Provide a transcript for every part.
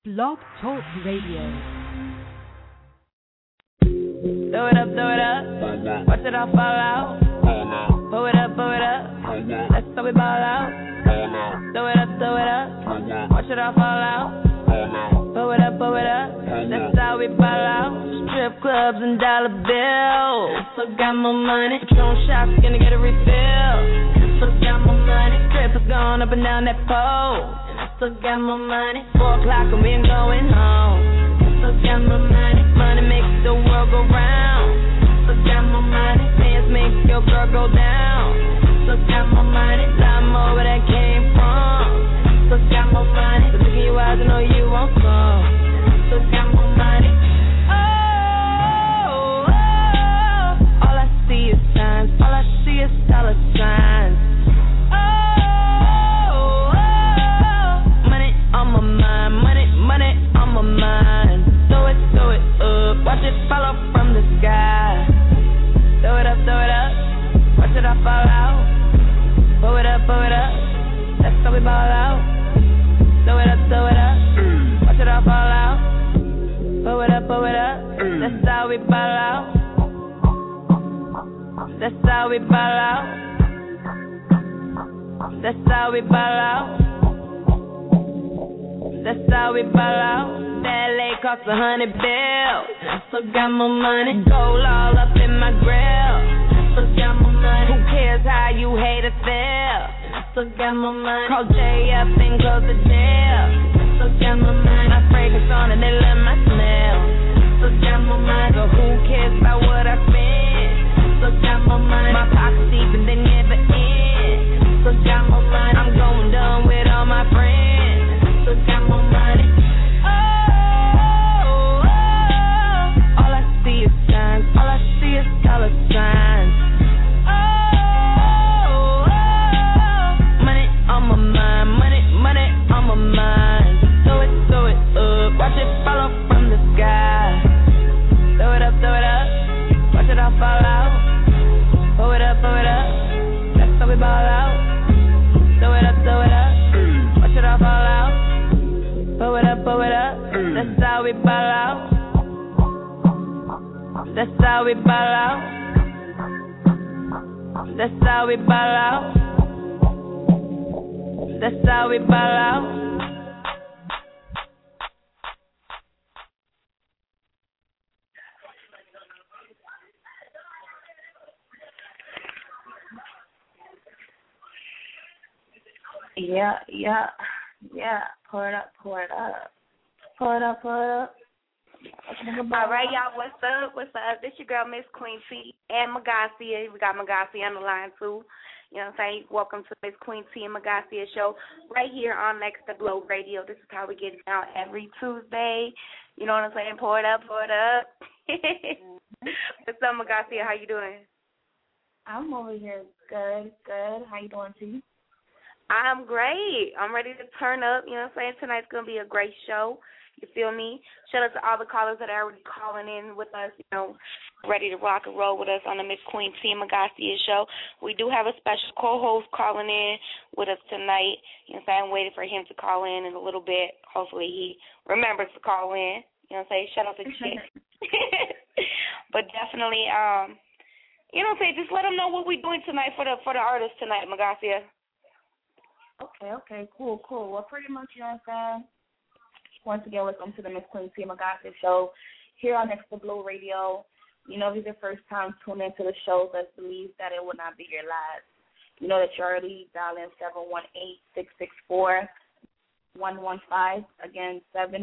Blog Talk Radio. Throw it up. Watch it all fall out. Pull it up. That's how we ball out. Throw it up. Watch it all fall out. Pull it up. That's how we ball out. Strip clubs and dollar bills. So got more money. Patron shots, gonna get a refill. So got more money. Strippers going up and down that pole. So got more money. 4 o'clock and we ain't going home. So got more money. Money makes the world go round. So got more money. Dance makes your girl go down. So got more money. Lot more where that came from. So got more money. So look in your eyes, I know you want some. So got more money. Oh, all I see is signs. All I see is dollar signs. Money on my mind. Money on my mind. Throw it up. Watch it fall off from the sky. Throw it up. Watch it all fall out. Pull it up. That's how we ball out. Throw it up. Watch it all fall out. Pull it up. That's how we ball out. That's how we ball out. That's how we ball out. That's how we ball out. That LA costs $100 bills. So got more money. Gold all up in my grill. So got more money. Who cares how you hate or feel? So got more money. Call Jay up and close the deal. So got more money. My fragrance on and they love my smell. So got more money. So who cares about what I spend? So got more money. My pockets deep and they never end. So got more money. I'm going dumb with all my friends. So got more money. All I see is signs. All I see is dollar signs. Money on my mind. Money on my mind. Throw it up. Watch it fall off from the sky. Throw it up. Watch it all fall out. Pull it up. That's how we ball out. Throw it up. Watch it all fall out. Pull it up. That's how we ball out. That's how we ball out. That's how we ball out. That's how we ball out. Yeah. Pour it up. All right, y'all, what's up? This your girl, Miss Queen T and Magacia. We got Magacia on the line, too. You know what I'm saying? Welcome to Miss Queen T and Magacia show right here on Next to Blow Radio. This is how we get down every Tuesday. You know what I'm saying? Pour it up. What's up, Magacia? How you doing? I'm over here good. How you doing, T? I'm great. I'm ready to turn up. You know what I'm saying? Tonight's going to be a great show. You feel me? Shout out to all the callers that are already calling in with us, you know, ready to rock and roll with us on the Miss Queen T and Magacia show. We do have a special co-host calling in with us tonight. You know what I'm saying? I'm waiting for him to call in a little bit. Hopefully he remembers to call in. You know what I'm saying? Shout out to Chick. But definitely, you know what I'm saying? Just let them know what we're doing tonight for the artists tonight, Magacia. Okay, cool. Well, pretty much, you know what I'm saying? Once again, welcome to the Miss Queen T and Magacia show here on Next to Blow Radio. You know, if it's your first time tuning into the show, let's believe that it will not be your last. You know that you already dial in 718-664-9115. Again,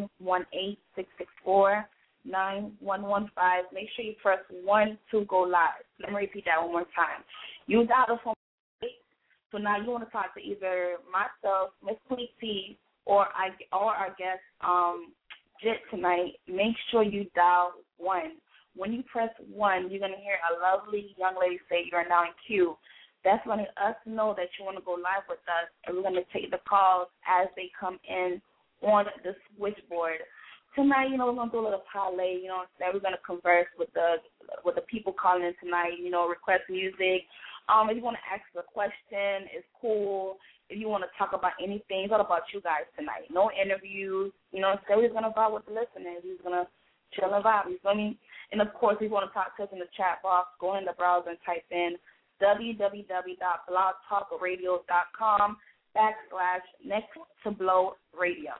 718-664-9115. Make sure you press 1 to go live. Let me repeat that one more time. You dial the phone. So now you want to talk to either myself, Miss Queen T, or our guest, Jit tonight. Make sure you dial 1. When you press 1, you're going to hear a lovely young lady say you are now in queue. That's letting us know that you want to go live with us, and we're going to take the calls as they come in on the switchboard. Tonight, you know, we're going to do a little parlay, you know what I'm saying? We're going to converse with the people calling in tonight, you know, request music, If you want to ask a question, it's cool. If you want to talk about anything, it's all about you guys tonight. No interviews. You know, so we're going to vibe with the listeners. He's going to chill and vibe. You feel me? And, of course, if you want to talk to us in the chat box, go in the browser and type in www.blogtalkradio.com/next-to-blow-radio.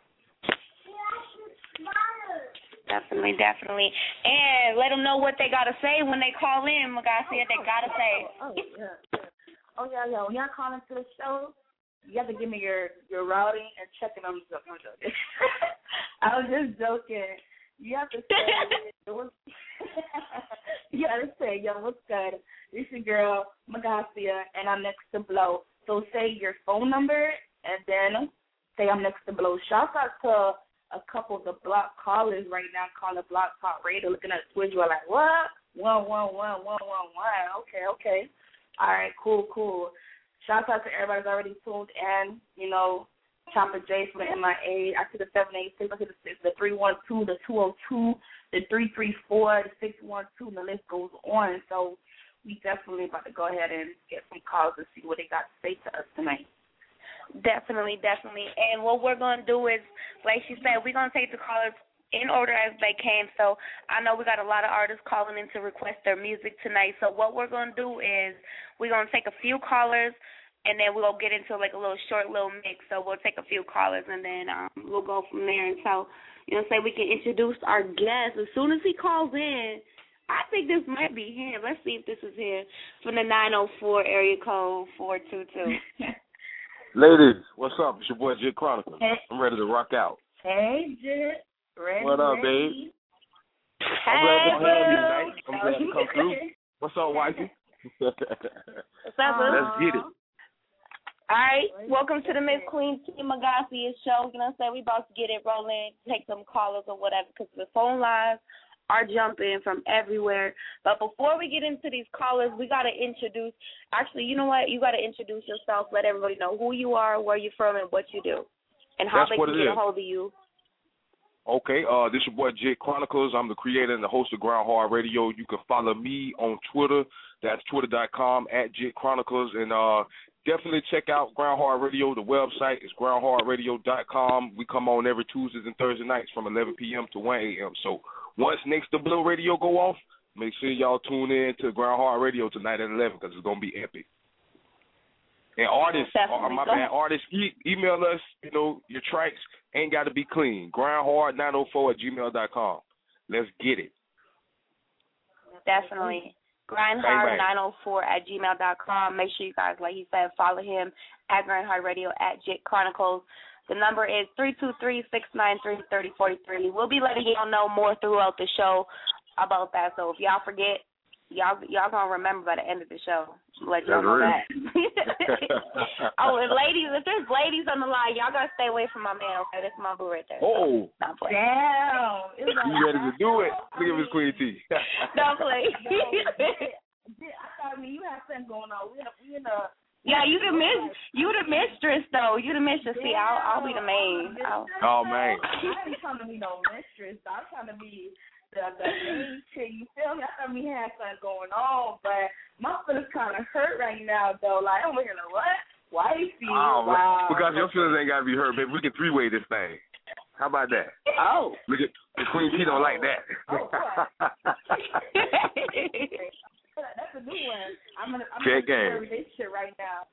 Definitely, definitely. And let them know what they got to say when they call in, Magacia. They got to say. Oh, yeah. When y'all call into the show, you have to give me your routing and checking them. I'm joking. I was just joking. You have to say, you have to say, yo, what's good? This your girl, Magacia, and I'm next to Blow. So say your phone number, and then say I'm next to Blow. Shout out to a couple of the block callers right now calling Block Talk Radio, looking at Twitch. We're like, what? 111. Okay. All right, cool. Shout out to everybody that's already tuned in. You know, Chopper J from the MIA. I see the 786. I see the 312, the 202, the 334, the 612, and the list goes on. So we definitely about to go ahead and get some calls and see what they got to say to us tonight. Definitely. And what we're going to do is, like she said, we're going to take the callers in order as they came. So I know we got a lot of artists calling in to request their music tonight. So what we're going to do is we're going to take a few callers, and then we'll get into like a little short little mix. So we'll take a few callers, and then we'll go from there. And so, say we can introduce our guest. As soon as he calls in, I think this might be him. Let's see if this is him from the 904 area code 422. Ladies, what's up? It's your boy, Jit Chronicles. I'm ready to rock out. Hey, Jit. Ready, what up, babe? I'm glad to have you tonight. I'm glad to come through. What's up, wifey? What's up, boo? Let's get it. All right, welcome to the Miss Queen T. Magacia show. We about to get it rolling, take some callers or whatever, because the phone lines are jumping from everywhere. But before we get into these callers, we got to introduce. Actually, you know what? You got to introduce yourself. Let everybody know who you are, where you're from, and what you do, and how they can get a hold of you. Okay, this your boy Jit Chronicles. I'm the creator and the host of Ground Hard Radio. You can follow me on Twitter. That's twitter.com @Jit Chronicles. And definitely check out Ground Hard Radio. The website is groundhardradio.com. We come on every Tuesdays and Thursday nights from 11 p.m. to 1 a.m. So once Next to Blow Radio go off, make sure y'all tune in to Ground Hard Radio tonight at 11 because it's going to be epic. And artists, artists, email us, your tracks ain't got to be clean. Grindhard904@gmail.com. Let's get it. Definitely. Grindhard904@gmail.com. Make sure you guys, like he said, follow him at Grindhard Radio @Jit Chronicles. The number is 323-693-3043. We'll be letting y'all know more throughout the show about that. So if y'all forget, y'all gonna remember by the end of the show. Let y'all know that. Oh, and ladies, if there's ladies on the line, y'all gotta stay away from my man. Okay, that's my boo right there. Oh, damn! You ready to do it? Look at Miss Queen T. Don't play. I thought you had something going on. We in a. Yeah, you the mistress though. You the mistress. See, I'll be the main. Oh man. I ain't trying to be no mistress. I'm trying to be the main chick. You feel me? I thought we had something going on, but my feelings kind of hurt right now though. Like I'm looking at what? Wifey. Oh, wow. Because your feelings ain't gotta be hurt, baby. We can three-way this thing. How about that? Oh. Look at the Queen T don't like that. That's a new one. I'm gonna game. this shit right now.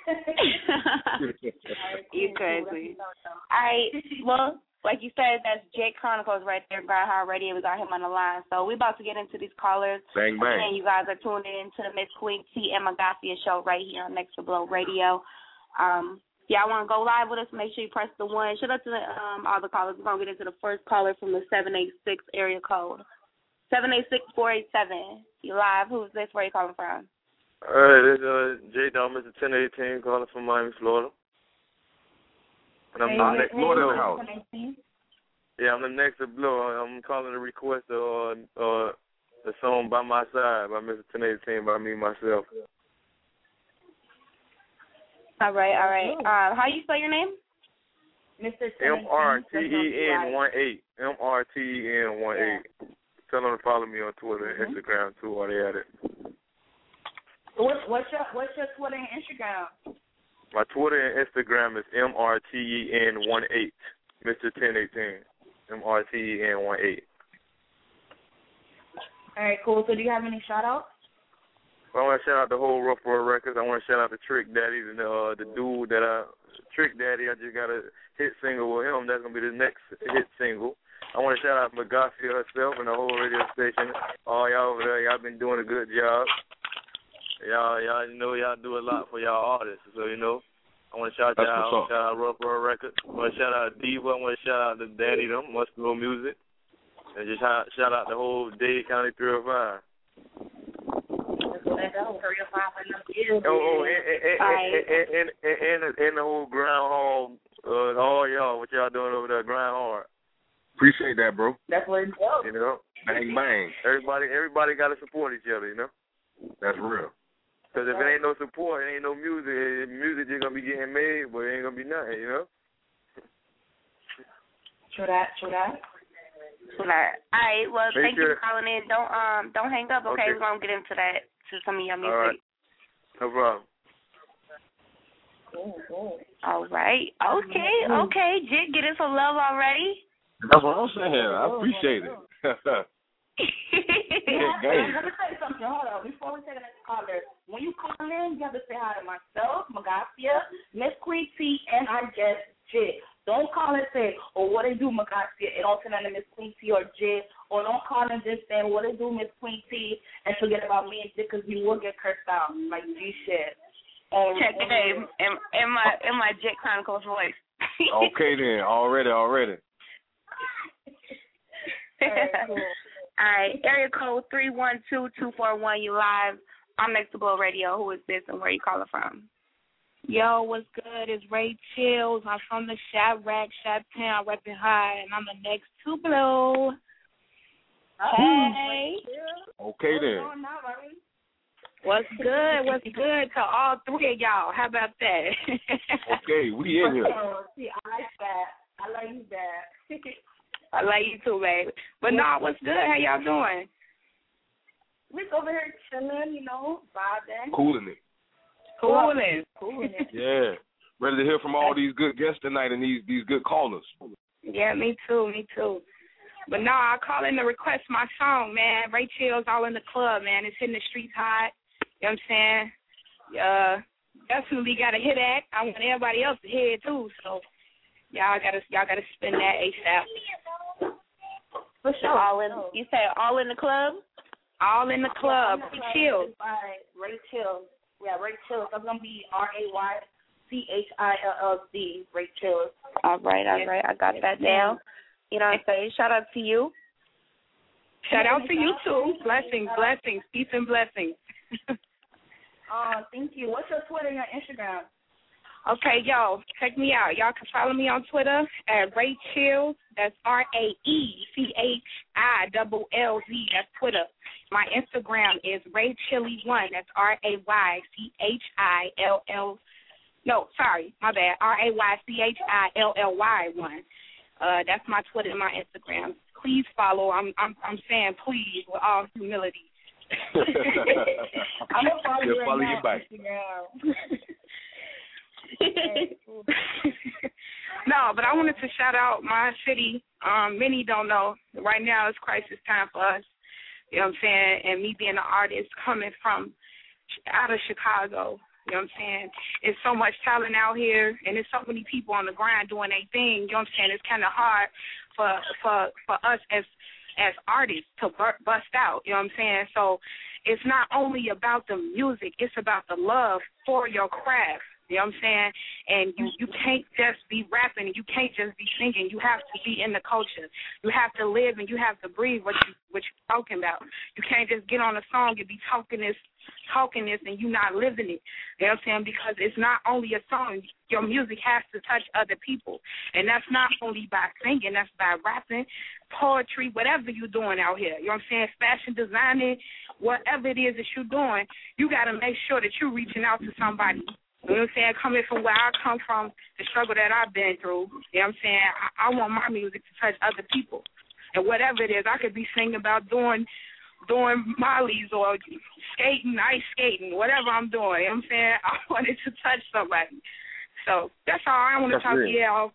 You crazy. All right. Well, like you said, that's Jit Chronicles right there, Grind Hard Radio. We got him on the line. So we're about to get into these callers. Bang, bang. And you guys are tuned in to the Miss Queen T and Magacia show right here on Next to Blow Radio. Y'all want to go live with us, make sure you press the 1. Shout out to all the callers. We're going to get into the first caller from the 786 area code. 786-487. You live. Who's this? Where are you calling from? All right, this is J. Thomas, 1018, calling from Miami, Florida. And I'm the next Florida in the house. Yeah, I'm the next to Blow. I'm calling to request the song By My Side by Mr. 1018 by me, myself. All right. How you spell your name? Mr. MRTEN18. MRTEN18. Tell them to follow me on Twitter and Instagram, too, while they at it. What's your Twitter and Instagram? My Twitter and Instagram is MRTEN18, Mr. 1018, MRTEN18. All right, cool. So do you have any shout-outs? I want to shout out the whole Rough Road Records. I want to shout out the Trick Daddy, and the dude Trick Daddy. I just got a hit single with him. That's gonna be the next hit single. I want to shout out Magasia herself and the whole radio station. All y'all over there, y'all been doing a good job. Y'all know y'all do a lot for y'all artists. So I want to shout out. Shout out Rough Road Records. I want to shout out Diva. I want to shout out the Daddy them, Muscular Music, and just shout out the whole Dade County 305. And the whole Ground Hall, all y'all, what y'all doing over there, Ground Hall? Appreciate that, bro. That's what it's doing. Bang, bang. Everybody got to support each other, That's real. Because if it ain't no support, it ain't no music. Music just going to be getting made, but it ain't going to be nothing, True that. All right. Well, thank you for calling in. Don't hang up. Okay, we're gonna get into that to some of your music. All right. No problem. All right. Okay. Jit, getting some love already. That's what I'm saying. I appreciate it. Let me tell you something. Hold on. Before we take the next caller, when you call in, you have to say hi to myself, Magasia, Miss Queen T, and our guest, Jit. Don't call and say, what they do, Magasia, and don't turn on to Miss Queen T or Jit, or don't call and just say, what they do, Miss Queen T, and forget about me and Jit, because we will get cursed out, like G shit. Check the name in my Jit Chronicles voice. Okay then, already. All right, cool. All right, area code 312-241, you live on Next to Blow Radio. Who is this and where you calling from? Yo, what's good? It's Ray Chills. I'm from the Shadrack, Town, repping high, and I'm the next to blow. Hey. Okay then. What's good to all three of y'all? How about that? Okay, we in here. See, I like that. I like that. I like you too, baby. But no, what's good? How y'all doing? We're over here chilling, vibing. Cooling it. Yeah. Ready to hear from all these good guests tonight and these good callers. Yeah, me too. But no, I call in to request my song, man. Ray Chills, All in the Club, man. It's hitting the streets hot. You know what I'm saying? Definitely got to hit that. I want everybody else to hear it too. So y'all gotta spin that ASAP. For sure. You say all in the club? All in the club. Ray Chills. Ray Chills. Yeah, Ray Chills. That's going to be RayChillz, Ray Chills. All right. I got that down. You know what I'm saying? Shout out to you. Shout out to you, too. Blessings. Peace and blessings. Thank you. What's your Twitter and your Instagram? Okay, yo, check me out. Y'all can follow me on Twitter at Ray Chills. That's RAECHILLZ. That's Twitter. My Instagram is RayChilly1. That's RAYCHILL. No, sorry, my bad. RAYCHILLY1. That's my Twitter and my Instagram. Please follow. I'm saying please with all humility. I'm gonna follow you follow you back. No, but I wanted to shout out my city. Many don't know. Right now it's crisis time for us. You know what I'm saying? And me being an artist coming from out of Chicago, you know what I'm saying? It's so much talent out here, and there's so many people on the grind doing their thing. You know what I'm saying? It's kind of hard for us as artists to bust out. You know what I'm saying? So it's not only about the music. It's about the love for your craft. You know what I'm saying? And you can't just be rapping. You can't just be singing. You have to be in the culture. You have to live and you have to breathe what you're talking about. You can't just get on a song and be talking this and you not living it. You know what I'm saying? Because it's not only a song. Your music has to touch other people. And that's not only by singing. That's by rapping, poetry, whatever you're doing out here. You know what I'm saying? Fashion designing, whatever it is that you're doing, you got to make sure that you're reaching out to somebody. You know what I'm saying? Coming from where I come from, the struggle that I've been through, you know what I'm saying? I want my music to touch other people. And whatever it is, I could be singing about doing doing mollies or skating, ice skating, whatever I'm doing. You know what I'm saying? I wanted to touch somebody. So that's all. I want to talk to y'all.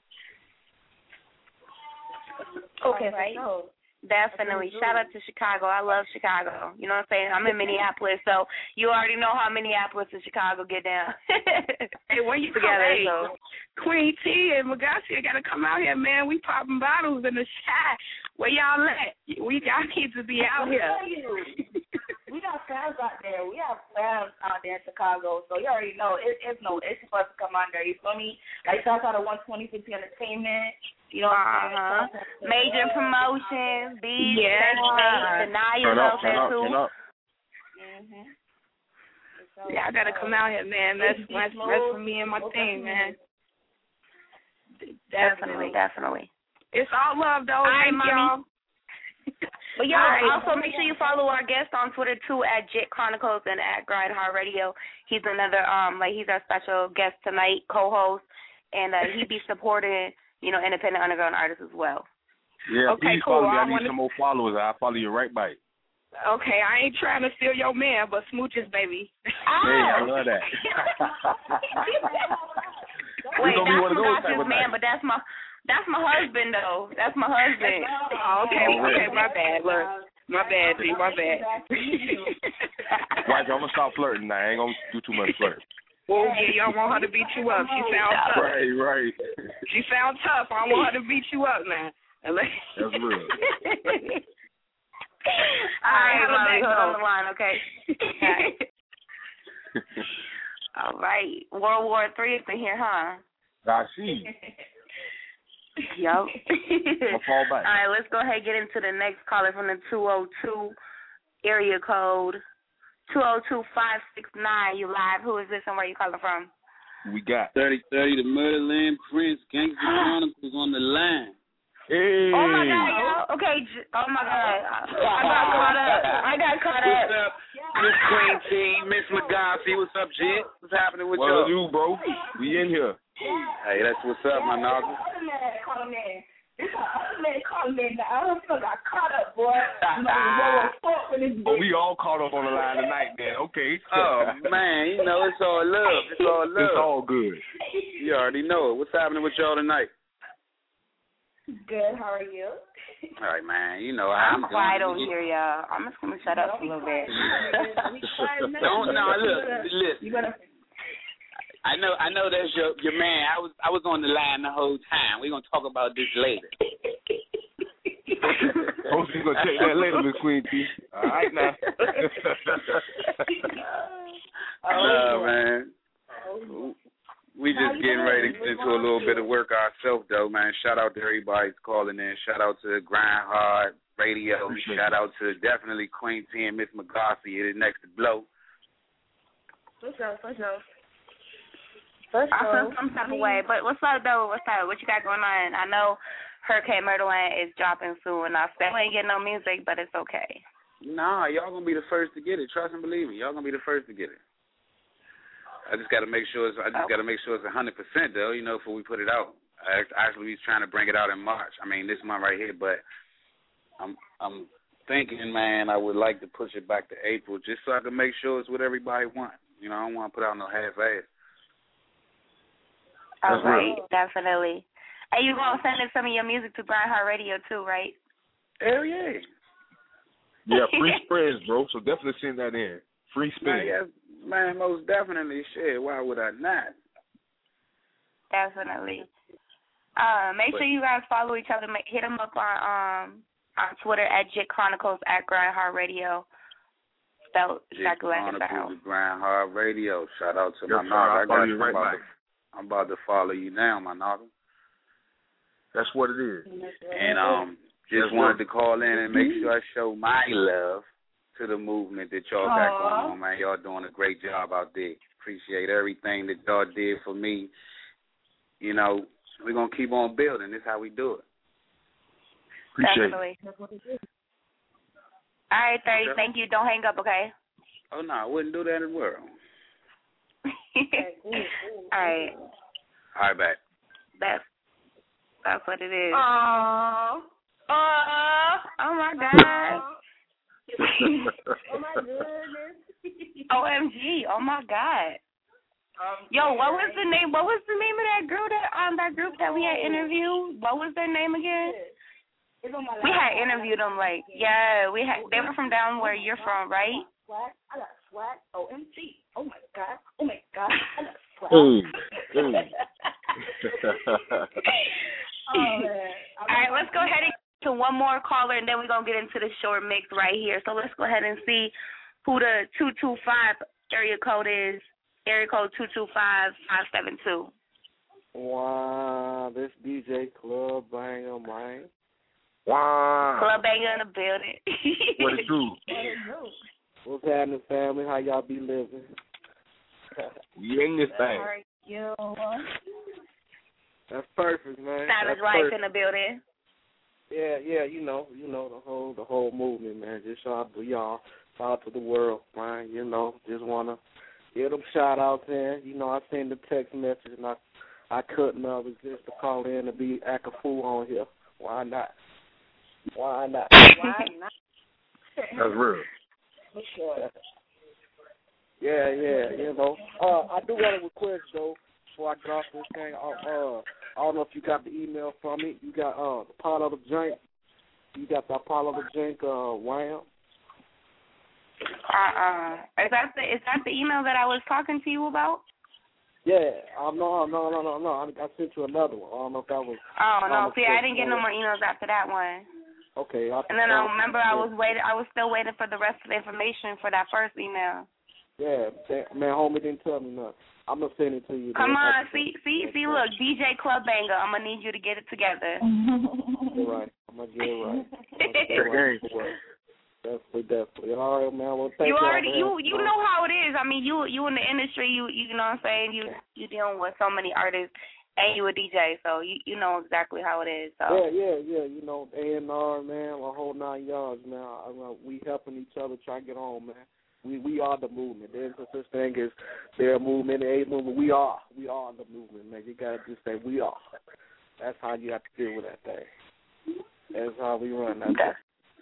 Okay, right. Definitely. Shout out to Chicago. I love Chicago. You know what I'm saying? I'm in Minneapolis, so you already know how Minneapolis and Chicago get down. Hey, when you together, come, so. Queen T and Magasia got to come out here, man. We popping bottles in the chat. Where y'all at? Y'all need to be out here. We got fans out there. We have fans out there in Chicago, so you already know it's no issue for us to come out there. You feel me? Like shout out to 12050 Entertainment. You know what I'm saying? Major promotion, B, yeah. Denial out there too. Yeah, I gotta come out here, man. That's for me and my team, man. Definitely. It's all love, though. Thank y'all. But y'all also make sure you follow our guest on Twitter too at Jit Chronicles and at Grind Hard Radio. He's another he's our special guest tonight, co-host, and he be supporting independent underground artists as well. Yeah, okay, please cool. follow me. I need some more followers. I'll follow you right back. Okay, I ain't trying to steal your man, but smooches, baby. Hey, I love that. Wait, that's Magassia's man, but that's my husband though. That's my husband. Oh, okay, my bad. Look, my bad, G, my bad. Watch, I'm gonna stop flirting now. I ain't gonna do too much flirting. Oh yeah, y'all want her to beat you up. She sounds tough. Right. She sounds tough. I want her to beat you up now. That's real. All right, Molly, hold on the line, okay? All right. World War III is in here, huh? I see. Yup. I'll fall back. All right, let's go ahead and get into the next caller from the 202 area code. 202-569. You live. Who is this and where you calling from? We got 3030, the Murderland Prince, Gangsta Chronicles on the line. Hey. Oh my God, y'all. Okay. Oh my God. I got caught up. What's up, Miss Queen T, Miss Magasia? What's up, Jit? What's happening with y'all? What you, bro? We in here. Hey, that's what's up, my noggin. I don't feel got caught up, boy. We all caught up on the line tonight, man. Okay. Oh man, it's all love. It's all love. It's all good. You already know it. What's happening with y'all tonight? Good. How are you? All right, man. I'm quiet over here, y'all. I'm just gonna shut up a little bit. Listen. I know that's your man. I was on the line the whole time. We're gonna talk about this later. We're gonna check that later, Miss Queen T. All right now. Man. We just getting ready to get into a little bit of work ourselves, though, man. Shout out to everybody who's calling in. Shout out to Grind Hard Radio. Shout out to definitely Queen T and Miss Magasia. It is next to blow. For sure. I feel some type of way. But what's up, though? What's up? What you got going on? I know Hurricane Murderland is dropping soon. I still ain't getting no music, but it's okay. Nah, y'all going to be the first to get it. Trust and believe me. Y'all going to be the first to get it. I just got to make sure it's 100%, though, before we put it out. Actually, we was trying to bring it out in March. I mean, this month right here, but I'm thinking, man, I would like to push it back to April just so I can make sure it's what everybody wants. I don't want to put out no half-ass. All right, definitely. And you going to send in some of your music to Grind Hard Radio, too, right? Hell yeah. Yeah, free spins, bro, so definitely send that in. Free spins. Man, most definitely. Shit, why would I not? Definitely. Make sure you guys follow each other. Hit them up on Twitter at Jit Chronicles at Grind Hard Radio. Spelled exactly like it sounds. Grind Hard Radio. Shout out to my noggin. I'm about to follow you now, my noggin. That's what it is. And just wanted to call in and make sure I show my love to the movement that y'all got going on, man. Y'all doing a great job out there. Appreciate everything that y'all did for me. We're going to keep on building. This is how we do it. Appreciate it. All right, 30. Thank you. Don't hang up, okay? Oh, no, I wouldn't do that in the world. All right. All right, back. That's what it is. Oh my God. Oh my goodness. OMG! Oh my God! Yo, what was the name? What was the name of that group that group that we had interviewed? What was their name again? We had interviewed them. Like, yeah, we had. They were from down where you're from, right? I got swag. OMG. Oh my God. Oh my God. I got swag. Oh man. All right, let's go ahead and get to one more caller, and then we're gonna get into the short mix right here. So let's go ahead and see who the 225 area code is. Area code 225-572. Wow, this DJ Club Banger, man. Wow. Club Banger in the building. What it do? What's happening, family? How y'all be living? We in this thing. You. That's perfect, man. Savage Life in the building. Yeah, you know the whole movement, man. Just shout out to y'all, shout out to the world, man. You know, just wanna give them shout outs in. You know, I send the text message and I couldn't resist to call in and be act a fool on here. Why not? Why not? That's real. For sure. Yeah, you know. I do got a request though before I get off this thing. I don't know if you got the email from me. You got the Apollo the Drink. You got the Apollo the Drink Wham. Is that the email that I was talking to you about? Yeah. No. I sent you another one. I don't know if that was. Oh no! See, I didn't get no more emails after that one. Okay. And then I remember I was still waiting for the rest of the information for that first email. Yeah, man, homie didn't tell me nothing. I'm gonna send it to you. Come on, see, look, DJ Club Banger. I'm gonna need you to get it together. You're right. I'm gonna get it right. Definitely. All right, man. Well, thank you. You know how it is. I mean, you in the industry. You know what I'm saying. You dealing with so many artists, and you a DJ, so you know exactly how it is. So. Yeah. You know, A&R, man, the whole 9 yards, man. We helping each other try to get on, man. We are the movement. There's no such thing as their movement, a movement. We are the movement, man. You gotta just say we are. That's how you have to deal with that thing. That's how we run that thing.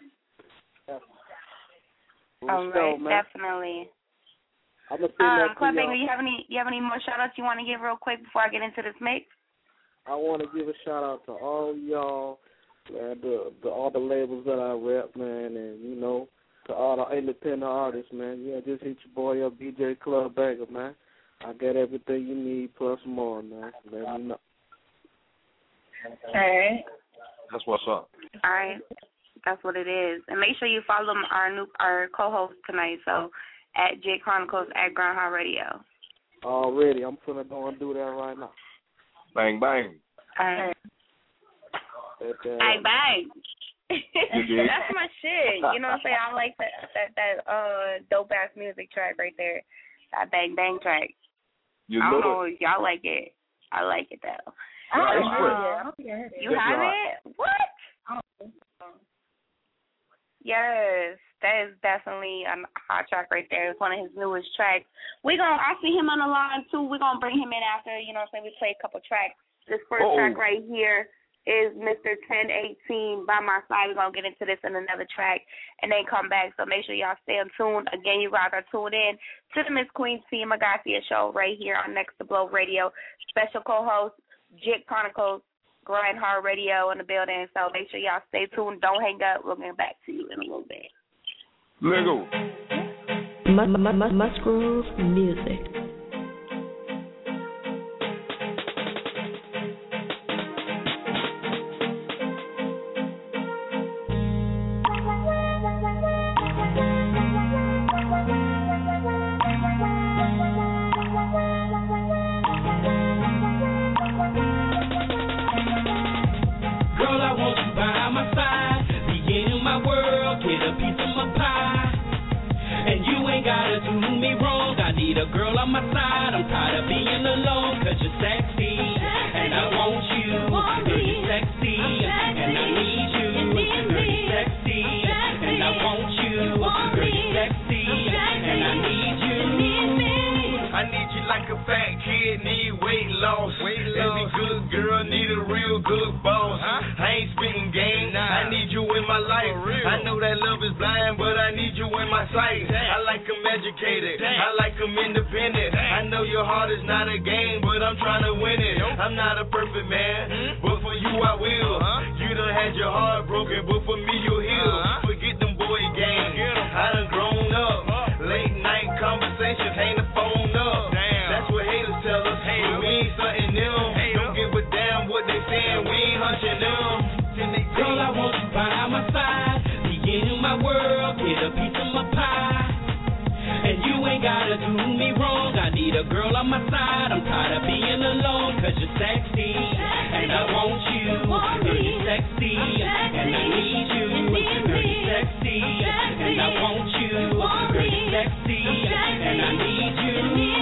All right, definitely. Club Banger, you have any more shout outs you want to give real quick before I get into this mix? I want to give a shout out to all y'all, man, all the labels that I rep, man, and you know, to all the independent artists, man. Yeah, just hit your boy up, DJ Club Banger, man. I got everything you need plus more, man. Let me know. All right. That's what's up. All right. That's what it is. And make sure you follow our co-host tonight, so at J Chronicles at Groundhog Radio. Already. I'm finna go and do that right now. Bang, bang. All right. Bang, bang. That's my shit. You know what I'm saying? I like that dope ass music track right there. That bang bang track. I don't know if y'all like it. I like it though. I don't think I heard it. You haven't? What? I don't think so. Yes, that is definitely a hot track right there. It's one of his newest tracks. I see him on the line too. We're gonna bring him in after, you know what I'm saying, we play a couple tracks. This first track right here is Mr. 1018 by my side. We're gonna get into this in another track and then come back. So make sure y'all stay tuned. Again, you guys are tuned in to the Miss Queen T Magacia show right here on Next to Blow Radio. Special co-host Jit Chronicles, Grind Hard Radio in the building. So make sure y'all stay tuned. Don't hang up. We'll get back to you in a little bit. Let go. Musgrove Music. A girl on my side, I'm tired of being alone, 'cause you're sexy, and I want you, girl, you're sexy, and I need you, girl, you're sexy, and I want you, girl, you're sexy, and I need you. I need you like a fat kid, need weight loss. Every good girl need a real good boss. I ain't spitting game, I need you in my life. I know that love is blind, but I need you sight. I like them educated, I like them independent. I know your heart is not a game, but I'm trying to win it. I'm not a perfect man, but for you I will. You done had your heart broken, but for me you'll heal. Forget them boy games, I done grown up. Late night conversations, hang the phone up. That's what haters tell us, but we ain't something new. Don't give a damn what they saying, we ain't hunching them. Girl, I want you by my side, be in my world, get a piece of my pie. And you ain't gotta do me wrong, I need a girl on my side. I'm tired of being alone, cause you're sexy, and I want you. Girl, you're sexy, and I need you. Girl, you're sexy, and I want you. Girl, you're sexy, and I need you.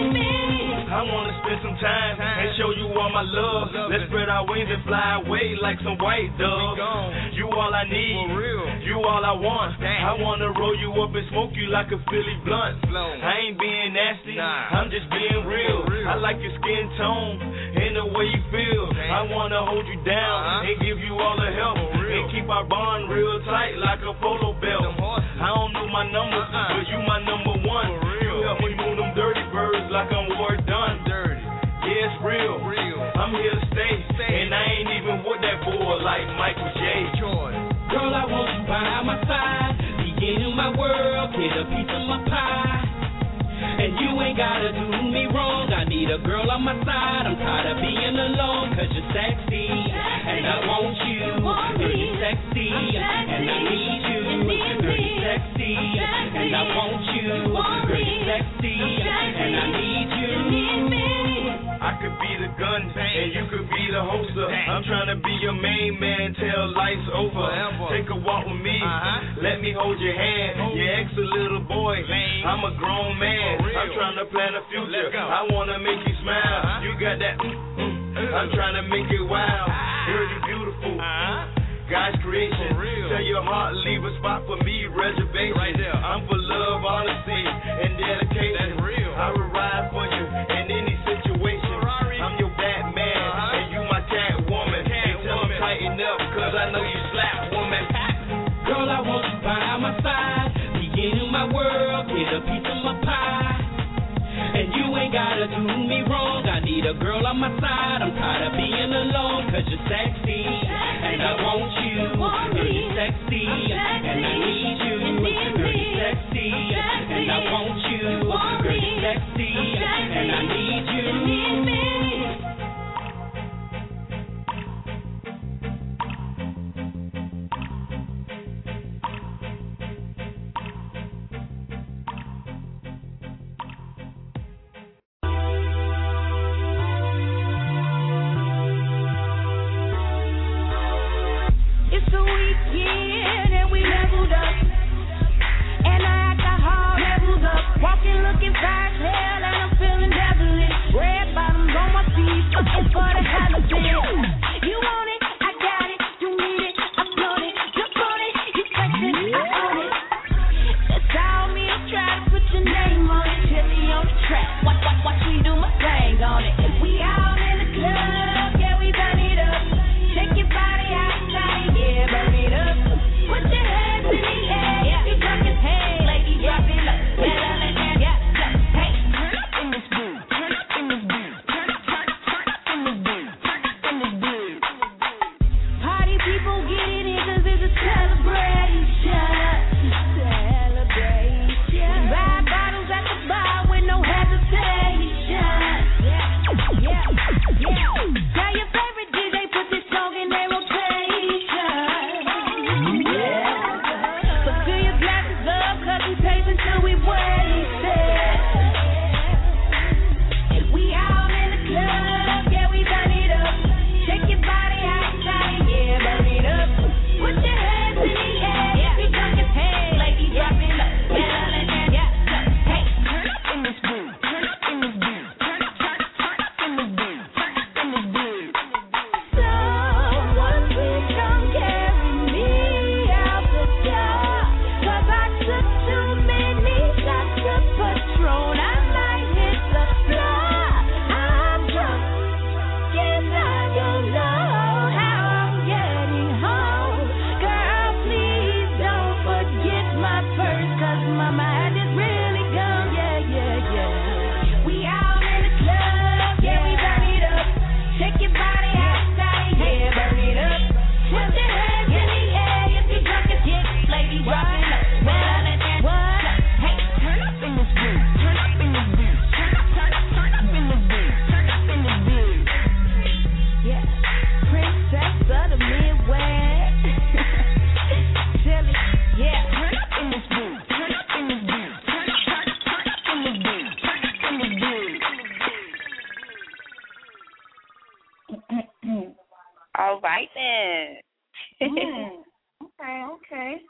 I wanna spend some time and show you all my love. Let's spread our wings and fly away like some white doves. You all I need, you all I want. I wanna roll you up and smoke you like a Philly blunt. I ain't being nasty, I'm just being real. I like your skin tone and the way you feel. I wanna hold you down and give you all the help and keep our bond real tight like a polo belt. I don't know my numbers, but you my number one. You help me move them dirty birds like I'm Ward Dunn. Yeah, it's real. I'm here to stay, and I ain't even with that boy like Michael J. Girl, I want you by my side, be in my world, get a piece of my pie. And you ain't gotta do me wrong, I need a girl on my side. I'm tired of being alone, cause you're sexy, and I want you. Girl, you're sexy, and I need you. Girl, you're sexy, and I want you. Girl, you're sexy, and I need you. I could be the gun, and you could be the holster. I'm trying to be your main man till life's over. Take a walk with me, let me hold your hand. Your ex a little boy, I'm a grown man. I'm trying to plan a future, I wanna make you smile. You got that, I'm trying to make it wild. Girl, you beautiful, God's creation. Tell your heart, leave a spot for me, reservation. I'm for love, honesty, and dedication. I will ride for you in any situation. I'm your Batman, and you my Catwoman. And tell them tighten up, cause I know you slap woman. Girl, I want you by my side, be in my world, get a piece of my pie. And you ain't gotta do me wrong, I need a girl on my side. I'm tired of being alone, cause you're sexy, and I want you. Girl, you're sexy, and I need you. Girl, you're sexy, and I want you. Girl, you're sexy, and I need you. It's the weekend. Okay.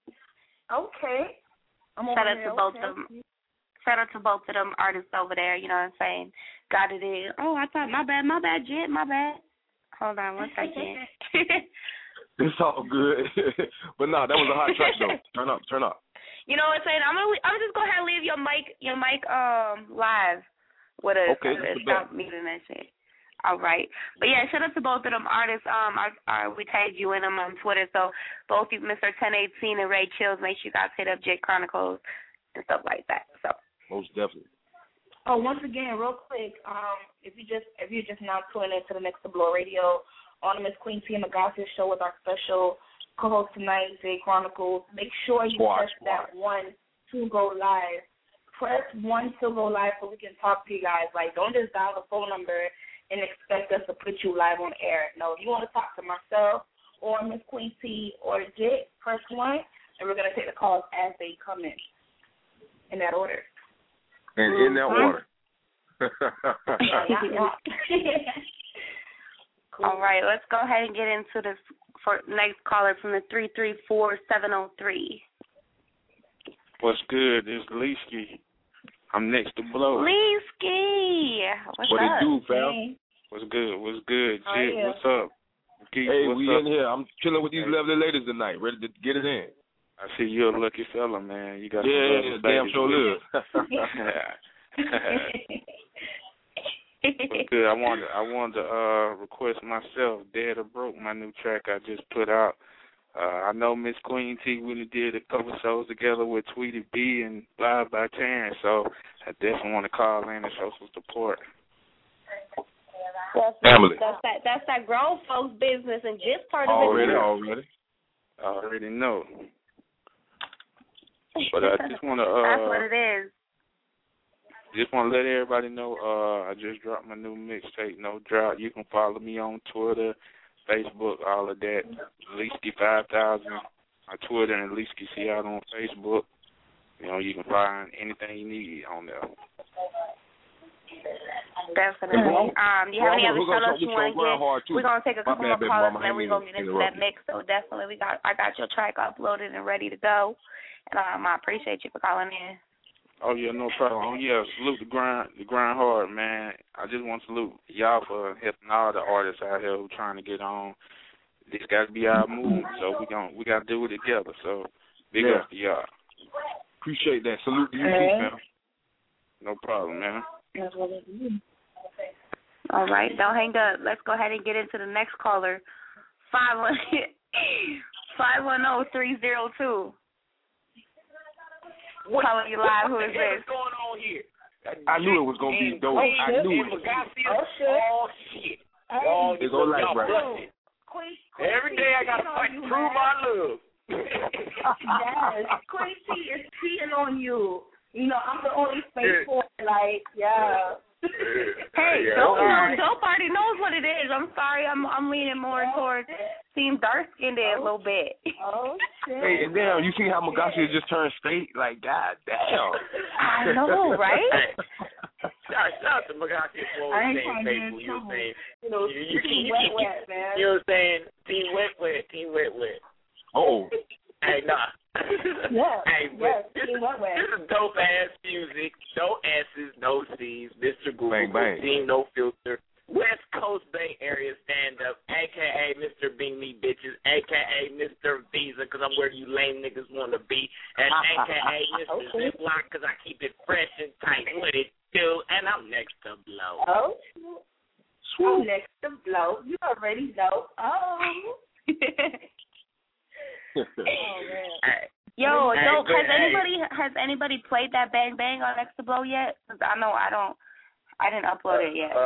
Shout out to both of them. Shout out to both of them artists over there. You know what I'm saying? Got it in. Oh, I thought my bad, Jet, my bad. Hold on one second. It's all good. But no, that was a hot track though. Turn up. You know what I'm saying? I'm just go ahead and leave your mic live with a stop muting that shit. All right. But yeah, shout out to both of them artists. We tagged you in them on Twitter, so both you, Mr. 1018 and Ray Chills, make sure you guys hit up Jet Chronicles and stuff like that. So most definitely. Oh, once again, real quick, if you just now tuning into the Next to Blow Radio on the Miss Queen T Magasi show with our special co-host tonight, J Chronicles, make sure you press that 1 to go live. Press 1 to go live so we can talk to you guys. Like, don't just dial the phone number and expect us to put you live on air. No, if you want to talk to myself or Miss Queen T or J, press 1, and we're going to take the calls as they come in that order. And in that order. All right, let's go ahead and get into this for next caller from the 334-703. What's good? It's Leesky. I'm next to Blow. Leesky, what's what up? What it do, fam? Hey. What's good? Jit, yeah. What's up? Keith, hey, what's we up? in here. I'm chilling with these lovely ladies tonight, ready to get it in. I see you're a lucky fella, man. You got some damn sure live. Good. I wanted to request myself, Dead or Broke, my new track I just put out. I know Miss Queen T really did a couple shows together with Tweety B and Live by Terrence, so I definitely want to call in and show some support. Family. That's that grown folks business and just part of it. I already know. But I just want to. That's what it is. Just want to let everybody know I just dropped my new mixtape, No Drought. You can follow me on Twitter, Facebook, all of that. Leesky5000 on Twitter and Leesky Seattle on Facebook. You know, you can find anything you need on there. Definitely. Do you have any other shout-outs you want to get? We're going to take a couple more callers and then we're going to get into that mix. So definitely I got your track uploaded and ready to go. And I appreciate you for calling in. Oh, yeah, no problem. Oh, yeah, salute the grind hard, man. I just want to salute y'all for helping all the artists out here who trying to get on. This got to be our move, so we got to do it together. So big up to y'all. Appreciate that. Salute to you, man. No problem, man. All right, don't hang up. Let's go ahead and get into the next caller. 510-302. Calling you live. Who is this? What's going on here? I knew it was going to be dope. I knew it. Oh, shit. They go like right. Every day I got to fight to prove my love. Yes. Queen T is cheating on you. You know, I'm the only space for it. Like, yeah. Hey, Dope already knows what it is. I'm sorry, I'm leaning more towards Team dark-skinned a little bit. Oh, shit. Hey, and damn, you see how Magasi just turned straight? Like, god damn. I know, right? Shout out to Magasi for what he's saying, you know what I'm saying? You know, Team Wet, man. You know what I'm saying? Team Wet. Oh. Hey, nah. Yeah. Hey, this is dope ass music. No S's, no C's. Mr. Google, bang, bang. Team No Filter. West Coast Bay Area stand up, a.k.a. Mr. Bing Me Bitches, a.k.a. Mr. Visa, because I'm where you lame niggas want to be, and a.k.a. Mr. Ziploc, because I keep it fresh and tight. What it do? And I'm next to Blow. Oh, I'm next to Blow. You already know. Oh. Oh man. Yo, Dope, has anybody played that Bang Bang on Next to Blow yet? 'Cause I know I didn't upload it yet.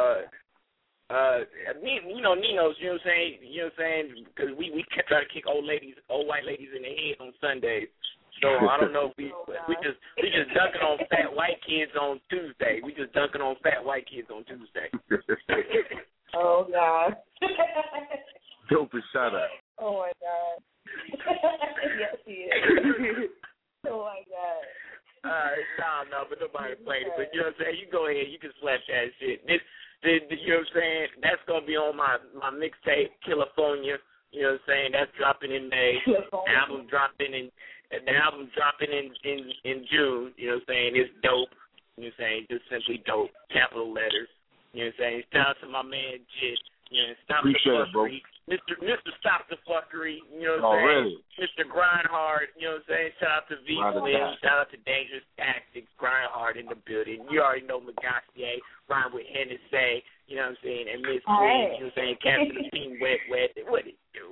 Nino's, you know what I'm saying? Because we try to kick old white ladies in the head on Sundays. So I don't know if we just dunking on fat white kids on Tuesday. We just dunking on fat white kids on Tuesday. Oh God. Dope is shut up. Oh my God. Yes, he is. Oh my God. No, but nobody played it. But you know what I'm saying? You go ahead, you can slash that shit. You know what I'm saying? That's gonna be on my mixtape, California. You You know what I'm saying? That's dropping in May. The album dropping in June. You know what I'm saying? It's dope. You know what I'm saying? Just simply dope. Capital letters. You know what I'm saying? Shout out to my man Jit. You know, stop Appreciate the fuckery. It, bro. Mr. Stop the Fuckery. You know what I'm saying? Really? Mr. Grindhard. You know what I'm saying? Shout out to V Slim. Shout out to Dangerous Tactics. Grindhard in the building. You already know Magassier. Rhyme with Hennessy. You know what I'm saying? And Miss Queen. You know what I'm saying? Captain the Team Wet. What it do?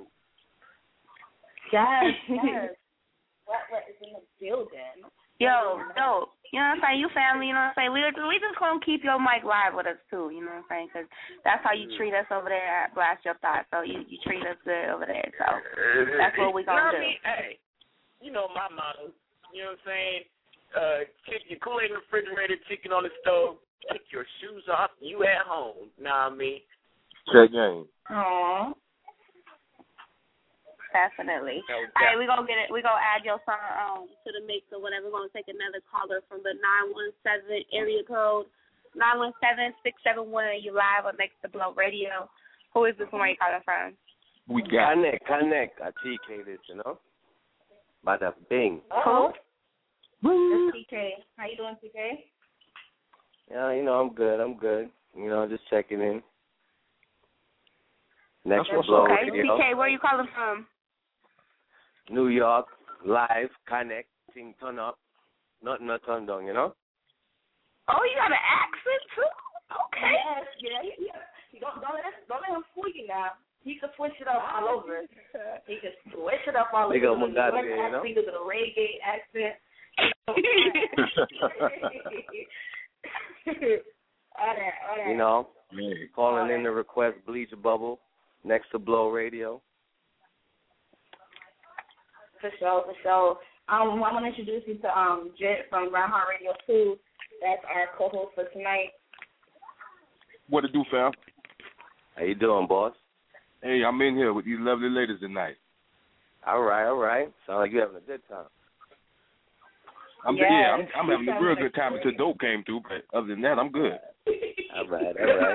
Yes. Wet is in the building. Yo, dope. You know what I'm saying? You family, you know what I'm saying? We just going to keep your mic live with us, too, you know what I'm saying? Because that's how you treat us over there at Blast Your Thoughts. So you treat us good over there. So that's what we going to do. Hey, you know my motto. You know what I'm saying? Keep your Kool-Aid in the refrigerator, chicken on the stove, take your shoes off, you at home. Know what I mean? Check game. Aww. Definitely. All right, we're going to get it. We're going to add your song to the mix or whatever. We're going to take another caller from the 917 area code. 917-671. You live on Next to Blow Radio. Who is this one? Where you calling from? We got Connect. I TK this, you know? Bada bing. Oh. This TK. How you doing, TK? Yeah, you know, I'm good. You know, just checking in. Next to Blow Radio. TK, where are you calling from? New York, live, connect, thing turn up, nothing not turn down, you know? Oh, you got an accent too? Okay. Yeah. Don't let him fool you now. He can switch it up all over. He can switch it up all over. You know? He does a reggae accent. All right. You know, calling in to request Bleach Bubble, Next to Blow Radio. For sure. I'm going to introduce you to Jet from Grindhard Radio 2. That's our co-host for tonight. What it do, fam? How you doing, boss? Hey, I'm in here with these lovely ladies tonight. All right. Sound like you're having a good time. I'm having a real good time until Dope came through, but other than that, I'm good. All right.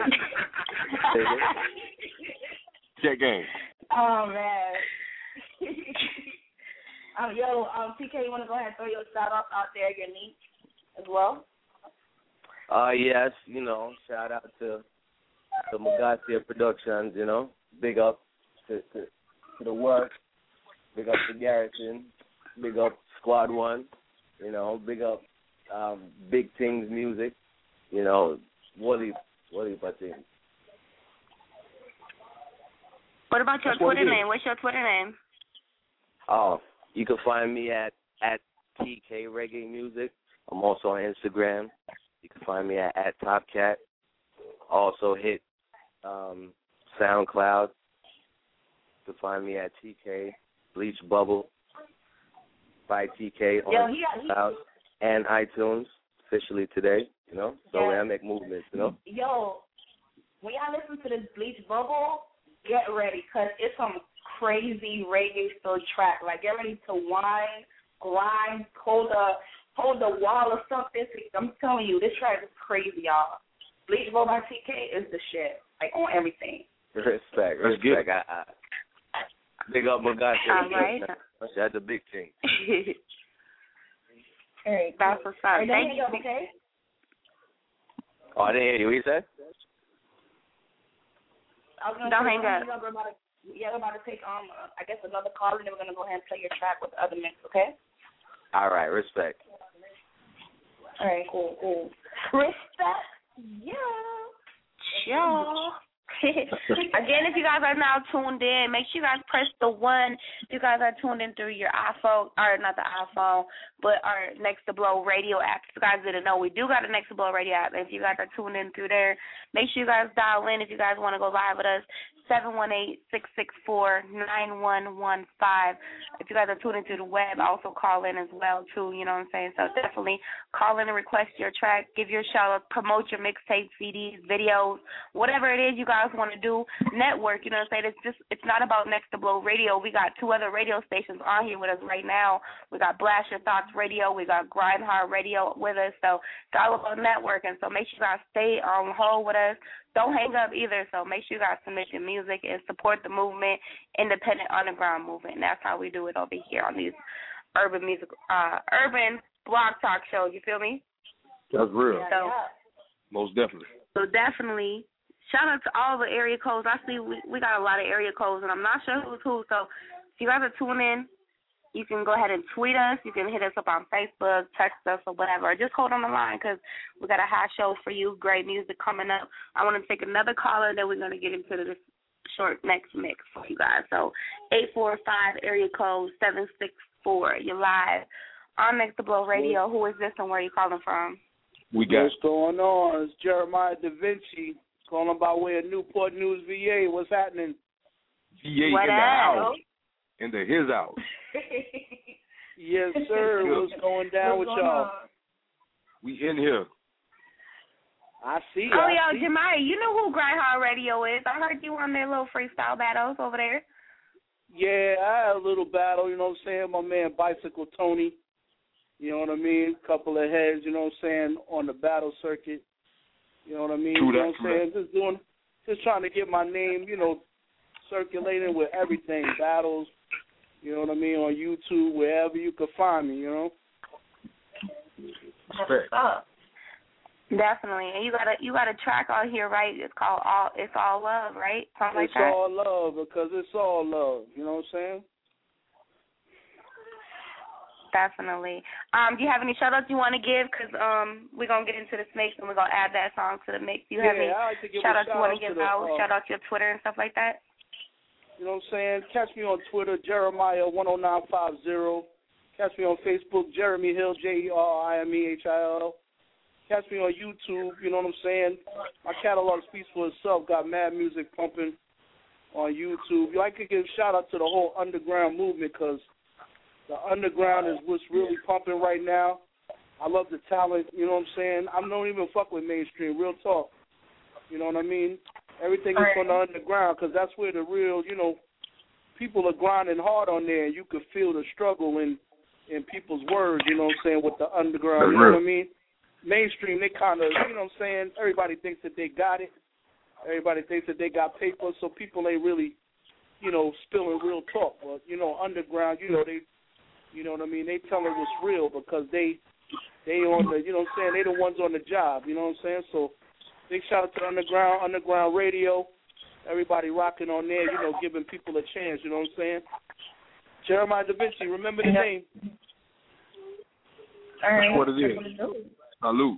Check game. Oh, man. TK, you want to go ahead and throw your shout-out out there, your niche as well? Yes, you know, shout out to the Magassier Productions, you know. Big up to the work. Big up to Garrison. Big up Squad One. You know, big up Big Things Music. You know, what do you think? What about your Twitter name? What's your Twitter name? Oh, you can find me at TK Reggae Music. I'm also on Instagram. You can find me at TopCat. Also hit SoundCloud. You can find me at TK Bleach Bubble by TK on SoundCloud and iTunes officially today. You know, so I make movements. You know. Yo, when y'all listen to this Bleach Bubble, get ready, because it's some crazy reggae still track. Like, get ready to whine, grind, hold the wall or something. I'm telling you, this track is crazy, y'all. Bleach Bubble by TK is the shit, like, on everything. Respect. I big up Magassier. All right. That's a big thing. Hey, that's what's up. Thank you. Okay? Oh, I didn't hear you. What you said? Don't hang up. We're about to take I guess another call, and then we're gonna go ahead and play your track with the other mix. Okay? All right. Respect. All right. Cool. Respect. Yeah. Again, if you guys are now tuned in, make sure you guys press the 1. If you guys are tuned in through your iPhone, or not the iPhone, but our Next to Blow radio app. If you guys didn't know, we do got a Next to Blow radio app. If you guys are tuned in through there, make sure you guys dial in if you guys want to go live with us. 718-664-9115. If you guys are tuned into the web, also call in as well, too, you know what I'm saying? So definitely call in and request your track, give your shout out, promote your mixtape, CDs, videos, whatever it is you guys want to do, network, you know what I'm saying? It's not about Next to Blow Radio. We got 2 other radio stations on here with us right now. We got Blast Your Thoughts Radio, we got Grindhard Radio with us, so it's all about networking. So make sure you guys stay on hold with us. don't hang up either. So make sure you guys submit your music and support the movement, independent underground movement. And that's how we do it over here on these urban blog talk shows. You feel me? That's real. So, most definitely. So definitely, shout out to all the area codes. I see we got a lot of area codes, and I'm not sure who's who. So if you guys are tuning in, you can go ahead and tweet us. You can hit us up on Facebook, text us, or whatever. Or just hold on the line because we got a hot show for you. Great music coming up. I want to take another caller, then we're going to get into this short next mix for you guys. So 845 area code 764. You're live on Next to Blow Radio. Who is this and where are you calling from? We got what's going on? It's Jeremiah Da Vinci calling by way of Newport News, VA. What's happening? VA what in the house. Into his house. Yes, sir. What's going down with y'all? We in here. I see. Oh, yo, Jeremiah, you know who Grindhard Radio is. I heard you on their little freestyle battles over there. Yeah, I had a little battle, you know what I'm saying? My man Bicycle Tony, you know what I mean? Couple of heads, you know what I'm saying, on the battle circuit. You know what I mean? True you know that, what I'm saying? Just trying to get my name, you know, circulating with everything, battles, you know what I mean, on YouTube, wherever you could find me, you know. Respect. Definitely. And you got a track on here, right? It's called It's All Love, right? Something like that. It's all love because it's all love, you know what I'm saying? Definitely. Do you have any shout-outs you want to give? Because we're going to get into this mix and we're going to add that song to the mix. Do you have any shout-outs you want to give out? Shout-out to your Twitter and stuff like that? You know what I'm saying? Catch me on Twitter, Jeremiah10950. Catch me on Facebook, Jeremy Hill, JERIMEHIL. Catch me on YouTube, you know what I'm saying? My catalog speaks for itself. Got mad music pumping on YouTube. I could give shout-out to the whole underground movement because the underground is what's really pumping right now. I love the talent, you know what I'm saying? I don't even fuck with mainstream, real talk. You know what I mean? Everything is from the underground because that's where the real, you know, people are grinding hard on there. And you could feel the struggle in people's words, you know what I'm saying, with the underground. You know what I mean? Mainstream, they kind of, you know what I'm saying, everybody thinks that they got it. Everybody thinks that they got paper, so people ain't really, you know, spilling real talk. But, you know, underground, you know, they, you know what I mean, they telling what's real because they on the, you know what I'm saying, they the ones on the job, you know what I'm saying? So big shout out to Underground Radio, everybody rocking on there, you know, giving people a chance, you know what I'm saying? Jeremiah Da Vinci, remember the name. That's what it is. Salute.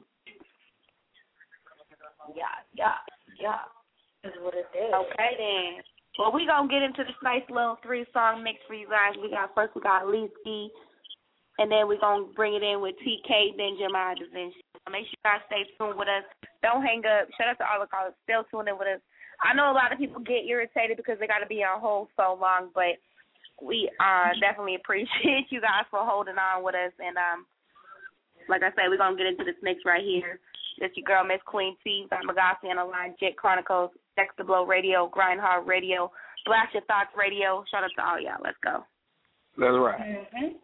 Yeah. That's what it is. Okay, then. Well, we're going to get into this nice little 3-song mix for you guys. We got Leeski, and then we're going to bring it in with TK, then Jeremiah Da Vinci. Make sure you guys stay tuned with us. Don't hang up. Shout out to all the callers. Still tuned in with us. I know a lot of people get irritated because they got to be on hold so long, but we definitely appreciate you guys for holding on with us. And like I said, we're going to get into this mix right here. It's your girl, Miss Queen T. Got Magasi on the line, Jet Chronicles, Next to Blow Radio, Grindhard Radio, Blast Your Thoughts Radio. Shout out to all y'all. Let's go. That's right. Mm-hmm.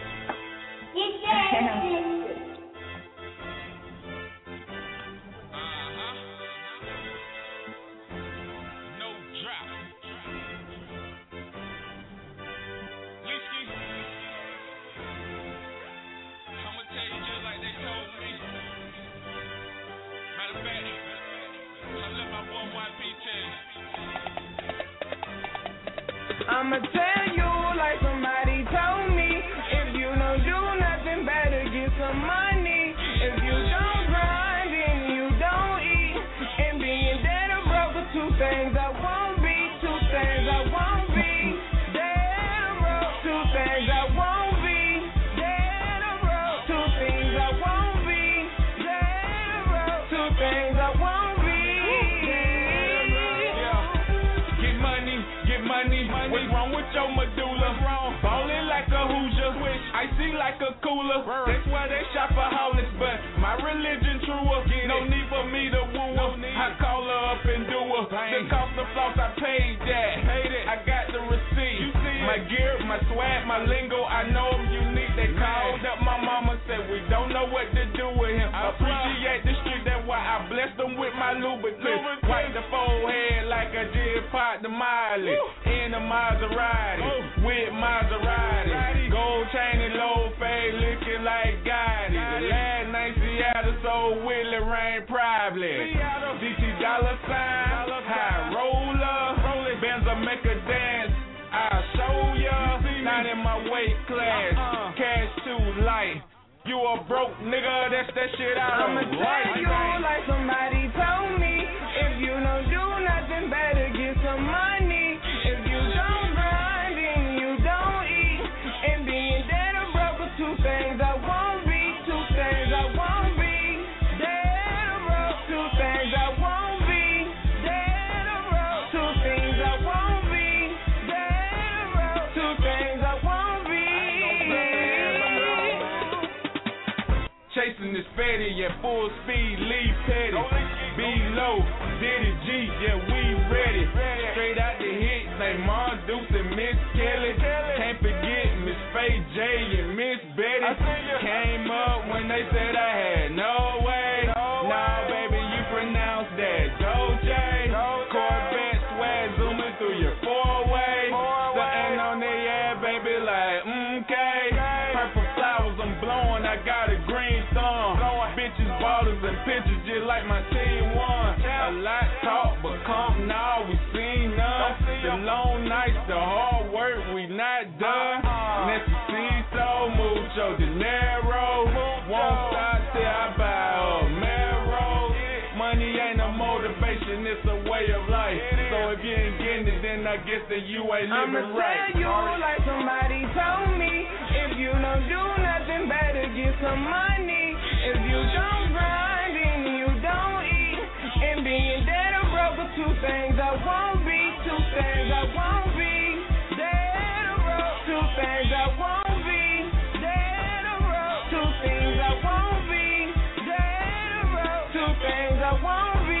I'ma tell you like somebody told me, if you don't do nothing, better get some money. If you don't grind, then you don't eat. And being dead or broke are two things I won't be, two things I won't be. Dead or broke, two things I won't be. Dead or broke, two things I won't be. Dead or broke, two things I won't be. Get money. What's wrong with your medulla? Ballin' like a Hoosier, icy like a cooler. That's why they shopaholics, but my religion truer. No need for me to woo her. I call her up and do her. The cost of floss, I paid that. I got the receipt. My gear, my swag, my lingo, I know I'm unique. They called up my mama, said we don't know what to do with him. Appreciate the street, that's why I blessed them with my lubricant. White forehead like I just popped the mileage. In a Maserati, with Maserati. Gold chain and low fade looking like Gotti. The last night Seattle sold Willie Rain probably. DT dollar sign, high roller. Benz make a dance, I'll show ya. Not in my weight class, cash too light. You a broke nigga, that's that shit I don't like. I'ma tell you like somebody told me, if you don't do nothing, better get some money. If you don't grind and you don't eat, and being dead or broke are two things I won't be, two things I won't be. Dead or broke, two things I won't be. Dead or broke, two things I won't be. Dead or broke, two things I won't be. Chasing this fatty at full speed, leave petty. Be low, Diddy G, yeah, we ready. Straight out the hits, like Mars Dukes and Miss Kelly. Can't forget Miss Faye J and Miss Betty. Came up when they said I had no way. Nah, baby, you pronounce that Doja. Corvette swag zooming through your four-way. Something on the air, baby, like, okay. Purple flowers, I'm blowing, I got a green thumb. Bitches, ballers, and pictures just like my team won. A lot talk, but come now, we seen none. The long nights, the hard work, we not done. Necesito, mucho dinero. Won't stop till I buy a Camaro. Money ain't a motivation, it's a way of life. So if you ain't getting it, then I guess that you ain't living right. I'ma tell you like somebody told me, if you don't do nothing, better get some money. If you don't grind and you don't eat, and being dead or broke are two things I won't be, two things I won't be. Dead or broke, two things I won't be. Dead or broke, two things I won't be. Dead or broke, two things I won't be.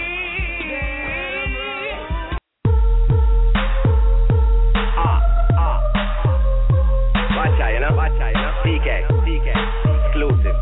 Watch out, you know? TK, exclusive.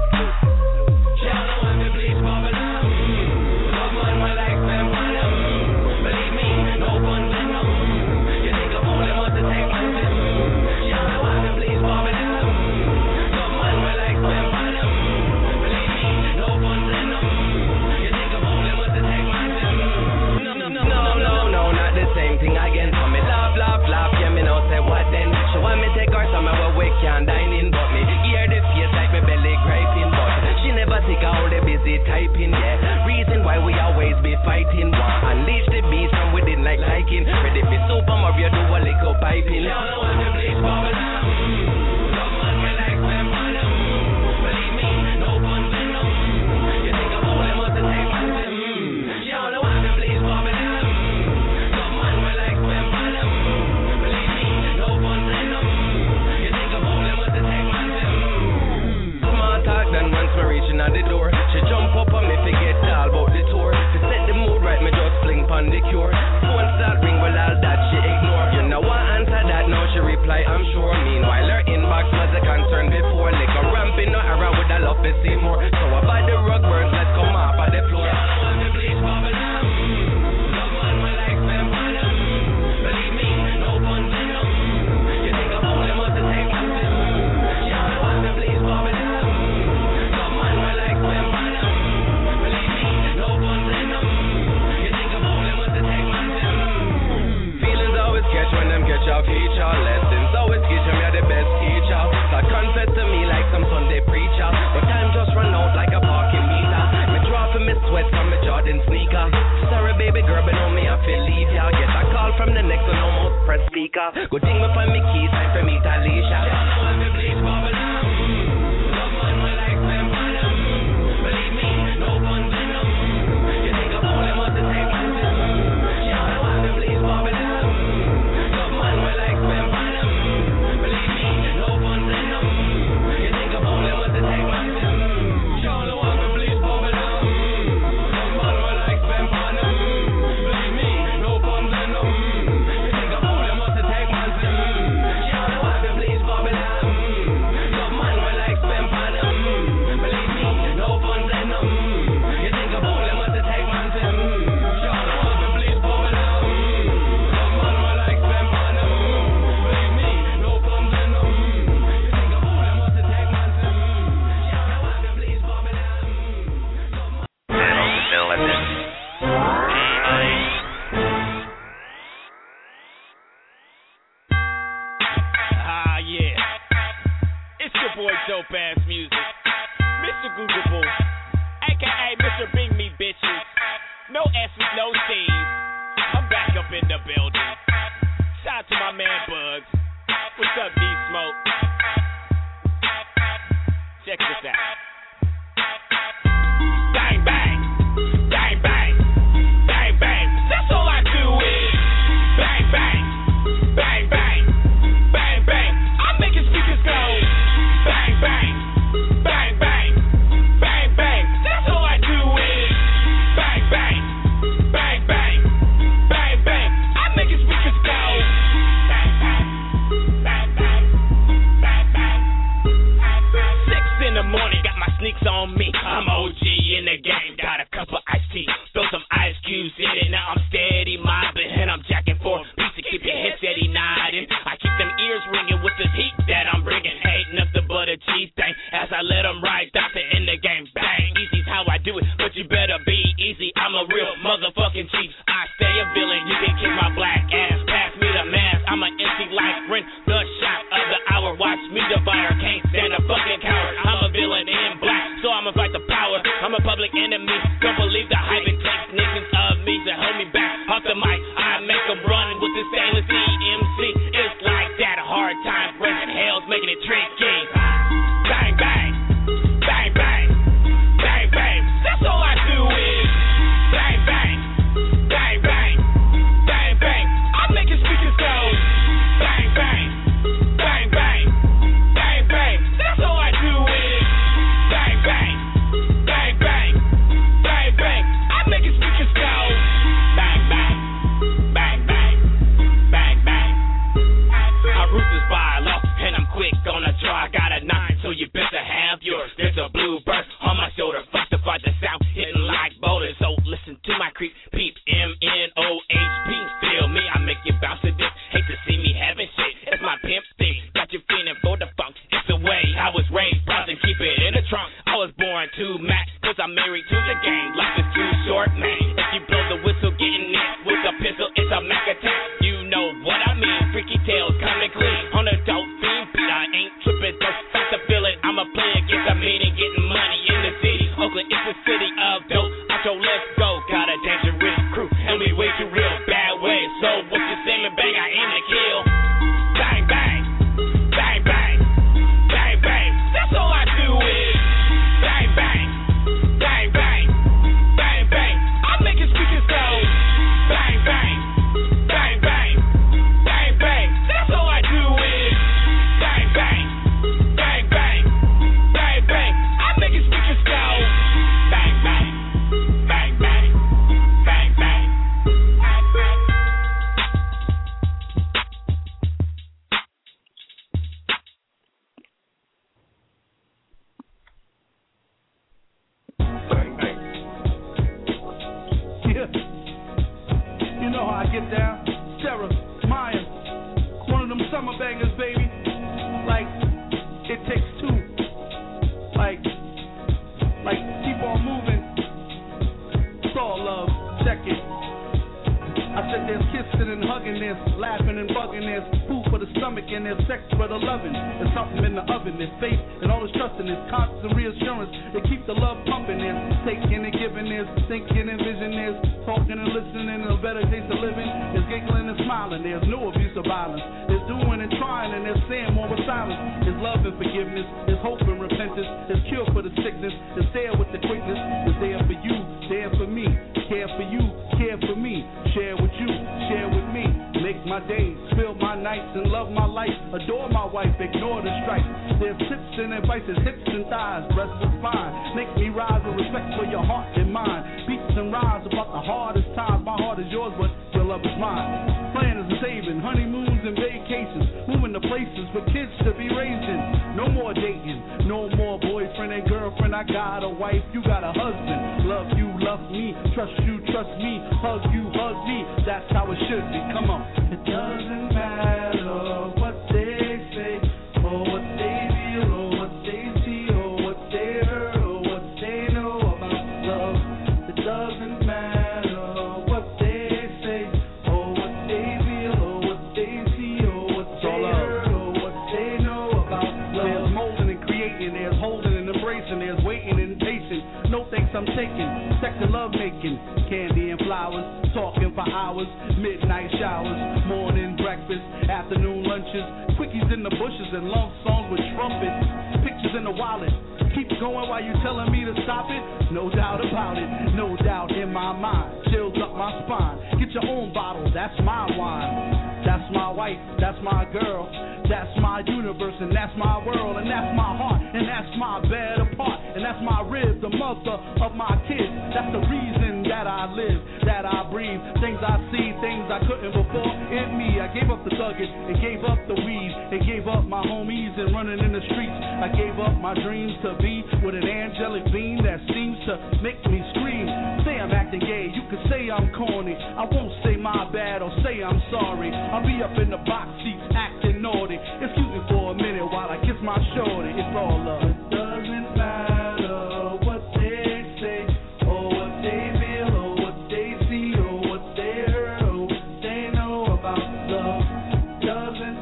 Can't dine in, but me hear the face like me belly griping, but she never take all the busy typing, yeah. Reason why we always be fighting, war. Unleash the beast from within like liking. Ready for Super Mario, do a little piping. Y'all know I'm the bleach bubble. Love man, we like them on them. Believe me, no fun venom. You think I'm only must take my them. Y'all know I'm the bleach bubble. Love man, we like them on them. Believe me, no fun venom. Then once me reaching at the door, she jump up on me, forget all about the tour. To set the mood right, me just fling pon the cure. Phone start ring, but all that she ignore. You know I answer that, now she reply, I'm sure. Meanwhile her inbox was a concern before. Like a ramping no around with a love to see more. So I buy the rug burns, let's come off of the floor. I'm the bleach bubble. Love man, we like them on them. Believe me, no fun venom. You think I'm only must take my them. Y'all know I'm the bleach bubble. When them get your feature lessons, always teach them you're the best teacher. So confess to me like some Sunday preacher, but time just run out like a parking meter. Me draw for me sweat from my Jordan sneaker. Sorry baby girl, but know me I feel leave ya. Get a call from the next one, almost press speaker. Good thing me find me keys, time for me to Alicia. Y'all know I'm the bleach bubble. Love man, we like them on them. Believe me, no fun venom. You think I'm only must take my them. Y'all know I'm the bleach bubble. dope ass music. Mr. Googleable, aka Mr. Bing Me Bitches. No S's, no C's. I'm back up in the building. Shout out to my man Bugs. What's up, D-Smoke? Check this out. Bang, bang. Bang, bang. Bang, bang. That's all I do is bang, bang. Bang, bang. Bang, bang. I'm making speakers go. Bang, bang. Bang, bang. Bang, bang. That's all I do is bang, bang. Bang, bang. Bang, bang. I'm making speakers go. Bang, bang. Bang, bang. Bang, bang. 6 in the morning, got my sneaks on me. I'm OG in the game, got a cup of iced tea. Throw some ice cubes in it, now I'm steady mobbing. And I'm jacking for a piece to keep your head steady nodding. I keep them ears ringing with this heat that I'm bringing. Ain't nothing but a cheese thing as I let them ride out there in the game. Bang, easy's how I do it, but you better be easy. I'm a real motherfucking chief. I stay a villain, you can kick my black ass. Pass me the mask, I'm an MC like Ren. The shot of the hour, watch me divide her. Can't stand a fucking coward. I'm a villain in black, so I'ma fight the power. I'm a public enemy, don't believe the hype. It takes niggas of me to hold me back off the mic. I make them run with the stainless EMC. It's like that, hard time, breaking hell's making it tricky. Bang, bang, bang, bang, bang, bang. That's all I do is bang, bang, bang, bang, bang, bang. I'm making speakers go. Bang, bang, bang, bang, bang, bang. That's all I do is bang, bang, bang, bang, bang, bang. I'm making speakers go. Bang, bang, bang, bang, bang, bang. I root this bile off and I'm quick on a draw. I got a 9, so you better have yours. There's a blue burst on my shoulder. Fuck the fight, the sound hitting like boulders. So listen to my creep, peep, MNOHP. Feel me, I make you bounce to this. Hate to see me having shit. It's my pimp thing. Got you feeling for the funk. It's the way I was raised. Browse and keep it in the trunk. I was born to match, cause I'm married to the game. Life is too short, man. If you blow the whistle, getting it with a pistol, it's a Mac attack. You know what I mean. Freaky tales coming clean. On a dope fiend beat, I ain't tripping. Don't stop the feeling. I'm a player, get the meaning, getting money in the city. Oakland is the city of dope. Outro, let's go. Got a dangerous crew, and we way too real. Bad way. So what you saying, bang? I aim to kill. Bang, bang, bang, bang, bang, bang. That's all I do is bang, bang, bang, bang, bang, bang. I'm making speakers go. Bang, bang, bang, bang, bang, bang. That's all I do is bang, bang, bang, bang, bang, bang. I'm making speakers go. Bang, bang, bang, bang, bang, bang. Yeah. You know how I get down. Sarah, Maya, one of them summer bangers, baby. Like, it takes two. Like, keep on moving. It's all love. Check it. I said there's kissing and hugging this, laughing and bugging this, food for the stomach and there's sex for the loving. There's something in the oven, there's faith and all this trust in this, constant reassurance. They keep the love pumping this, taking and giving this, thinking and vision this, talking and listening and a better taste of living. There's giggling and smiling, there's no abuse of violence. There's doing and trying and there's saying more with silence. There's love and forgiveness, there's hope and repentance, there's cure for the sickness, there's there with the quickness, there's there for you, there for me, care for you, care for me, share with you, share with me, make my days, fill my nights, and love my life, adore my wife, ignore the strife. There's tips and advices, hips and thighs, breasts and spine, make me rise with respect for your heart and mind, beats and rhymes about the hardest times, my heart is yours, but your love is mine. Plans and saving, honeymoons and vacations, moving to places for kids to be raised in. No more dating, no more boyfriend and girlfriend, I got a wife, you got a husband. Love you, love me, trust you, trust me, hug you, hug me, that's how it should be, come on. It doesn't matter what they say, or what they feel, or what they see, or what they heard, or what they know about love. It doesn't matter what they say, or what they feel, or what they see, or what they heard, or what they know about love. There's molding and creating pensioners waiting and patient. No thanks, I'm taking. Sector love making. Candy and flowers. Talking for hours. Midnight showers. Morning breakfast. Afternoon lunches. Quickies in the bushes and love songs with trumpets. Pictures in the wallet. Keep going while you telling me to stop it? No doubt about it, no doubt in my mind. Chills up my spine. Get your own bottle, that's my wine. That's my wife, that's my girl. That's my universe and that's my world. And that's my heart and that's my bed apart. And that's my rib, the mother of my kids. That's the reason that I live, that I breathe. Things I see, things I couldn't before in me. I gave up the thugging and gave up the weed. And gave up my homies and running in the streets. I gave up my dreams to be with an angelic being that seems to make me scream. Say I'm acting gay, you could say I'm corny. I won't say my bad or say I'm sorry. I'll be up in the box seats acting naughty. Excuse me for a minute while I kiss my shorty. It's all love. It doesn't matter what they say or what they feel or what they see or what they heard or what they know about love. Doesn't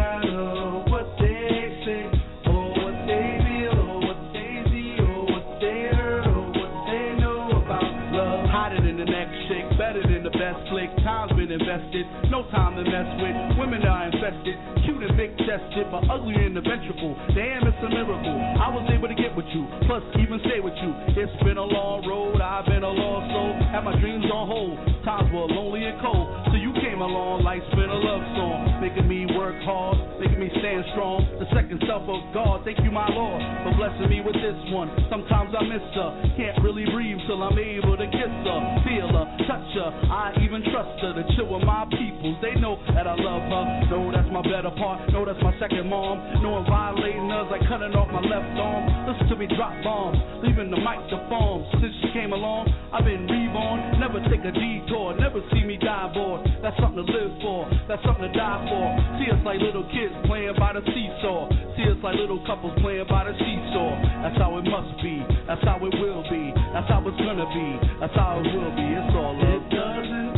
matter what they say or what they feel or what they see or what they heard or what they know about love. Hotter than the next chick, better than the best flick. Time's been invested, no time to mess with. Women are infested, cute and big chested, but ugly in the ventricle. Damn, it's a miracle. I was able to get with you, plus even stay with you. It's been a long road, I've been a lost soul. Had my dreams on hold, times were lonely and cold. So you came along, life's been a love song, making me work hard, making me stand strong. The second self of God, thank you, my Lord, for blessing me with this one. Sometimes I miss her, can't really breathe till I'm able to kiss her, feel her, touch her. I even trust her to chill with my peoples. They know that I love her. Know that's my better part. Know that's my second mom. Know I'm violating us like cutting off my left arm. Listen to me drop bombs, leaving the microphone. Since she came along, I've been reborn. Never take a detour, never see me die bored. That's something to live for, that's something to die for. See us like little kids playing by the seesaw. See us like little couples playing by the seesaw. That's how it must be, that's how it will be, that's how it's gonna be, that's how it will be. It's all love. It doesn't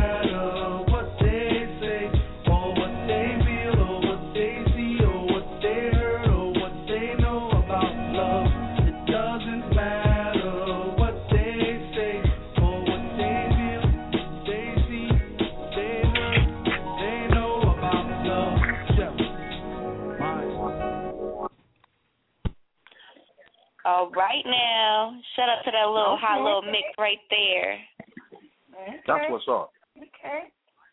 matter what they say or what they feel or what they see or what they heard or what they know about love. It doesn't matter what they say or what they feel, they see, they heard, they know about love. All right now, shout out to that little hot little mix right there. Okay. That's what's up. Okay.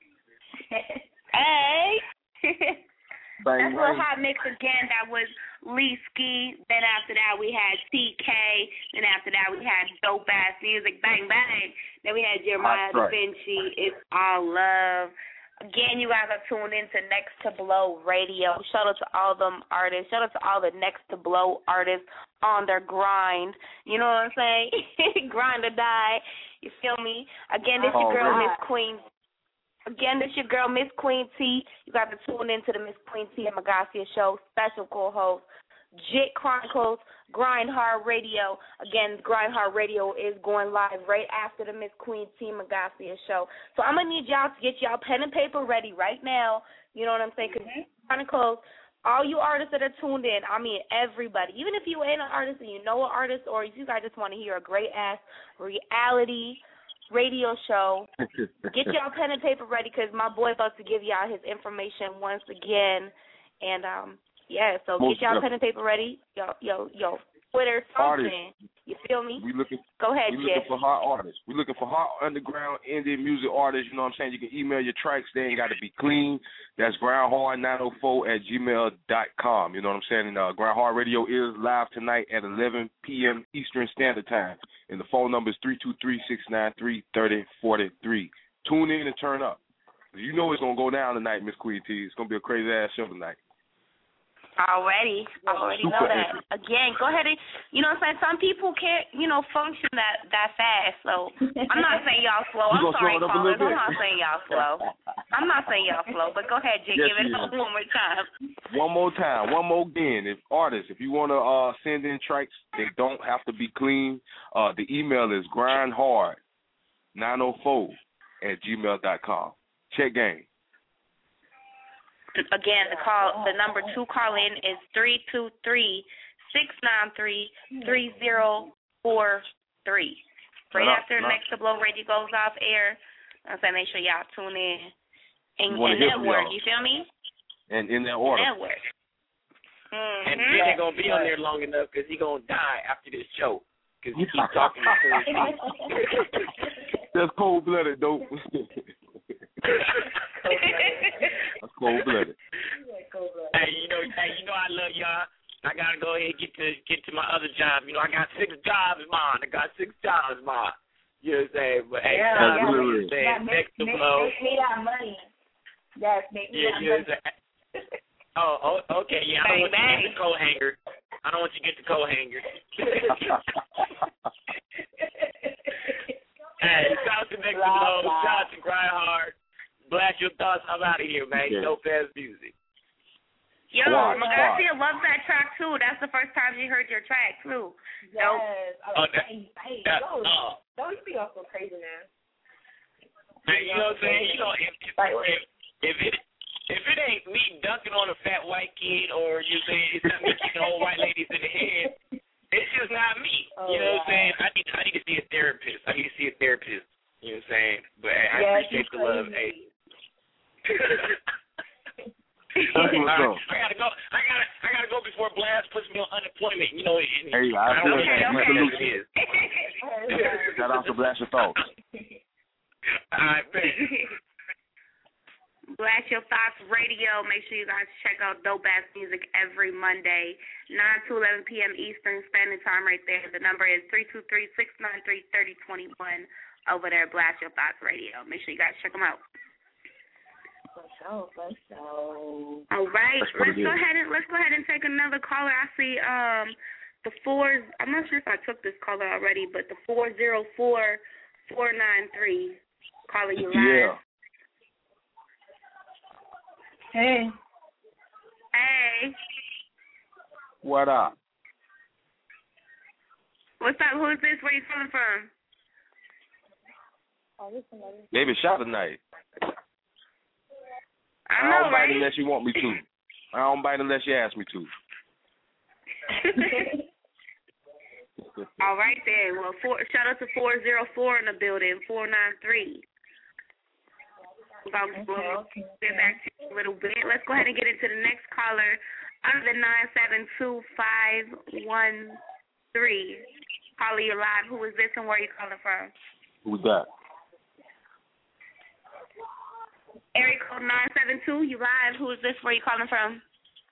Hey. Bang, That's a little hot mix again. That was Leesky. Then after that we had TK. Then after that we had dope ass music. Bang bang. Then we had Jeremiah Da Vinci. It's all love. Again, you guys are tuned in to Next to Blow Radio. Shout out to all them artists. Shout out to all the Next to Blow artists on their grind. You know what I'm saying? Grind or die. You feel me? Again, this your girl, Miss Queen. Again, this your girl, Miss Queen T. You guys are tuned in to the Miss Queen T and Magasia Show. Special co-host, JIT Chronicles, Grind Hard Radio. Again, Grind Hard Radio is going live right after the Miss Queen T Magasia Show. So I'm going to need y'all to get y'all pen and paper ready right now. You know what I'm saying? Because Chronicles, all you artists that are tuned in, I mean everybody, even if you ain't an artist and you know an artist or if you guys just want to hear a great-ass reality radio show, get y'all pen and paper ready because my boy about to give y'all his information once again. And, yeah, so get y'all pen and paper ready. Yo, Twitter, something. You feel me? Go ahead, We looking for hot artists. We looking for hot underground indie music artists. You know what I'm saying? You can email your tracks. They ain't got to be clean. That's groundhard904@gmail.com. You know what I'm saying? And Grind Hard Radio is live tonight at 11 p.m. Eastern Standard Time. And the phone number is 323-693-3043. Tune in and turn up. You know it's going to go down tonight, Miss Queen T. It's going to be a crazy-ass show tonight. Already know that. Again, go ahead and, you know what I'm saying, some people can't, function that fast, so I'm not saying y'all slow. I'm sorry, callers. I'm not saying y'all slow. But go ahead, Jay, give it up one more time. One more again. If you want to send in tracks, they don't have to be clean. The email is grindhard904@gmail.com. Check game. Again, the number to call in is Right after Next to Blow Radio goes off air, so make sure y'all tune in and network. You feel me? And in that order. Network. And he ain't gonna be on there long enough because he gonna die after this show because he keeps talking to him. That's cold-blooded, dope. That's cold-blooded. Hey, you know I love y'all. I gotta go ahead and get to my other job. You know, I got 6 jobs, man. You know what I'm saying? But hey, Next to Blow. Make me that money. Yes, make me that money. Oh, okay, yeah. I don't want you to get the coat hanger. Hey, shout out to Next to Blow. Shout out to Grind Hard. Blast your thoughts. I'm out of here, man. Yeah. Dope ass music. Yo, Magasia loves that track too. That's the first time she heard your track too. Yes. Don't you be all so crazy, man. Hey, you know what I'm saying? You know, if it ain't me dunking on a fat white kid, or you say it's not me kicking old white ladies in the head, it's just not me. You know what I'm saying? I need to see a therapist. You know what I'm saying? But hey, I appreciate the love. Hey. I gotta go before Blast puts me on unemployment. You know, hey, I feel that. Shout out to Blast Your Thoughts. All right, man. Blast Your Thoughts Radio. Make sure you guys check out Dope Ass Music every Monday, 9 to 11 p.m. Eastern Standard Time right there. The number is 323-693-3021 over there, Blast Your Thoughts Radio. Make sure you guys check them out. For sure. All right, let's go ahead and take another caller. I see the 4. I'm not sure if I took this caller already, but the 404-493 calling you live. Yeah. Hey. What up? What's up? Who is this? Where you calling from? Baby, shout tonight. I don't bite unless you want me to. I don't bite unless you ask me to. All right then. Well, shout out to 404 in the building, 493. We're going to get back to you a little bit. Let's go ahead and get into the next caller. Under the 972-513. Caller, you're live. Who is this and where are you calling from? Who's that? Area code 972, you live. Who is this? Where you calling from?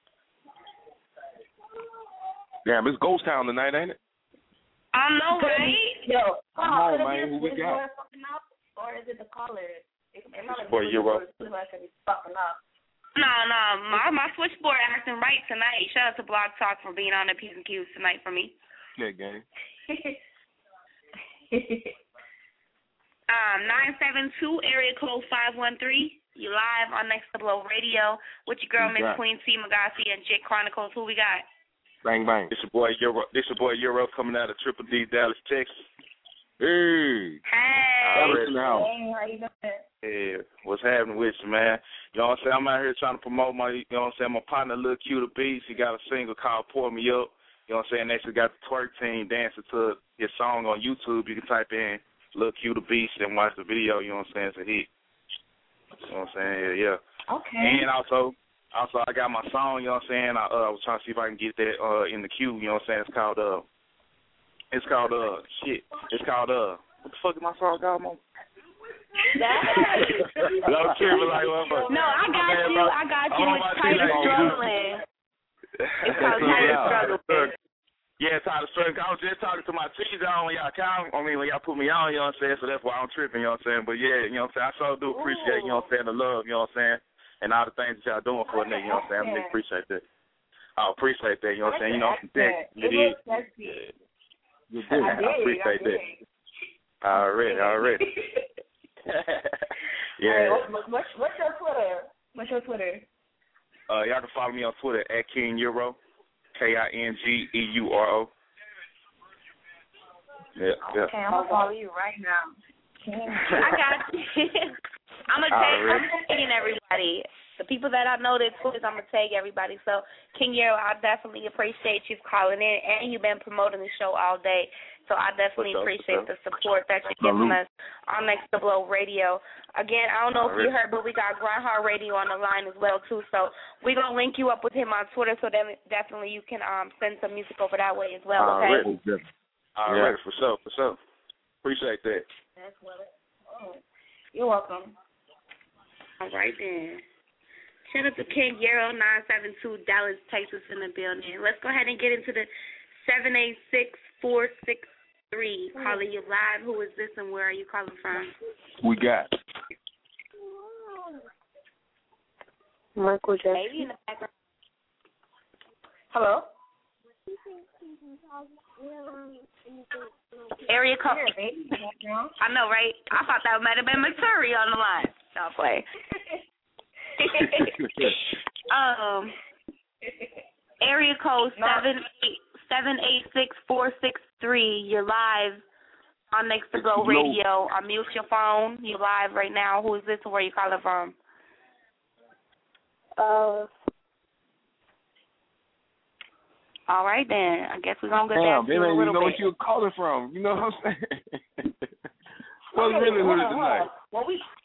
Damn, it's Ghost Town tonight, ain't it? I know, right? Yo, come on, man. Who we got? Or is it the caller? Boy, Euro. No. My switchboard acting right tonight. Shout out to Blog Talk for being on the P's and Q's tonight for me. Yeah, gang. 972, area code 513. You live on Next to Blow Radio with your girl, Miss Queen C. Magasi and Jit Chronicles. Who we got? Bang, bang. This your boy Euro coming out of Triple D, Dallas, Texas. Hey. Hey. In the house. Hey, how you doing? Hey, what's happening with you, man? You know what I'm saying? I'm out here trying to promote my, you know what I'm saying, my partner, Lil Q the Beast. He got a single called Pour Me Up. You know what I'm saying? They actually got the twerk team dancing to his song on YouTube. You can type in Lil Q the Beast and watch the video. You know what I'm saying? It's a hit. You know what I'm saying? Yeah. Okay. And also I got my song. You know what I'm saying? I was trying to see if I can get that in the queue. You know what I'm saying? It's called what the fuck is my song called, Mom? No, I got you. It's Tighter Struggling. It's called Tighter Struggling. Yeah, Tighter Struggling. I was just talking to my teacher on y'all account. I mean, when y'all put me on, you know what I'm saying? So that's why I'm tripping, you know what I'm saying? But yeah, you know what I'm saying? I sure do appreciate, you know what I'm saying, the love, you know what I'm saying? And all the things that y'all doing for a nigga, you know what I'm saying? I really appreciate that. I appreciate that, you know what I'm saying? You know, it is. You did. I appreciate that. Already. Yeah. What's your Twitter? Y'all can follow me on Twitter at King Euro, KINGEURO. Yeah. Okay, I'm gonna follow you right now. I got you. I'm tagging everybody. the people that I know that Twitters, I'm gonna tag everybody. So King Yarrow, I definitely appreciate you calling in, and you've been promoting the show all day. So I definitely appreciate the support that you're giving us on Next to Blow Radio. Again, I don't know if you heard, but we got Grindhard Radio on the line as well too. So we're gonna link you up with him on Twitter, so then definitely you can send some music over that way as well. Okay. All right, for sure. Appreciate that. That's what you're welcome. All right then. Shout out to King Yarrow 972 Dallas, Texas in the building. Let's go ahead and get into the 786-463. Calling you live. Who is this and where are you calling from? We got Michael Jackson. Hello? Area code. I know, right? I thought that might have been Maturi on the line. Don't play. Area code 786-463. You're live on Next to Blow Radio. Unmute your phone. You're live right now. Who is this and where you calling from? All right then. I guess we're gonna get that to you a little bit. You know what you're calling from. You know what I'm saying? What's really with it tonight? When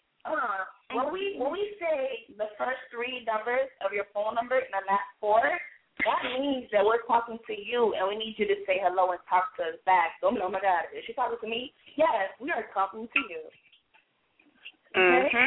we say the first three numbers of your phone number and the last four, that means that we're talking to you and we need you to say hello and talk to us back. So, oh my God, is she talking to me? Yes, we are talking to you. Okay? Mm-hmm.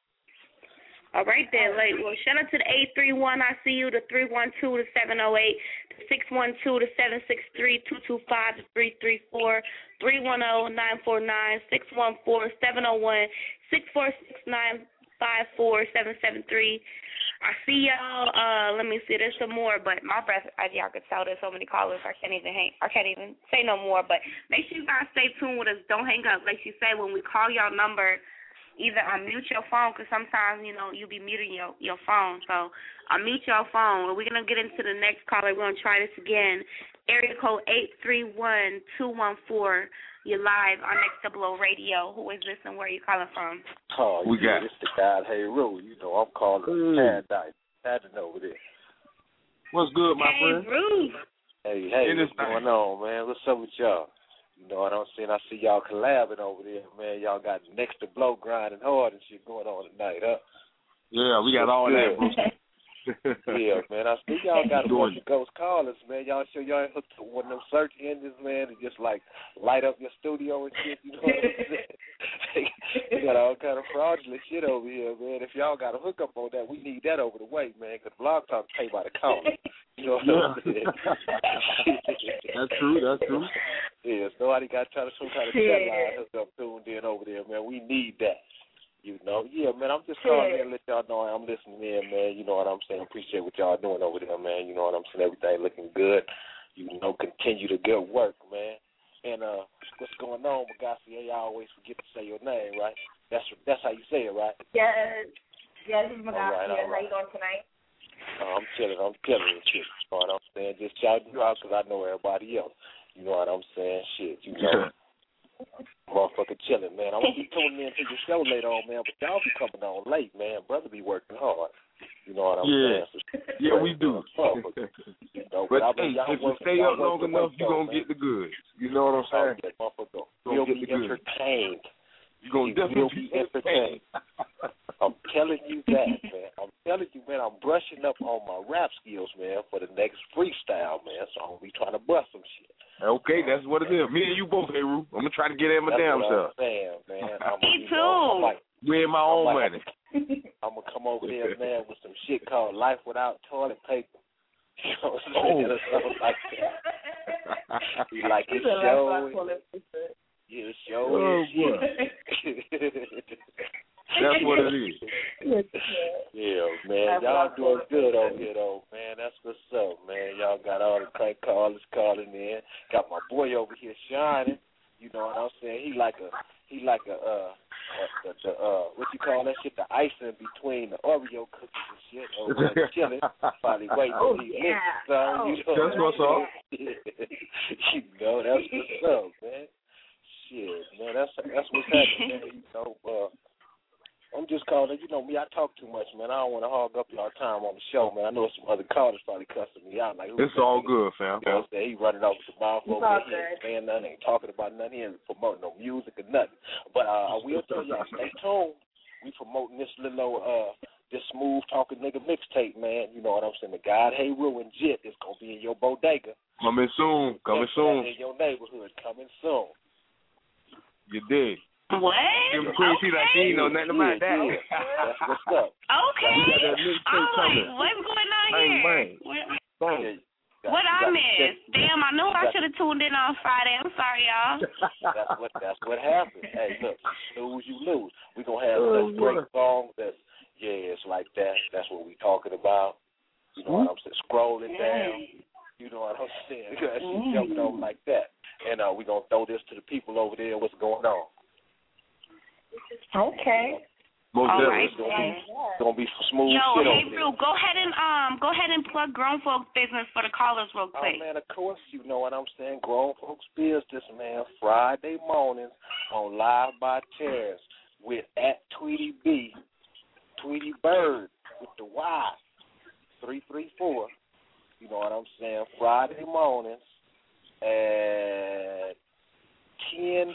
All right then, well, shout out to the 831, I see you, the 312, the 708, the 612, the 763, 225, the 334, 310, 949, 614, 701, 646, 954, 773. I see y'all. Let me see. There's some more, but my breath, as y'all could tell, there's so many callers. I can't even say no more. But make sure you guys stay tuned with us. Don't hang up. Like you say, when we call y'all number, either unmute your phone, because sometimes, you'll be muting your phone. So unmute your phone. We're going to get into the next caller. We're going to try this again. Area code 831-214. You're live on Next to Blow Radio. Who is this and where are you calling from? Oh, we got it's the guy, Hey Roo. I'm calling Paradise. Paradise over there. What's good, my friend? Hey, Roo. Hey, what's going on, man? What's up with y'all? You know what I'm saying? I see y'all collabing over there, man. Y'all got Next to Blow grinding hard and shit going on tonight, huh? Yeah, we got all that, bro. Yeah, man. I see y'all got a bunch of ghost callers, man. Y'all sure y'all ain't hooked to one of them search engines, man, and just like light up your studio and shit, you know what I'm saying? We got all kind of fraudulent shit over here, man. If y'all got a hookup on that, we need that over the way, man, because Blog Talk pay by the call. You know what I'm saying? That's true. Yeah, somebody got to try to some kind of deadline hookup tuned in over there, man. We need that. Yeah, man, I'm just calling in to let y'all know I'm listening in, man. You know what I'm saying? Appreciate what y'all doing over there, man. You know what I'm saying? Everything looking good. Continue the good work, man. And what's going on, Magasi? I always forget to say your name, right? That's how you say it, right? Yes, this is Magasi. All right. How you doing tonight? I'm chilling and shit. You know what I'm saying? Just shouting you out because I know everybody else. You know what I'm saying? Shit, motherfucker chilling, man. I want to be tuning in to your show later on, man, but y'all be coming on late, man. Brother be working hard. You know what I'm saying? So, yeah, we do. But hey, if you stay up long enough, you're going to get the goods. You know what I'm saying? You'll be entertained. You're going to definitely be entertained. I'm telling you that, man. I'm telling you, man, I'm brushing up on my rap skills, man, for the next freestyle, man. So I'm going to be trying to bust some shit. Okay, that's what it is. Me and you both, Hey Roo. I'm going to try to get in my damn self. Man. Me too. We're my own money. I'm going to come over there, man, with some shit called Life Without Toilet Paper. You know what I'm saying? Or something like that. We like it show. Yeah, show. Oh, boy. That's what it is. Yeah, man. Y'all doing good over here, though, man. That's what's up, man. Y'all got all the crank callers calling in. Got my boy over here shining. You know what I'm saying? He like a what you call that shit? The icing between the Oreo cookies and shit. Over there chilling, probably waiting to be lit. That's what's up. You know, that's what's up, man. Shit, man. That's what's happening, man. I'm just caller. You know me, I talk too much, man. I don't want to hog up y'all time on the show, man. I know some other callers probably cussing me out. Like, it's all good, fam. You know what I'm saying? He running off with the mouth over there. He ain't saying nothing, ain't talking about nothing. He ain't promoting no music or nothing. But I will tell you, stay tuned. We promoting this little this smooth talking nigga mixtape, man. You know what I'm saying? The God Hey Rue and Jit is gonna be in your bodega. Coming soon. In your neighborhood. Coming soon. You dig? What? Queen, like he ain't know nothing about that. Yeah. That's what's up. Okay. What's going on here? What I missed? Damn, I knew I should have tuned in on Friday. I'm sorry, y'all. That's what happened. Hey, look, snooze, you lose. We're going to have such great songs it's like that. That's what we're talking about. You know what I'm saying? Scroll it down. You know what I'm saying? She's jumping over like that. And we're going to throw this to the people over there. What's going on? Okay. Most definitely. It's gonna be smooth shit over there. Drew, go ahead and plug Grown Folks Business for the callers real quick. Oh man, of course, you know what I'm saying. Grown Folks Business, man. Friday mornings on Live by Terrace with @Tweety B, Tweety Bird with the Y, 334. You know what I'm saying. Friday mornings at 10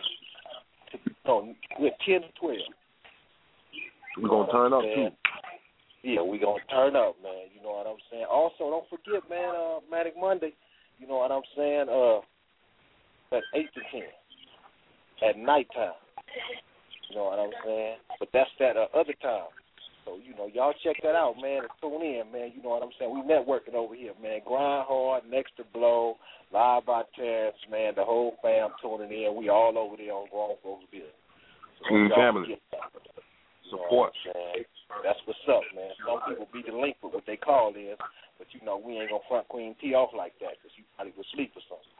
to 12. We're going to turn up, too. Yeah, we're going to turn up, man. You know what I'm saying? Also, don't forget, man, Manic Monday, you know what I'm saying, at 8 to 10 at nighttime. You know what I'm saying? But that's that other time. So, you know, y'all check that out, man, and tune in, man. You know what I'm saying? We networking over here, man. Grind Hard, Next to Blow, Live by Terrence, man. The whole fam tuning in. We all over there on Grown Folks Business. Team family. Support. That's what's up, man. Some people be delinquent with they call in, but, you know, we ain't going to front Queen T off like that because you probably would sleep or something.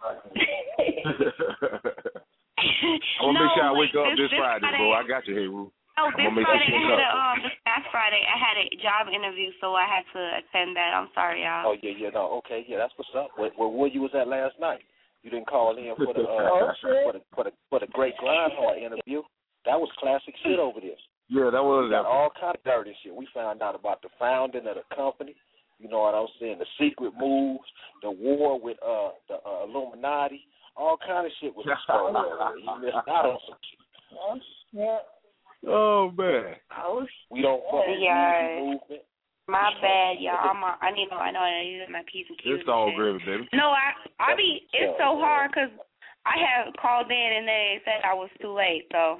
I'm going to make sure I wake up this Friday, bro. I got you, hey, Roo. Oh, this past Friday, I had a job interview, so I had to attend that. I'm sorry, y'all. Oh, yeah, no, okay, yeah, that's what's up. Where you was at last night? You didn't call in for the for the Great Grind Hard interview. That was classic shit over there. Yeah, that was. We got all kind of dirty shit. We found out about the founding of the company. You know what I'm saying? The secret moves, the war with the Illuminati, all kind of shit was exposed. You missed out on some shit. Yeah. Oh man. We don't fuck with the movement. My bad, y'all. I know I need my P's and Q's. It's all good, baby. No, it's so hard because I had called in and they said I was too late, so.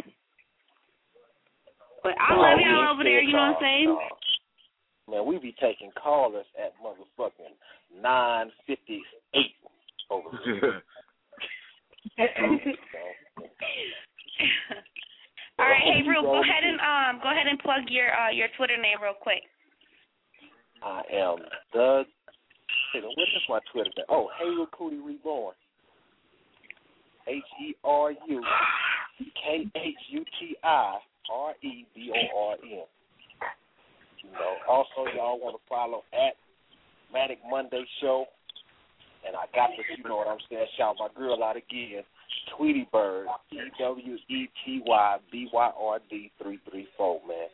But I love y'all over there, you know what I'm saying? Man, we be taking callers at motherfucking 9:58 over there. All right, hey Rue, go ahead and plug your Twitter name real quick. I am Doug. What is my Twitter name? Oh, Hey Rue Cootie Reborn. HerukutiReborn. You know, also y'all want to follow at Manic Monday Show, and I got to, you know what I'm saying, shout my girl out again, Tweety Bird, TweetyByrd 334, man.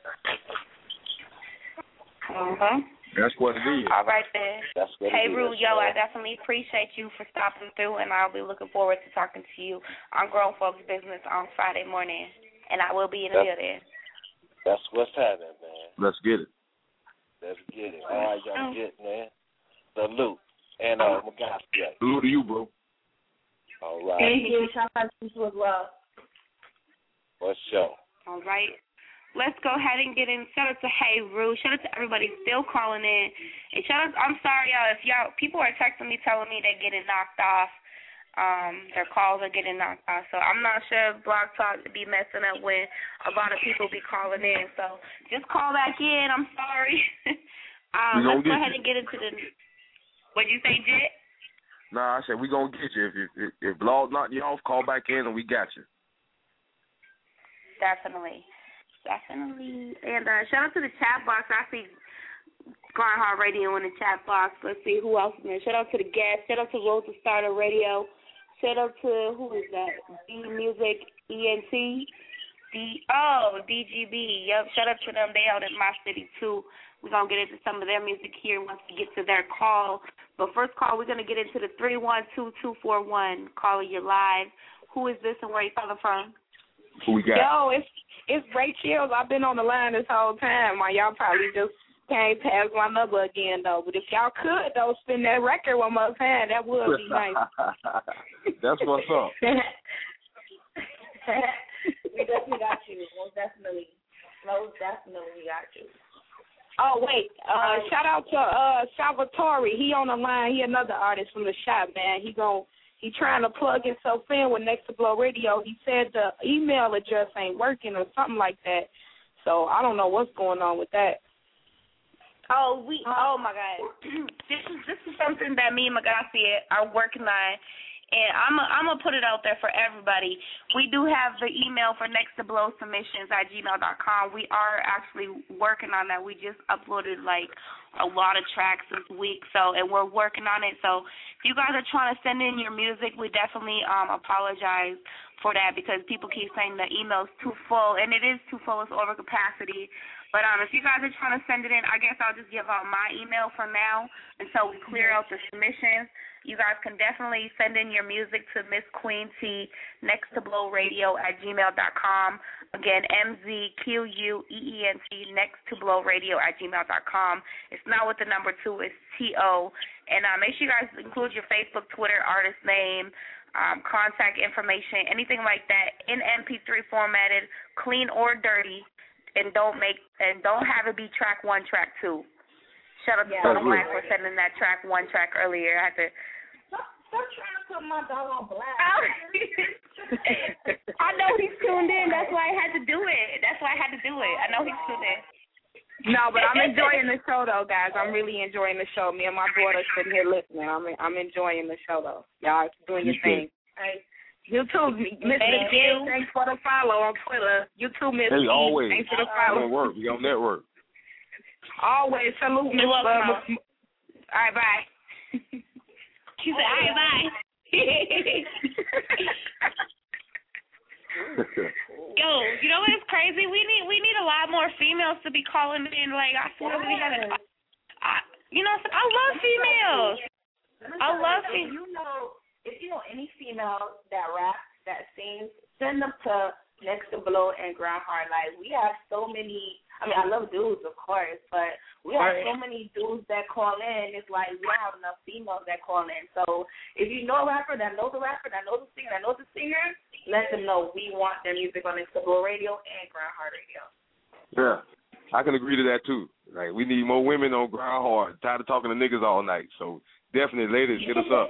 That's what it is. All right then. That's what hey it Rue, is. I definitely appreciate you for stopping through, and I'll be looking forward to talking to you on Grown Folks Business on Friday morning, and I will be in the building. That's what's happening, man. Let's get it. Let's get it. All right, y'all get it, man. Salute. And Magasi. Salute to you, bro. All right. Thank you. Shout out to you as well. For sure. All right. Let's go ahead and get in. Shout out to Hey Rue. Shout out to everybody still calling in. And shout out, I'm sorry, y'all, if people are texting me telling me they're getting knocked off. Their calls are getting knocked off. So I'm not sure if Blog Talk be messing up when a lot of people be calling in. So just call back in. I'm sorry. Let's go ahead and get into the. What'd you say, Jet? Nah, I said we gonna get you. If Blog knocked you off, call back in and we got you. Definitely. And shout out to the chat box. I see Grind Hard Radio in the chat box. Let's see who else is there. Shout out to the guests. Shout out to Road to Starter Radio. Shout out to, who is that? B Music ENT. DGB. Yep, shout out to them. They out in my city, too. We're going to get into some of their music here once we get to their call. But first call, we're going to get into the 312-241. Caller, you're live. Who is this and where you calling from? Who we got? Yo, it's Rachel. I've been on the line this whole time. Y'all probably just came past my number again, though. But if y'all could, though, spin that record one more time, that would be nice. That's what's up. We definitely got you. Most definitely we got you. Oh, wait. Shout out to Salvatore. He on the line. He another artist from the shop, man. He trying to plug himself in with Next to Blow Radio. He said the email address ain't working or something like that. So I don't know what's going on with that. Oh my God. This is something that me and Magasi are working on. And I'm gonna put it out there for everybody. We do have the email for Next to Blow submissions at gmail.com. We are actually working on that. We just uploaded like a lot of tracks this week, and we're working on it. So if you guys are trying to send in your music, we definitely apologize for that because people keep saying the email's too full, and it is too full. It's over capacity. But if you guys are trying to send it in, I guess I'll just give out my email for now until we clear out the submissions. You guys can definitely send in your music to Miss Queen T, nexttoblowradio@gmail.com. Again, MZQUEENT, nexttoblowradio@gmail.com. It's not with the number 2, it's TO. And make sure you guys include your Facebook, Twitter, artist name, contact information, anything like that in MP3 formatted, clean or dirty, and don't have it be track 1, track 2. Shout out to Soda Black for sending that track 1 track earlier. I had to. Stop trying to put my dog on blast. I know he's tuned in. That's why I had to do it. I know he's tuned in. No, but I'm enjoying the show, though, guys. I'm really enjoying the show. Me and my daughter sitting here listening. I'm enjoying the show, though. Y'all doing your thing. You too, Miss McGee. Thanks for the follow on Twitter. You too, Miss McGee. Always. Thanks for the follow. We on network. Always. Salute, Miss All right, bye. She said, all right, bye. Yo, you know what's crazy? We need a lot more females to be calling in. Like, I swear we had I love females. If you know any female that raps, that sings, send them to Next to Blow and Ground Hard. Like, we have so many. I mean, I love dudes, of course, but we have so many dudes that call in. It's like we don't have enough females that call in. So if you know a rapper that knows a rapper, that knows a singer, let them know we want their music on Next to Blow Radio and Ground Hard Radio. Yeah, I can agree to that too. Like, we need more women on Ground Hard. Tired of talking to niggas all night. So definitely, ladies, hit us up.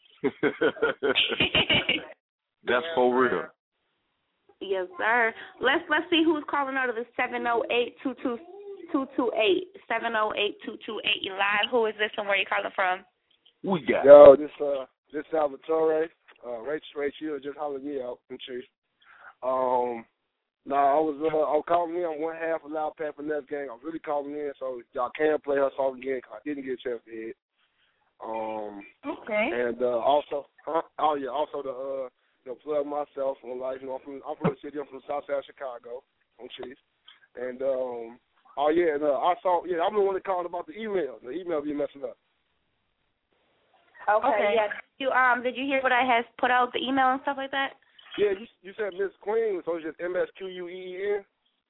That's for real. Yes, sir. Let's see who's calling out of the 708-228. 708-228. You live. Who is this and where you calling from? We got. Yo, this Salvatore. Rachel just hollered me out in Chase. I was calling in on one half of Loud Pack Finesse Gang. I was really calling in so y'all can play her song again because I didn't get a chance to hit. Okay. And also to plug myself on life. I'm from the city. I'm from the South Side of Chicago on Chase. And I'm the one that called about the email. The email be messing up. Okay. Yeah. Did you hear what I had put out, the email and stuff like that? Yeah, you said Miss Queen, so it's just MSQUEEN?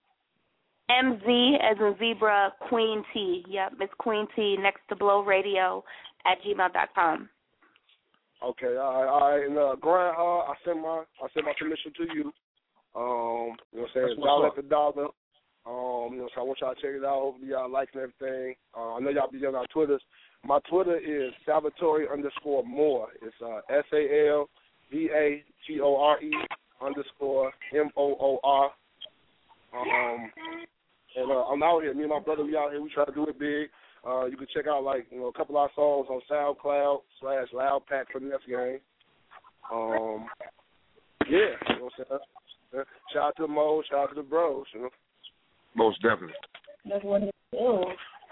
MZ as in zebra, Queen T. Yep, Miss Queen T, Next to Blow Radio @gmail.com. Okay, all right. And Grind Hard, I sent my submission to you. You know what I'm saying? Y'all at the dollar. So I want y'all to check it out. Hopefully y'all like and everything. I know y'all be on our Twitters. My Twitter is Salvatore_Moore. It's SALVATORE_MOOR. And I'm out here. Me and my brother, we out here. We try to do it big. You can check out a couple of our songs on SoundCloud /Loud Pack Finesse Gang. You know what I'm saying? Shout out to Mo, shout out to the bros, you know. Most definitely. That's what it do.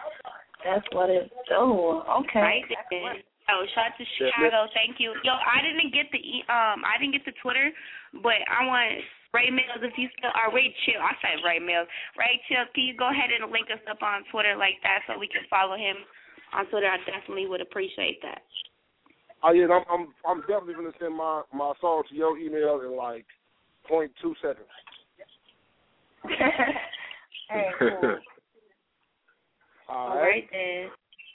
Okay. Oh, shout out to Chicago. Thank you. Yo, I didn't get the Twitter, but I want Ray Mills, if you still are Ray Chill, I said Ray Mills. Ray Chill, can you go ahead and link us up on Twitter like that so we can follow him on Twitter? I definitely would appreciate that. Oh yeah, I'm definitely gonna send my song to your email in like 0.2 seconds. Hey, cool. All right then.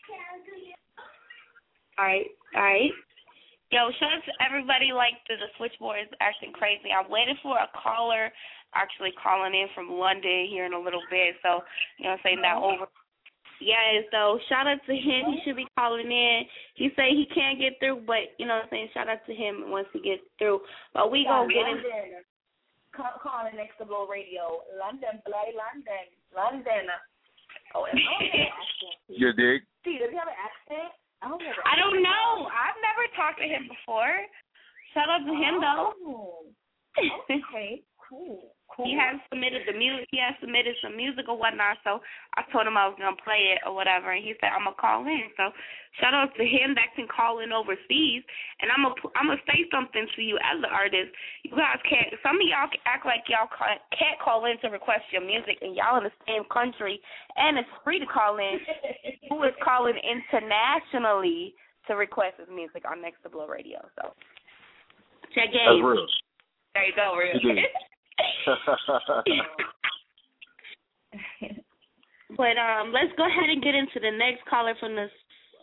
All right. Yo, shout out to everybody. Like the switchboard is acting crazy. I'm waiting for a caller actually calling in from London here in a little bit. So, you know what I'm saying, that over. Yeah, so shout out to him. He should be calling in. He say he can't get through, but, you know what I'm saying, shout out to him once he gets through. But we gonna get in. Calling Next to Blow Radio. London, bloody London. Oh, and you dig? See, does he have an accent? I don't know. I've never talked to him before. Shout out to him though. Okay, cool. He has submitted the music. He has submitted some music or whatnot. So I told him I was gonna play it or whatever, and he said I'm gonna call in. So shout out to him that can call in overseas. And I'm gonna say something to you as an artist. You guys can't. Some of y'all act like y'all can't call in to request your music, and y'all in the same country, and it's free to call in. Who is calling internationally to request his music on Next to Blow Radio? So check in. That's real. There you go, real. But let's go ahead and get into the next caller from the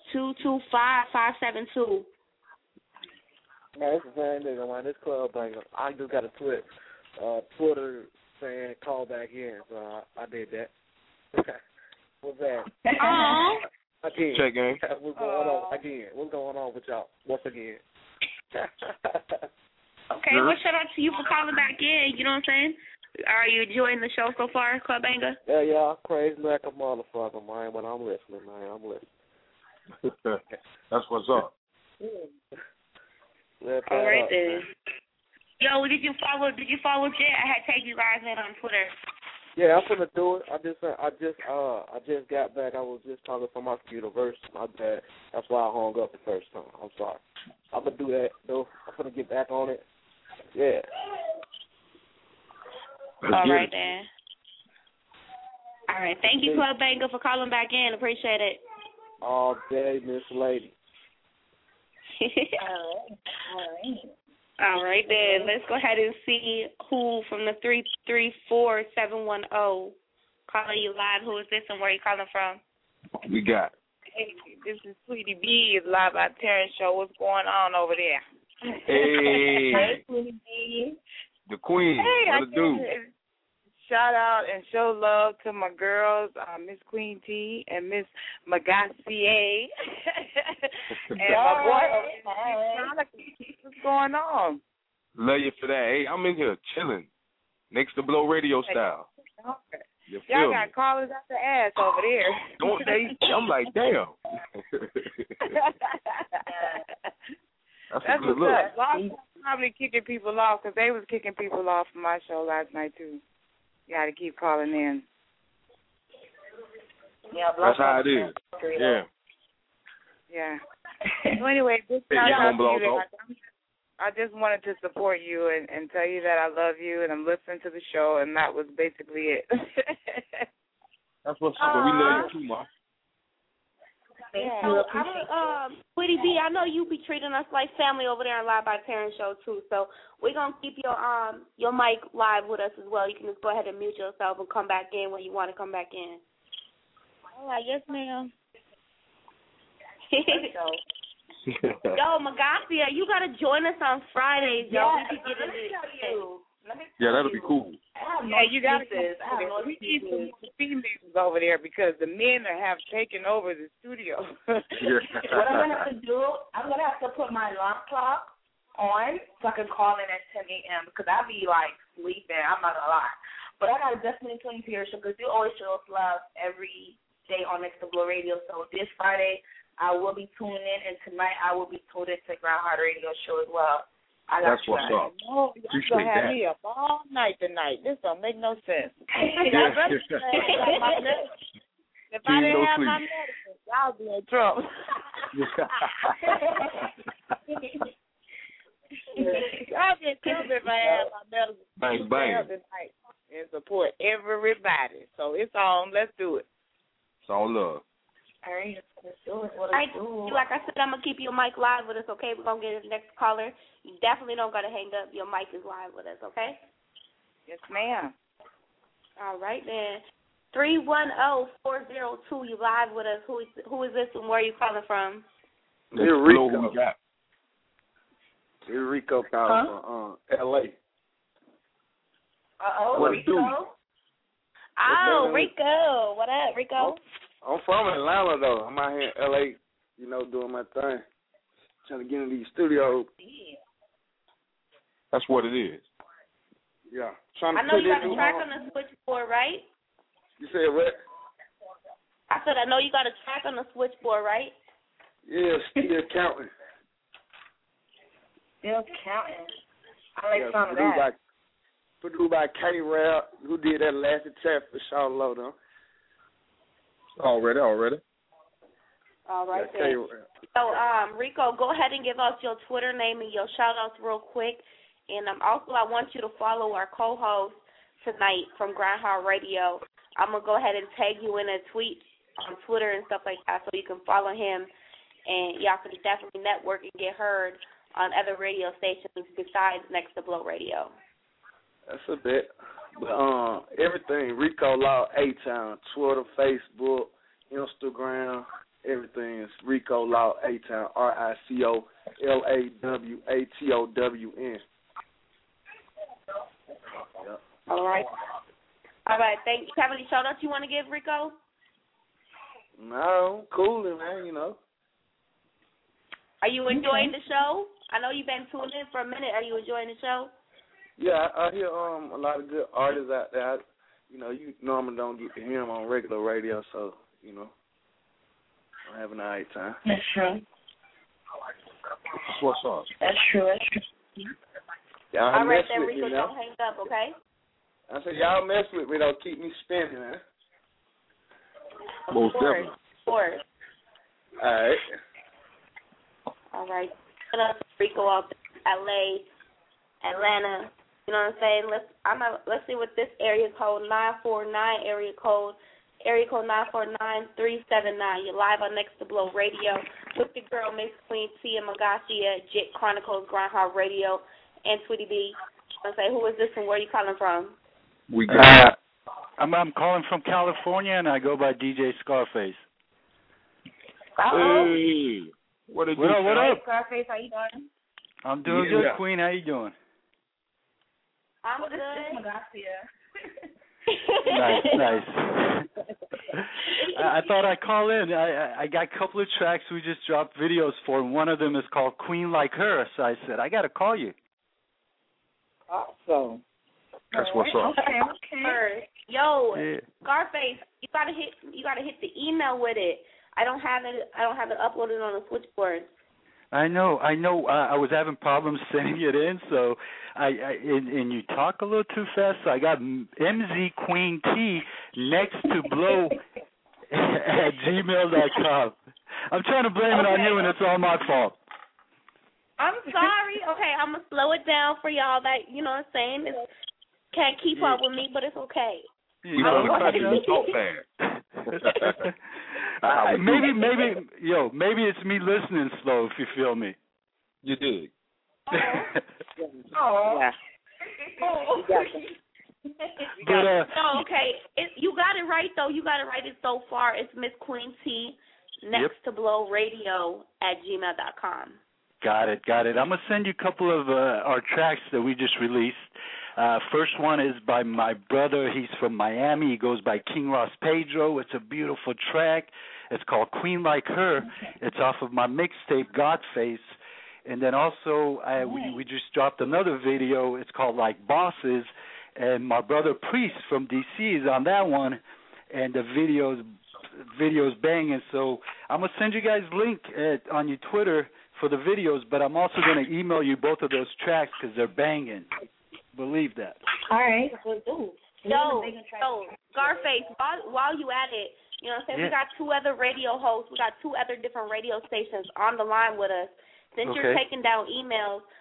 225-572. Man, it's the same nigga, man. This club banger. I just got a Twitter saying call back in, so I did that. What's that? Again. Check in. What's going on? Again. What's going on with y'all? Once again. Okay, well, shout out to you for calling back in. You know what I'm saying? Are you enjoying the show so far, Club Banger? Yeah, crazy like a motherfucker, man. But I'm listening, man. I'm listening. That's what's up. All right then. Yo, did you follow Jet? I had tagged you guys in on Twitter. Yeah, I'm gonna do it. I just got back. I was just talking from my computer verse. My bad. That's why I hung up the first time. I'm sorry. I'm gonna do that though. I'm gonna get back on it. Yeah. All right then. All right. Thank you, Club Banger, for calling back in. Appreciate it. All day, Miss Lady. All right then. Let's go ahead and see who from the 334-710 calling you live. Who is this and where are you calling from? We got. Hey, this is Sweetie B, live by Terrence Show. What's going on over there? Hey. Hey, Sweetie B. The Queen. Hey, what it do? Shout out and show love to my girls, Miss Queen T and Miss Magassier. And my boy, what's going on? Love you for that. Hey, I'm in here chilling. Next to Blow Radio style. Okay. You feel Y'all me? got callers out the ass over there. Don't they? I'm like, damn. That's a good look. Lost probably kicking people off because they was kicking people off from my show last night too. You got to keep calling in. Yeah, that's how it is. Yeah. Yeah. So anyway, just I just wanted to support you and tell you that I love you and I'm listening to the show, and that was basically it. That's what's up. We love you too, Ma. Yeah. So, Sweetie B, I know you be treating us like family over there on Live by Terrence Show too. So we're gonna keep your mic live with us as well. You can just go ahead and mute yourself and come back in when you want to come back in. All right, yes, ma'am. Yo, Magasia, you gotta join us on Fridays, yo. Yeah, We be getting Yeah, that'll be cool. Yeah, you got to. We need some females over there because the men have taken over the studio. What I'm gonna have to do, I'm gonna have to put my alarm clock on so I can call in at 10 a.m. because I be like sleeping. I'm not gonna lie, but I gotta definitely tune into your show because you always show us love every day on Next to Blow Radio. So this Friday I will be tuning in, and tonight I will be tuned into Ground Hard Radio show as well. That's what's up. No, you're going to have me up all night tonight. This don't make no sense. If I didn't have my medicine, I'll be in trouble. I'll get killed if I have my medicine. Bang, bang. Tonight and support everybody. So it's on. Let's do it. It's all love. All right, let's do it. All right, like I said, I'm going to keep your mic live with us, okay? We're going to get the next caller. You definitely don't got to hang up. Your mic is live with us, okay? Yes, ma'am. All right, then. 310-402, you live with us. Who is this and where are you calling from? It's Rico. It's Rico calling from L.A. What Rico? Oh, Rico. What up, Rico? I'm from Atlanta, though. I'm out here in L.A., doing my thing. Trying to get into these studios. That's what it is. Yeah. I know you got a track on the switchboard, right? You said what? I said I know you got a track on the switchboard, right? Yeah, still counting. Still counting. I like some of that. Produced by K-Rap, who did that last attack for Charlotte, though. Already. All right, then. So, Rico, go ahead and give us your Twitter name and your shout-outs real quick. And also, I want you to follow our co-host tonight from Groundhog Radio. I'm going to go ahead and tag you in a tweet on Twitter and stuff like that so you can follow him. And y'all can definitely network and get heard on other radio stations besides Next to Blow Radio. That's a bit. But everything, Rico Law A-Town, Twitter, Facebook, Instagram, everything is Rico Law A-Town, RICOLAWATOWN. Yep. All right. Thank you. Have any shout-outs you want to give, Rico? No, cooling, man, Are you enjoying the show? I know you've been tuned in for a minute. Are you enjoying the show? Yeah, I hear a lot of good artists out there. You normally don't get to hear them on regular radio, so, I'm having a nice time. That's true. That's what's up. That's true. Y'all all right, mess then, with Rico, me, don't hang up, okay? I said, y'all mess with me, don't keep me spinning, man. Most definitely. Of course. All right. All right. Rico out there, L.A., Atlanta. You know what I'm saying? Let's see what this area code 949 area code 949-379. You're live on Next to Blow Radio with your girl Miss Queen T and Magashi at Jit Chronicles, Groundhog Radio, and Tweety B. I'm say, who is this and where are you calling from? I'm calling from California and I go by DJ Scarface. Hey, what up? Scarface, how you doing? I'm doing good, Queen. How you doing? I'm good. Nice. I thought I'd call in. I got a couple of tracks we just dropped videos for, and one of them is called Queen Like Her. So I said, I got to call you. Awesome. That's what's up. Okay. Yo, Scarface, you gotta hit the email with it. I don't have it uploaded on the switchboard. I know. I was having problems sending it in, so and you talk a little too fast. So I got MZ Queen T next to blow at gmail.com. I'm trying to blame it on you, and it's all my fault. I'm sorry. Okay, I'm gonna slow it down for y'all. That you know what I'm saying. Can't keep up with me, but it's okay. You know, talk fast. Maybe it's me listening slow. If you feel me, you dig. Oh. Yeah. Okay. You got it right though. You got it right. It's so far. It's Miss Queen T next to Blow Radio at gmail.com. Got it. I'm gonna send you a couple of our tracks that we just released. First one is by my brother. He's from Miami. He goes by King Ross Pedro. It's a beautiful track. It's called Queen Like Her. It's off of my mixtape, Godface. And then also we just dropped another video. It's called Like Bosses. And my brother Priest from D.C. is on that one. And the video's banging. So I'm going to send you guys a link on your Twitter for the videos, but I'm also going to email you both of those tracks because they're banging. Believe that. All right. Yo, Scarface, while you at it, you know what I'm saying? We got two other radio hosts. We got two other different radio stations on the line with us. Since you're taking down emails,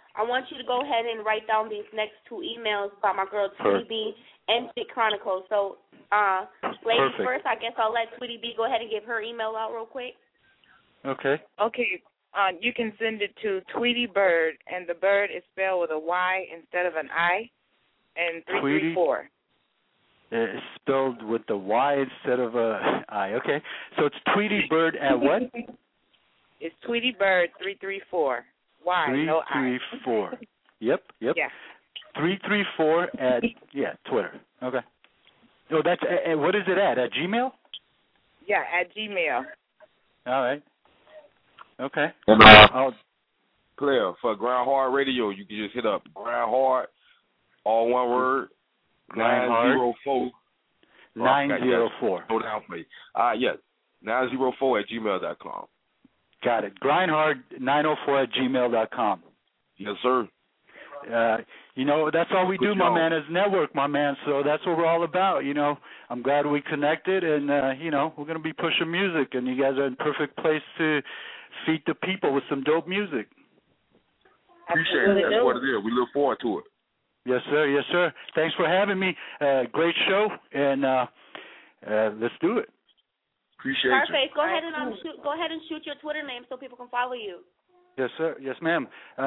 I want you to go ahead and write down these next 2 emails by my girl Tweety B and Jit Chronicles. So, ladies first, I guess I'll let Tweety B go ahead and give her email out real quick. Okay. Okay. You can send it to Tweety Bird, and the bird is spelled with a Y instead of an I, and 334. It's spelled with the Y instead of a I. Okay. So it's Tweety Bird at what? It's Tweety Bird 334. Y, no I. 334. Yep. Yeah. 334 at Twitter. Okay. Oh, that's what is it at Gmail? Yeah, at Gmail. All right. Okay. And player for Grind Hard Radio, you can just hit up Grind Hard, all one word. 904. 904. Hold down for you. Yes. 904 at gmail.com. Got it. Grindhard904 at gmail.com. Yes, sir. That's all we do, my man, is network, my man. So that's what we're all about. I'm glad we connected, and we're going to be pushing music, and you guys are in perfect place to feed the people with some dope music. Appreciate it. That's what it is. We look forward to it. Yes, sir. Yes, sir. Thanks for having me. Great show, and let's do it. Appreciate Scarface, go ahead and shoot your Twitter name so people can follow you. Yes, sir. Yes, ma'am.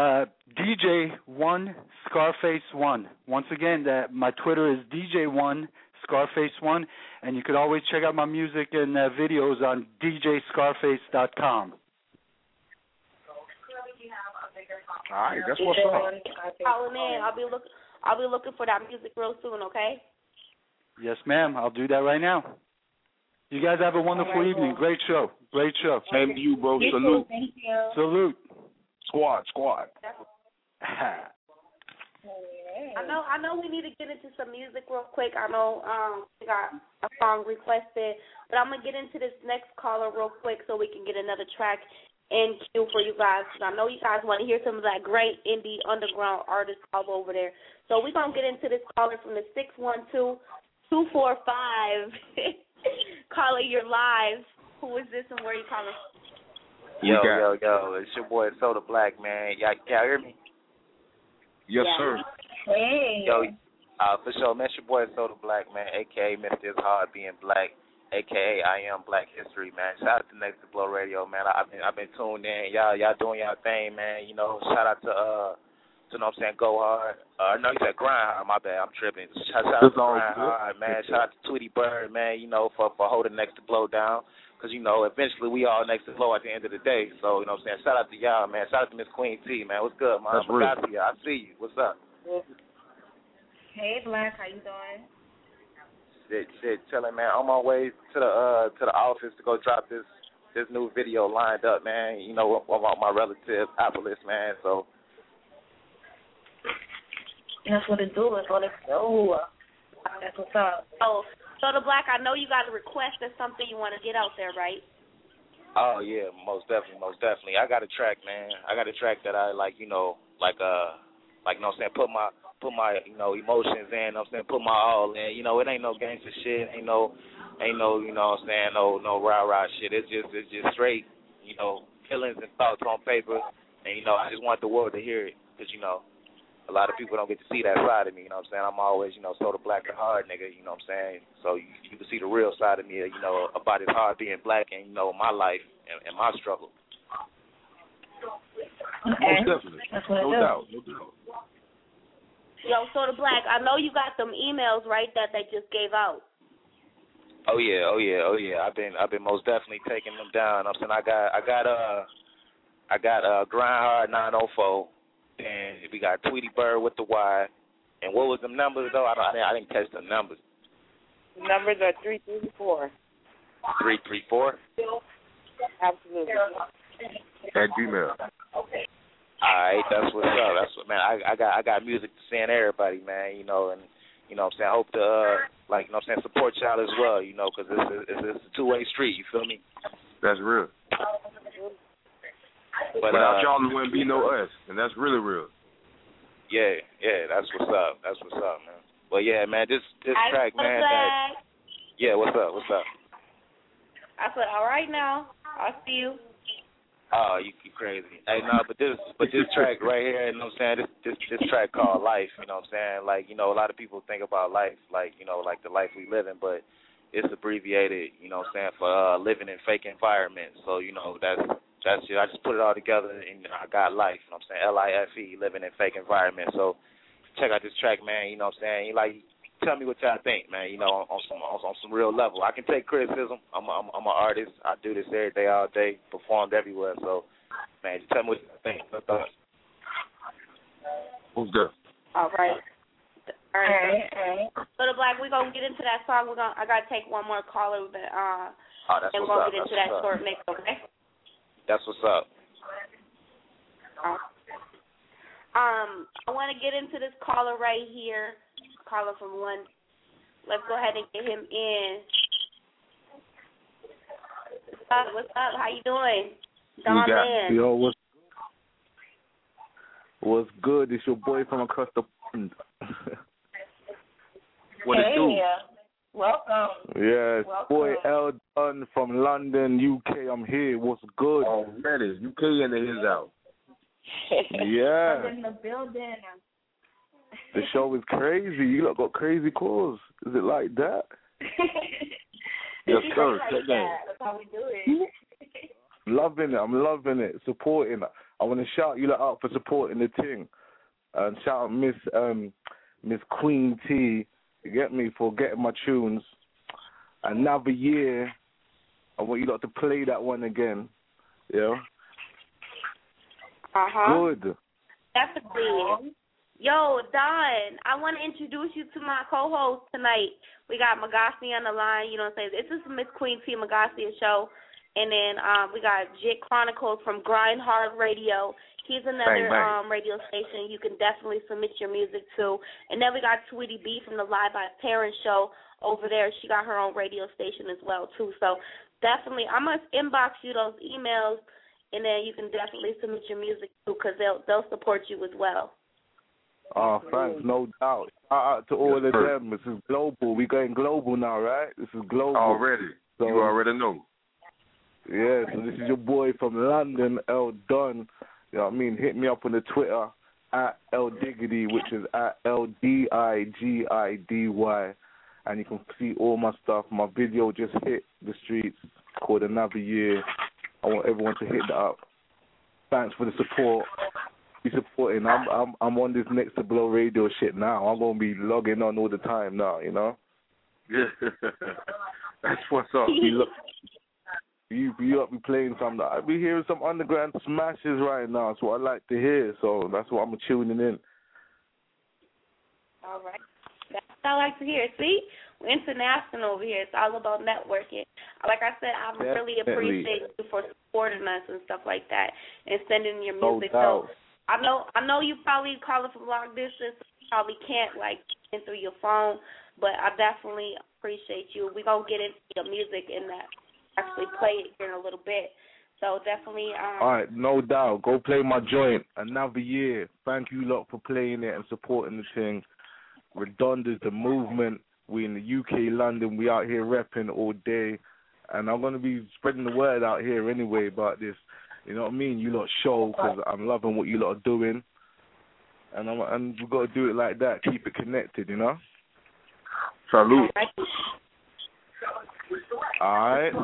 DJ1 Scarface1. Once again, my Twitter is DJ1 Scarface1, and you could always check out my music and videos on DJScarface.com. All right, that's what's up. Calling in. I'll be looking for that music real soon. Okay. Yes, ma'am. I'll do that right now. You guys have a wonderful evening. Great show. Great show. Same to you, bro. Salute. Thank you. Salute. Squad. I know we need to get into some music real quick. I know we got a song requested, but I'm gonna get into this next caller real quick so we can get another track in queue for you guys, because I know you guys want to hear some of that great indie underground artists all over there. So we're gonna get into this caller from the 612-245. Caller, you're live. Who is this and where are you calling? Yo, it's your boy Soda Black, man. Y'all hear me? Yes, sir. Hey. Yo, for sure, man, it's your boy Soda Black, man, a.k.a. Mr. It's Hard Being Black, a.k.a. I Am Black History, man. Shout out to Next to Blow Radio, man. I've been tuned in. Y'all doing y'all thing, man. Shout out to know what I'm saying, Go Hard. No, you said Grind Hard. My bad, I'm tripping. Shout out to Grind Hard, man. Shout out to Tweety Bird, man, for holding Next to Blow down. Because, eventually we all Next to Blow at the end of the day. So, you know what I'm saying, shout out to y'all, man. Shout out to Miss Queen T, man. What's good, man? I see you. What's up? Hey, Black. How you doing? Shit, chilling, man. On my way to the office to go drop this new video lined up, man. About my relative, Apollos, man. So that's what it do. That's what it do. That's what's up. Oh, so the Black, I know you got a request or something you want to get out there, right? Oh yeah, most definitely. I got a track, man. I got a track that I like, you know what I'm saying, put my emotions in, you know what I'm saying, put my all in. It ain't no gangster shit, ain't no, you know what I'm saying, no rah shit. It's just straight, feelings and thoughts on paper, and I just want the world to hear it, because a lot of people don't get to see that side of me, you know what I'm saying? I'm always, Soda Black and hard nigga, you know what I'm saying? So you can see the real side of me, about it hard being black and, my life and my struggle. Okay. Most definitely. That's what No doubt. Yo, Soda Black, I know you got some emails, right, that they just gave out. Oh yeah. I've been most definitely taking them down. I'm saying I got Grind Hard 904. And we got Tweety Bird with the Y. And what was them numbers, though? I didn't catch the numbers. Numbers are 334. 334? Absolutely. At Gmail. All right, that's what's up. Man, I got music to send everybody, man, and, you know what I'm saying, I hope to, support y'all as well, because it's a two-way street, you feel me? That's real. But without y'all, there wouldn't be no us, and that's really real. Yeah, that's what's up. That's what's up, man. Well, yeah, man, this track, man. What's up? I said, all right now. I'll see you. Oh, you crazy. Hey, no, but this track right here, you know what I'm saying? This track called Life, you know what I'm saying? Like, you know, a lot of people think about life, like, you know, like the life we live in, but it's abbreviated, you know what I'm saying, for living in fake environments. So, you know, that's it. I just put it all together and I got life, you know what I'm saying? LIFE, living in fake environments. So check out this track, man, you know what I'm saying? You like, tell me what y'all think, man, you know, on some real level. I can take criticism. I'm an artist. I do this every day, all day, performed everywhere. So, man, just tell me what you think. Who's good? All right. All right. So the Black, we're gonna get into that song. I gotta take one more caller, but that's and what's we'll up. get into that short mix, okay? That's what's up. I want to get into this caller right here. Caller from London. Let's go ahead and get him in. What's up? How you doing? Don Man. Yo, what's good? It's your boy from across the pond. What it do? Welcome. Yes, Welcome. boy L Dunn from London, UK. I'm here. What's good? Already. UK in the his out. Yeah. I'm in the building. The show is crazy. You lot got crazy calls. Is it like that? Yes, sir. Like that's how we do it. Loving it. I'm loving it. Supporting it. I want to shout you lot out for supporting the thing. And shout out Miss Queen T, you get me, for getting my tunes. Another year, I want you lot to play that one again. Yeah? Good. Definitely. Yo, Don, I want to introduce you to my co-host tonight. We got Magasi on the line, you know what I'm saying? This is Miss Queen T Magasi show. And then we got Jit Chronicles from Grind Hard Radio. He's another radio station you can definitely submit your music to. And then we got Tweety B from the Live by Parents show over there. She got her own radio station as well, too. So definitely, I'm going to inbox you those emails, and then you can definitely submit your music, too, because they'll support you as well. Oh, thanks, no doubt. Shout out to all of them. This is global. We're going global now, right? This is global. Already. So, you already know. Yeah, so this is your boy from London, L Dunn. You know what I mean? Hit me up on the Twitter, at L Diggity, which is at LDIGIDY. And you can see all my stuff. My video just hit the streets, called Another Year. I want everyone to hit that up. Thanks for the support. Be supporting. I'm on this Next to Blow radio shit now. I'm gonna be logging on all the time now, you know. Yeah, that's what's up. You be playing some. I be hearing some underground smashes right now. That's what I like to hear. So that's what I'm tuning in. All right, that's what I like to hear. See, we're international over here. It's all about networking. Like I said, I really appreciate you for supporting us and stuff like that, and sending your music. So I know you probably calling from long distance. You probably can't get through your phone, but I definitely appreciate you. We're gonna get into your music and actually play it here in a little bit. So definitely. All right, no doubt. Go play my joint. Another Year. Thank you lot for playing it and supporting the thing. Redonda's the movement. We in the UK, London. We out here repping all day, and I'm gonna be spreading the word out here anyway about this. You know what I mean? You lot show, because I'm loving what you lot are doing, and we got to do it like that. Keep it connected, you know. Salute. All right.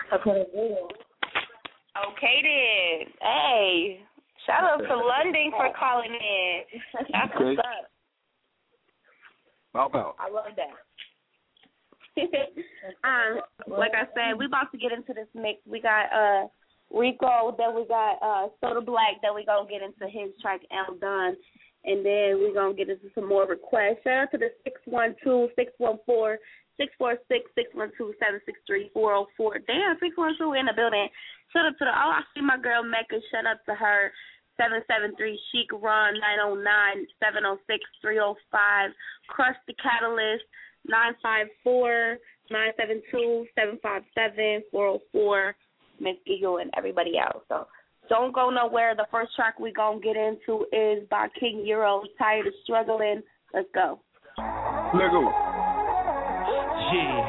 Okay then. Hey, shout out to London for calling in. That's what's up. I love that. Like I said, we about to get into this mix. We got Rico, then we got Soda Black, then we gonna get into his track L Dunn, and then we gonna get into some more requests. Shout out to the 612-614-616-612-763-404. Damn, 612 in the building. Shout out to I see my girl Mecca. Shout out to her. 773 Chic Run 909-706-305. Crush the Catalyst 954-972-757-404. Miss Eagle and everybody else. So don't go nowhere. The first track we gonna get into is by King Euro. Tired of Struggling. Let's go. Let's go. Yeah.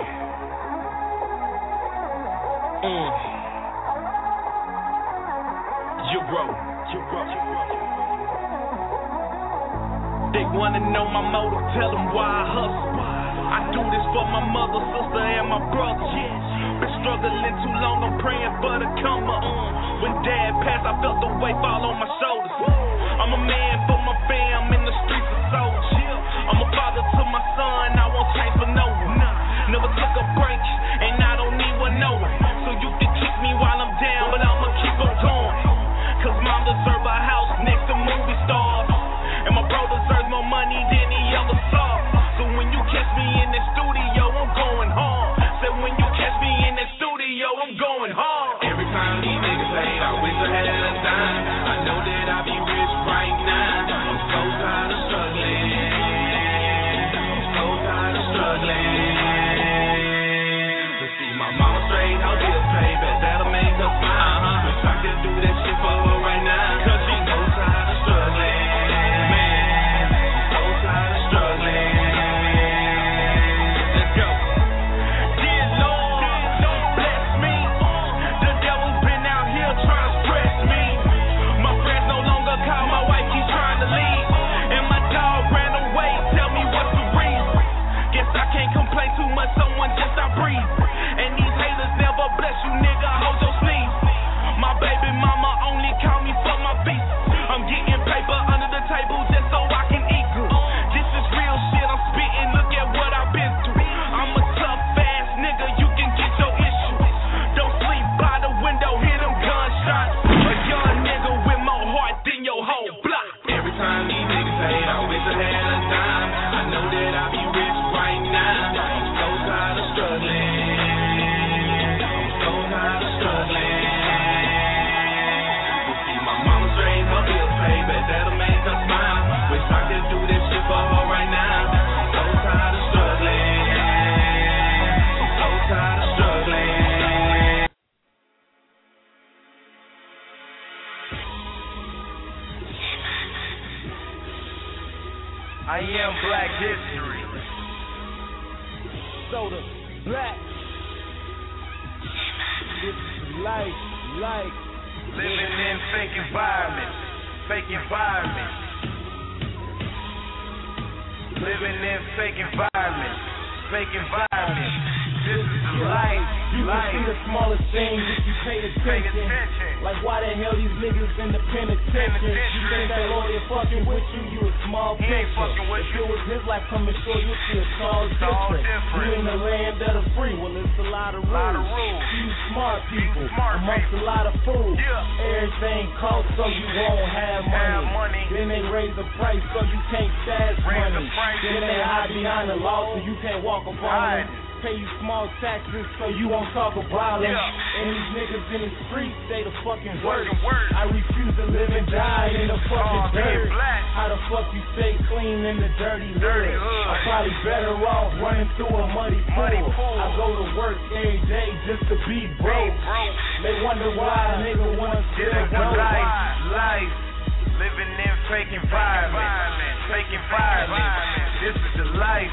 They wanna know my motive, tell them why I hustle. I do this for my mother, sister, and my brother. Been struggling too long, I'm praying for the come up. When dad passed, I felt the weight fall on my shoulders. I'm a man for my fam, in the streets of soldier. I'm a father to my son, I won't change for no one. Never took a break, and I don't need one no one. So you can kick me while I'm down, but I'ma keep on going. Cause mom deserve a house next to movie stars. And my bro deserves more money than he ever saw. So when you catch me in the studio, I'm going hard. So when you catch me in the studio, I'm going hard. Every time these niggas say I wish I had a dime, I know that I'll be rich right now. I'm so tired of struggling. I'm so tired of struggling. To see my mama straight, I'll be a payback. That'll make her smile. Wish I could do that shit for her right now. Cause she so tired of struggling. Someone just stop breathing. And these haters never bless you, nigga. Hold your sleeves. My baby mama only call me for my beats. I'm getting paper under the table just so I can eat good. This is real shit I'm spitting. Look at what I've been through. I'm a tough ass nigga. You can get your issues. Don't sleep by the window. Hear them gunshots. A young nigga with more heart than your whole block. Every time these niggas say I wish I had a dime, I know that I'll be rich right now. That'll make her smile. Wish I could do this shit for her right now. I'm so tired of struggling. I'm so tired of struggling. I am Black History. Soda, black. This is life. Living in fake environments. Fake environment. Living in fake environment. Fake environment. This is the life. You can see the smallest things if you pay attention. Like why the hell these niggas in the penitentiary? You think that lawyer fucking with you a small picture. If it was his life coming short, you'd see a tall difference. You in the land of the free, well it's a lot of rules. You smart people amongst a lot of fools. Everything costs so you won't have money. Then they raise the price so you can't stash money. Then they hide behind the law so you can't walk upon them. Pay you small taxes so you won't talk about them. And these niggas in the streets, they the fucking worst. I refuse to live and die in the fucking dirt. How the fuck you stay clean in the dirty hood? I'm probably better off running through a muddy pool. I go to work every day just to be broke. They wonder why a nigga wants to live life. Living in fake environment. Fake environment. This is the life.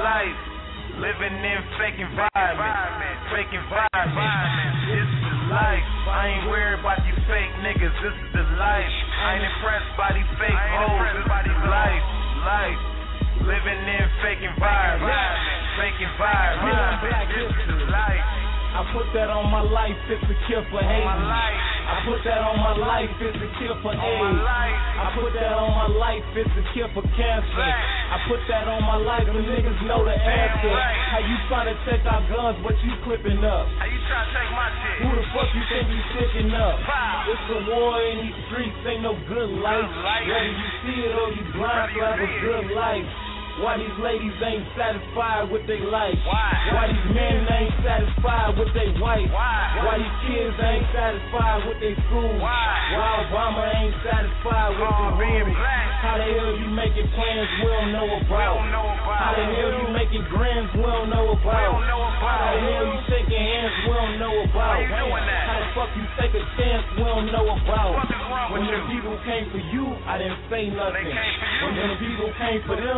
Living in fake environment. Fake environment. This is the life. I ain't worried about these fake niggas. This is the life. I ain't impressed by these fake hoes. This is the life. Living in fake environment. Fake environment. This is the life. I put that on my life, it's a cure for hate. I put that on my life, it's a cure for AIDS. I put that on my life, it's a cure for cancer. I put that on my life, and niggas know the answer. How you trying to take our guns, but you clipping up? How you trying to take my shit? Who the fuck you think you sticking up? It's a war in these streets, ain't no good life. Whether you see it or you blind, you have a good life. Why these ladies ain't satisfied with their life? Why these men ain't satisfied with their wife? Why these kids ain't satisfied with their school? Why Obama ain't satisfied with the rules? How the hell you making plans we don't know about? How the hell you making grams we don't know about? How the hell you shaking hands we don't know about? How the fuck you take a chance we don't know about? When the people came for you, I didn't say nothing. When the people came for them, I didn't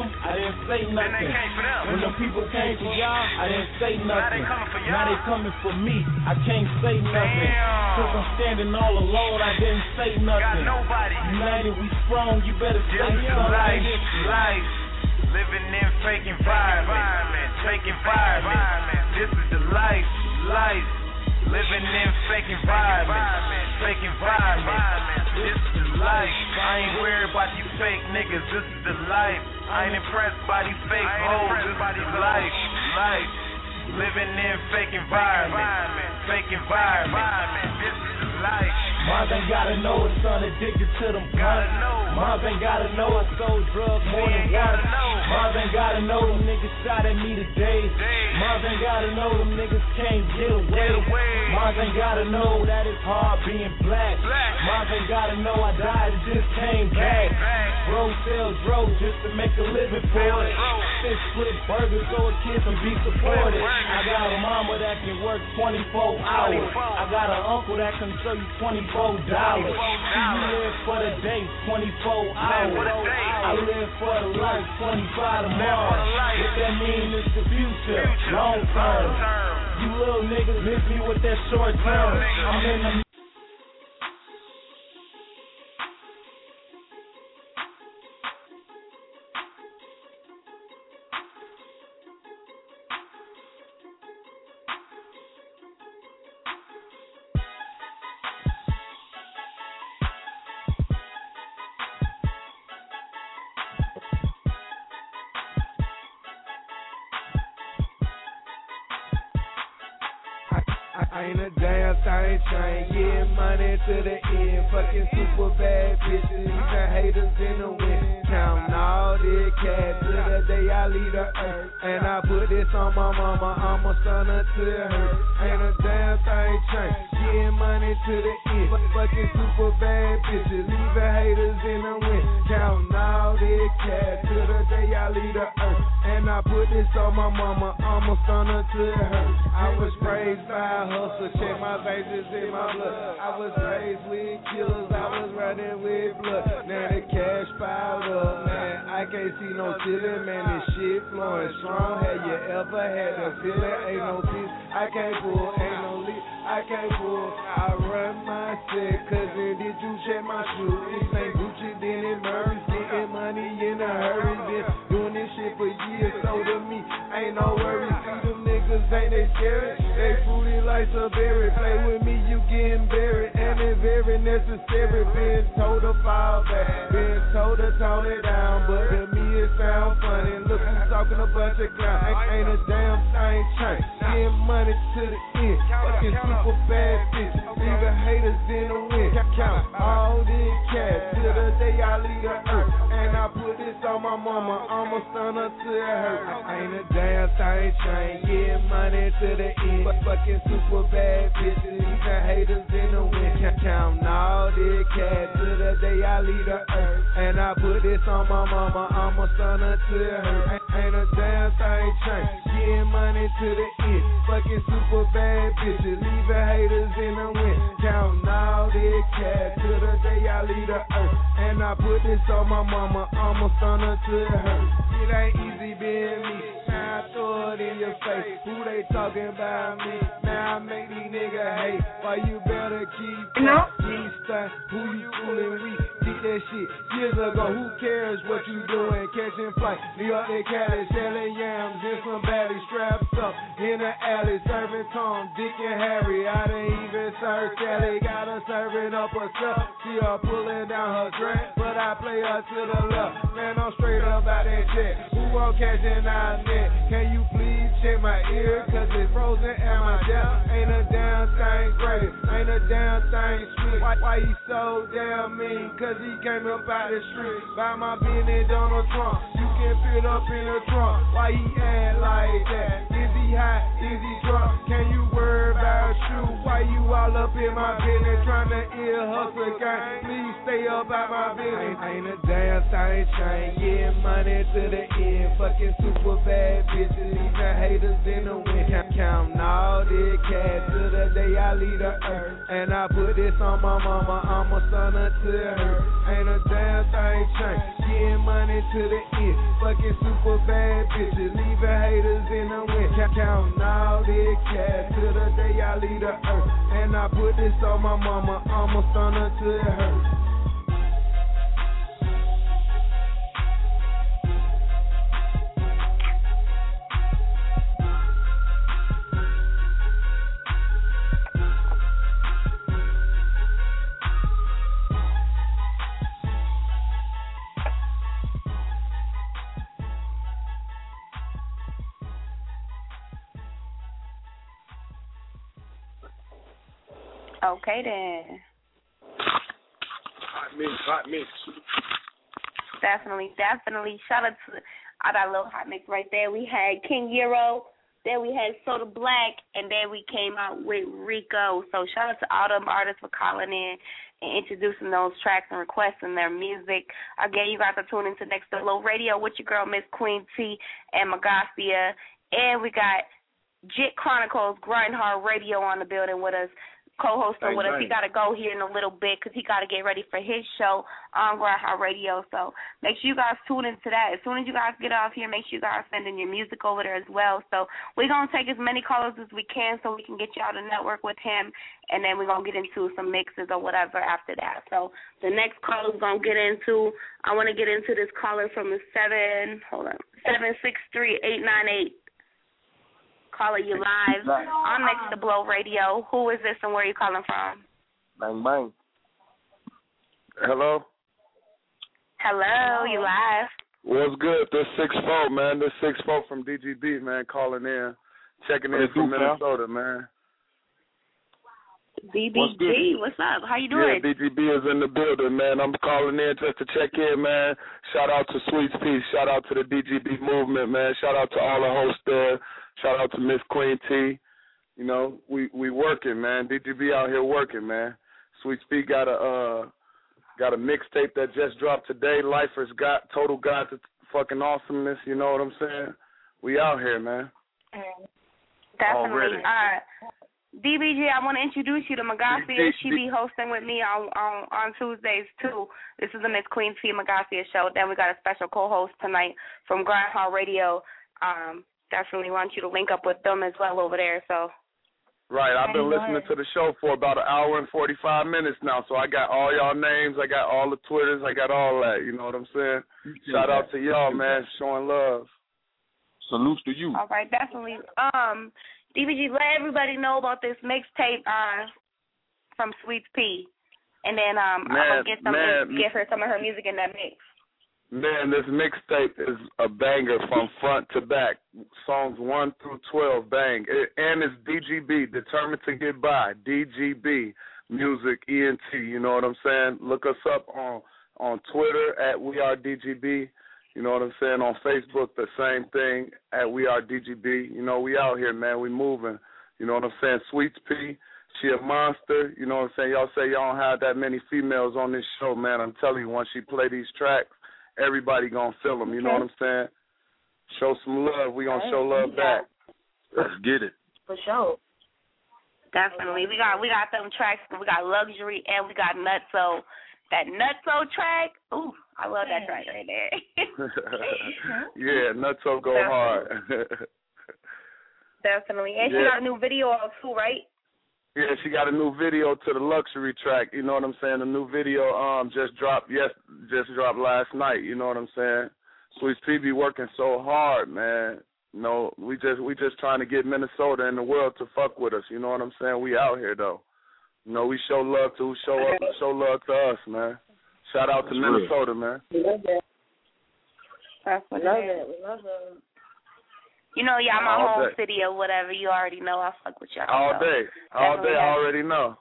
didn't say nothing. When the people came for y'all, I didn't say nothing. Now they coming for me, I can't say nothing. Cause I'm standing all alone, I didn't say nothing. United, we strong, you better say something. Life, living in fake environment, fake environment. This is the life, living in fake environment, fake environment. This is the life. I ain't worried about you fake niggas. This is the life. I ain't impressed by these fake hoes. This is the life. Living in fake environment, fake environment. This is the life. Mars ain't gotta know his son addicted to them guns. Mars ain't gotta know I sold drugs more than once. Mars ain't gotta know them niggas shot at me today. Mars ain't gotta know them niggas can't get away. Mars ain't gotta know that it's hard being black. Mars ain't gotta know I died and just came back. Bro sells drugs just to make a living for it. Fish flip burgers so a kid can be supported. I got a mama that can work 24 hours. I got an uncle that can show you $24. See, you live for the day, 24 hours. I live for the life, 25 tomorrow. What that mean is the future, long term. You little niggas miss me with that short term. I'm in the Ain't a damn thing changed, getting money to the end. Fucking super bad bitches, even haters in the wind. Counting all this cash till the day I leave the earth. And I put this on my mama, I'ma stun her till it hurt. Ain't a damn thing changed, getting money to the end. Fucking super bad bitches, leaving haters in the wind. Counting all this cash till the day I leave the earth. And I put this on my mama, I'ma stun her till it hurt. I was raised by her. So check my veins in my blood. I was raised with killers, I was running with blood. Now the cash piled up, man. I can't see no ceiling, man. This shit flowing strong. Have you ever had a feeling? Ain't no peace, I can't pull, ain't no leak, I can't pull. I run my set, cousin, did you check my shoes? This ain't Gucci, then it Murray. Getting money in a hurry, been doing this shit for years. So to me, ain't no worries. See them niggas, ain't they scary? They fruity like a berry. Play with me, you getting buried. And it's very necessary. Been told to fall back, been told to tone it down. But to me it sound funny. Look, who's talking a bunch of clown. Ain't a damn thing changed. Getting money to the end. Fucking super bad bitches. Leaving haters in the wind. Count all this cash till the day I leave the earth. And I put this on my mama, I'ma stun her till it hurt. Ain't a damn thing changed. Getting money to the end. Fucking super bad bitches, leaving haters in the wind. Counting all this cash till the day I leave the earth. And I put this on my mama, I'ma stun her till it hurt. Ain't a damn thing changed. Getting money to the end. Fucking super bad bitches, leaving haters in the wind. Counting all this cash till the day I leave the earth. And I put this on my mama, I'ma stun her till it hurt. It ain't easy being me. Now I throw it in your face. Who they talking about me? Now I make these niggas hate. Why you better keep up? Please stunt. Who you fooling? We did that shit years ago. Who cares what you doing? Catching flight. New York and Cali, selling yams in some baddies strapped up in the alley, serving Tom, Dick, and Harry. I didn't even serve Sally. Got her serving up herself. See her pulling down her dress, but I play her to the left. Man, I'm straight up out that jet. Who won't catching our net? Can you please check my ear? Cause it's frozen and my death ain't a damn thing great. Ain't a damn thing sweet. Why he so damn mean? Cause he came up out the street. By my business, Donald Trump. You can fit up in the trunk. Why he act like that? Is he high? Is he drunk? Can you worry about you? Why you all up in my business trying to ear hustle gang? Please stay up out my business. Ain't a damn thing changed. Getting money to the end. Fucking super bad bitches. Leaving haters in the wind. Counting all this cash till the day I leave the earth. And I put this on my mama, I'm a son until her. Ain't a damn thing changed. Getting money to the end. Fucking super bad bitches, leaving haters in the wind. Counting all this cash till the day I leave the earth. And I put this on my mama, I'm a son until her. Okay then. Hot mix. Definitely. Shout out to all that little hot mix right there. We had King Euro, then we had Soda Black, and then we came out with Rico. So shout out to all them artists for calling in and introducing those tracks and requesting their music. Again, you guys are tuning into Next to Low Radio with your girl Miss Queen T and Magacia, and we got Jit Chronicles Grind Hard Radio on the building with us. Co-hosting with us. He got to go here in a little bit because he got to get ready for his show on Grind Hard Radio. So make sure you guys tune into that. As soon as you guys get off here, make sure you guys send in your music over there as well. So we're going to take as many callers as we can so we can get y'all to network with him, and then we're going to get into some mixes or whatever after that. So the next caller we're going to get into, I want to get into this caller from the 763-898. Caller, you live on Next to Blow Radio. Who is this and where are you calling from? Bang, bang. Hello? Hello, you live. What's good? This 6-4, man. This 6-4 from DGB, man, calling in. Checking in from Minnesota, man. DBG, what's up? How you doing? Yeah, DGB is in the building, man. I'm calling in just to check in, man. Shout out to Sweets Peace. Shout out to the DGB movement, man. Shout out to all the hosts there. Shout out to Miss Queen T. You know, we working, man. DGB out here working, man. Sweet Speed got a mixtape that just dropped today. Lifers got Total God to fucking awesomeness. You know what I'm saying? We out here, man. Definitely. DBG, I want to introduce you to Magacia. She be hosting with me on Tuesdays too. This is the Miss Queen T Magacia show. Then we got a special co-host tonight from Grind Hard Radio. Definitely want you to link up with them as well over there. So. Right, I've been listening to the show for about an hour and 45 minutes now, so I got all y'all names, I got all the Twitters, I got all that, you know what I'm saying? Shout out to y'all, man, showing love. Salute to you. All right, definitely. DBG, let everybody know about this mixtape from Sweets P, and then I'm gonna get her some of her music in that mix. Man, this mixtape is a banger from front to back. Songs 1 through 12 bang, and it's DGB, Determined to Get By. DGB Music ENT. You know what I'm saying? Look us up on Twitter at We Are DGB. You know what I'm saying? On Facebook, the same thing at We Are DGB. You know, we out here, man. We moving. You know what I'm saying? Sweets P, she a monster. You know what I'm saying? Y'all say y'all don't have that many females on this show, man. I'm telling you, once she play these tracks, everybody gonna feel them. You know what I'm saying? Show some love. We gonna show love back. Let's get it. For sure. Definitely. We got them tracks. We got Luxury and we got Nutso. That Nutso track, ooh, I love that track right there. Yeah, Nutso go hard. Definitely. And she got a new video out too, right? Yeah, she got a new video to the Luxury track. You know what I'm saying? The new video just dropped last night. You know what I'm saying? Sweet P be working so hard, man. You know, we just trying to get Minnesota and the world to fuck with us. You know what I'm saying? We out here though. You know, we show love to who show love to us, man. Shout out to Minnesota, man. We love that. We love it. You know, y'all my home city or whatever. You already know I fuck with y'all. All day. I already know.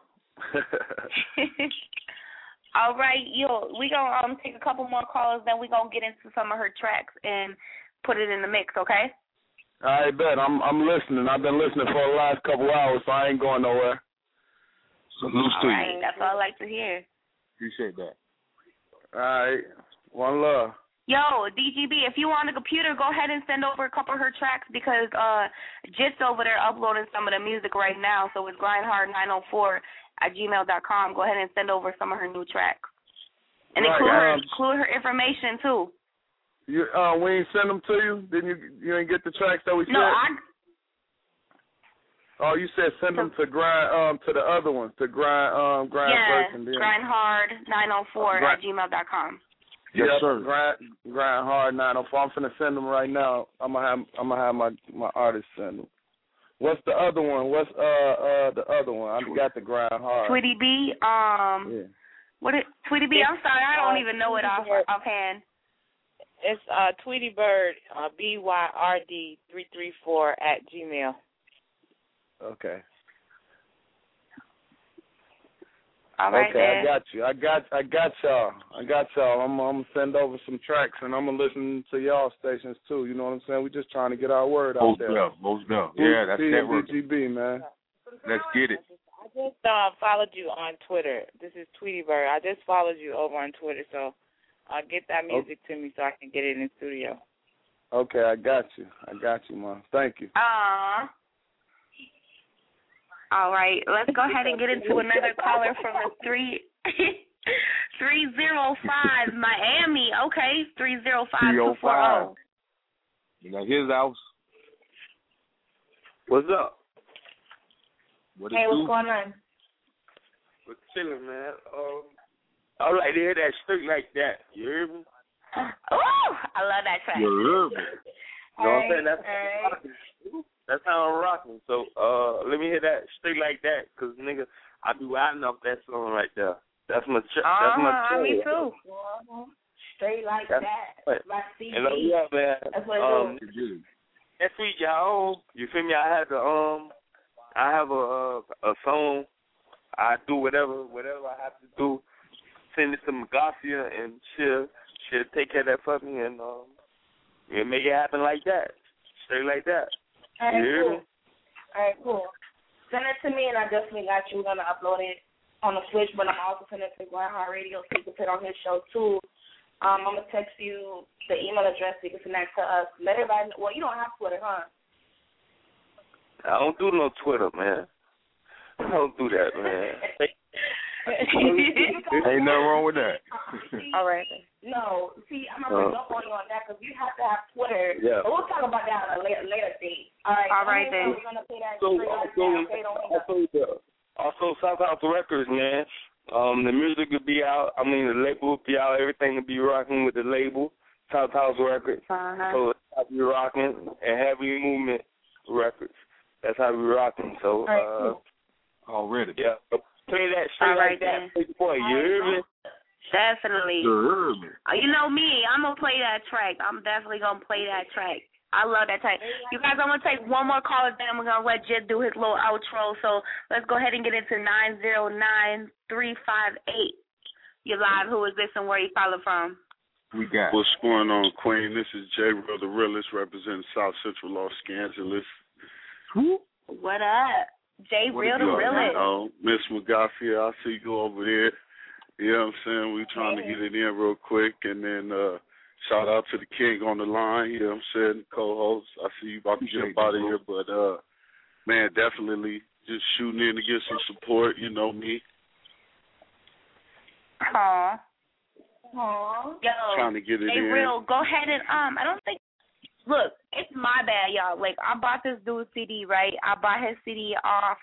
All right, we gonna take a couple more calls, then we gonna get into some of her tracks and put it in the mix, okay? I bet. I'm listening. I've been listening for the last couple hours, so I ain't going nowhere. Salute to you. That's all I like to hear. Appreciate that. All right. One love. Yo, DGB, if you on the computer, go ahead and send over a couple of her tracks because Jit's over there uploading some of the music right now. So it's grindhard904@gmail.com. Go ahead and send over some of her new tracks. And include her information, too. We ain't send them to you? Didn't you ain't get the tracks that we said? No, Oh, you said send them to Grind to the other one, to Grind version. Yeah, grindhard904@gmail.com. Yes, sir. Grindhard904. I'm finna send them right now. I'm gonna have my artist send them. What's the other one? What's the other one? I got the Grind Hard. Tweety B. Yeah. What is Tweety B? I'm sorry, I don't even know it offhand. It's Tweety Bird, BYRD334@gmail. Okay. All right, okay, then. I got you. I got y'all. I'm gonna send over some tracks, and I'm gonna listen to y'all stations too. You know what I'm saying? We're just trying to get our word out there. Most definitely. Yeah, that's that word. DGB, man. Let's get it. I just followed you on Twitter. This is Tweety Bird. I just followed you over on Twitter, so get that music to me so I can get it in the studio. Okay, I got you, man. Thank you. All right, let's go ahead and get into another caller from the 305 Miami. Okay, 305-240. You know his house. What's up? What's going on? What's chilling, man? I would like to hear that Straight Like That. You hear me? Ooh, I love that track. You hear me? You know what I'm saying? That's how I'm rocking. So let me hear that Straight Like That, because, nigga, I be riding off that song right there. That's my me too. Straight Like That. My CD. And yeah, man. That's what it do. Next week, y'all, you feel me? I have a song. I do whatever I have to do. Send it to Magasia, and she'll take care of that for me, and make it happen like that. Straight like that. All right, cool. Send it to me, and I definitely got you. We're going to upload it on the Switch, but I'm also sending it to Grind Hard Radio so you can put it on his show, too. I'm going to text you the email address so you can connect to us. Let everybody know. Well, you don't have Twitter, huh? I don't do no Twitter, man. I don't do that, man. Ain't nothing wrong with that. All right. No, see, I'm going to bring up on you on that because you have to have Twitter. Yeah. But we'll talk about that at a later date. All right, then. We're going to play that Also, South House Records, man. The music will be out. I mean, the label will be out. Everything will be rocking with the label, South House Records. So I'll be rocking, and Heavy Movement Records. That's how we rocking. So, already. Yeah. Play that Straight Like That. Boy, you hear me? Definitely. You know me. I'm going to play that track. I'm definitely going to play that track. I love that track. You guys, I'm going to take one more call, then we're going to let Jid do his little outro. So let's go ahead and get into 909-358. You're live. Who is this and where you calling from? We got. What's going on, Queen? This is J-Real, the realist, representing South Central Los Angeles. What up? J-Real, the realist. Miss Magafia, I see you over there. You know what I'm saying? We trying to get it in real quick, and then shout out to the King on the line. You know what I'm saying? Co-host. I see you about to jump out of here, but man, definitely just shooting in to get some support. You know me. Yo, trying to get it in. Real, go ahead and I don't think. Look, it's my bad, y'all. Like, I bought this dude's CD, right? I bought his CD off.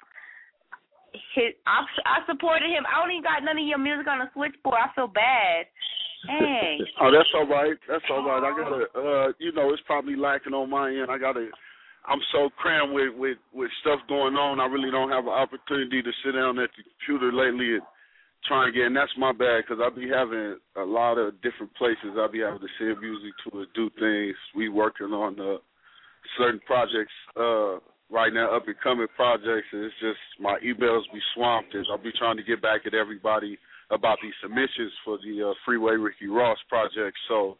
I supported him. I don't even got none of your music on the switchboard. I feel bad. Dang. Oh, that's all right. That's all right. I gotta, it's probably lacking on my end. I'm so crammed with stuff going on. I really don't have an opportunity to sit down at the computer lately and try and get. And that's my bad because I be having a lot of different places I be having to send music to and do things. We working on certain projects right now, up and coming projects. And it's just my emails be swamped as I'll be trying to get back at everybody about these submissions for the Freeway Ricky Ross project. So,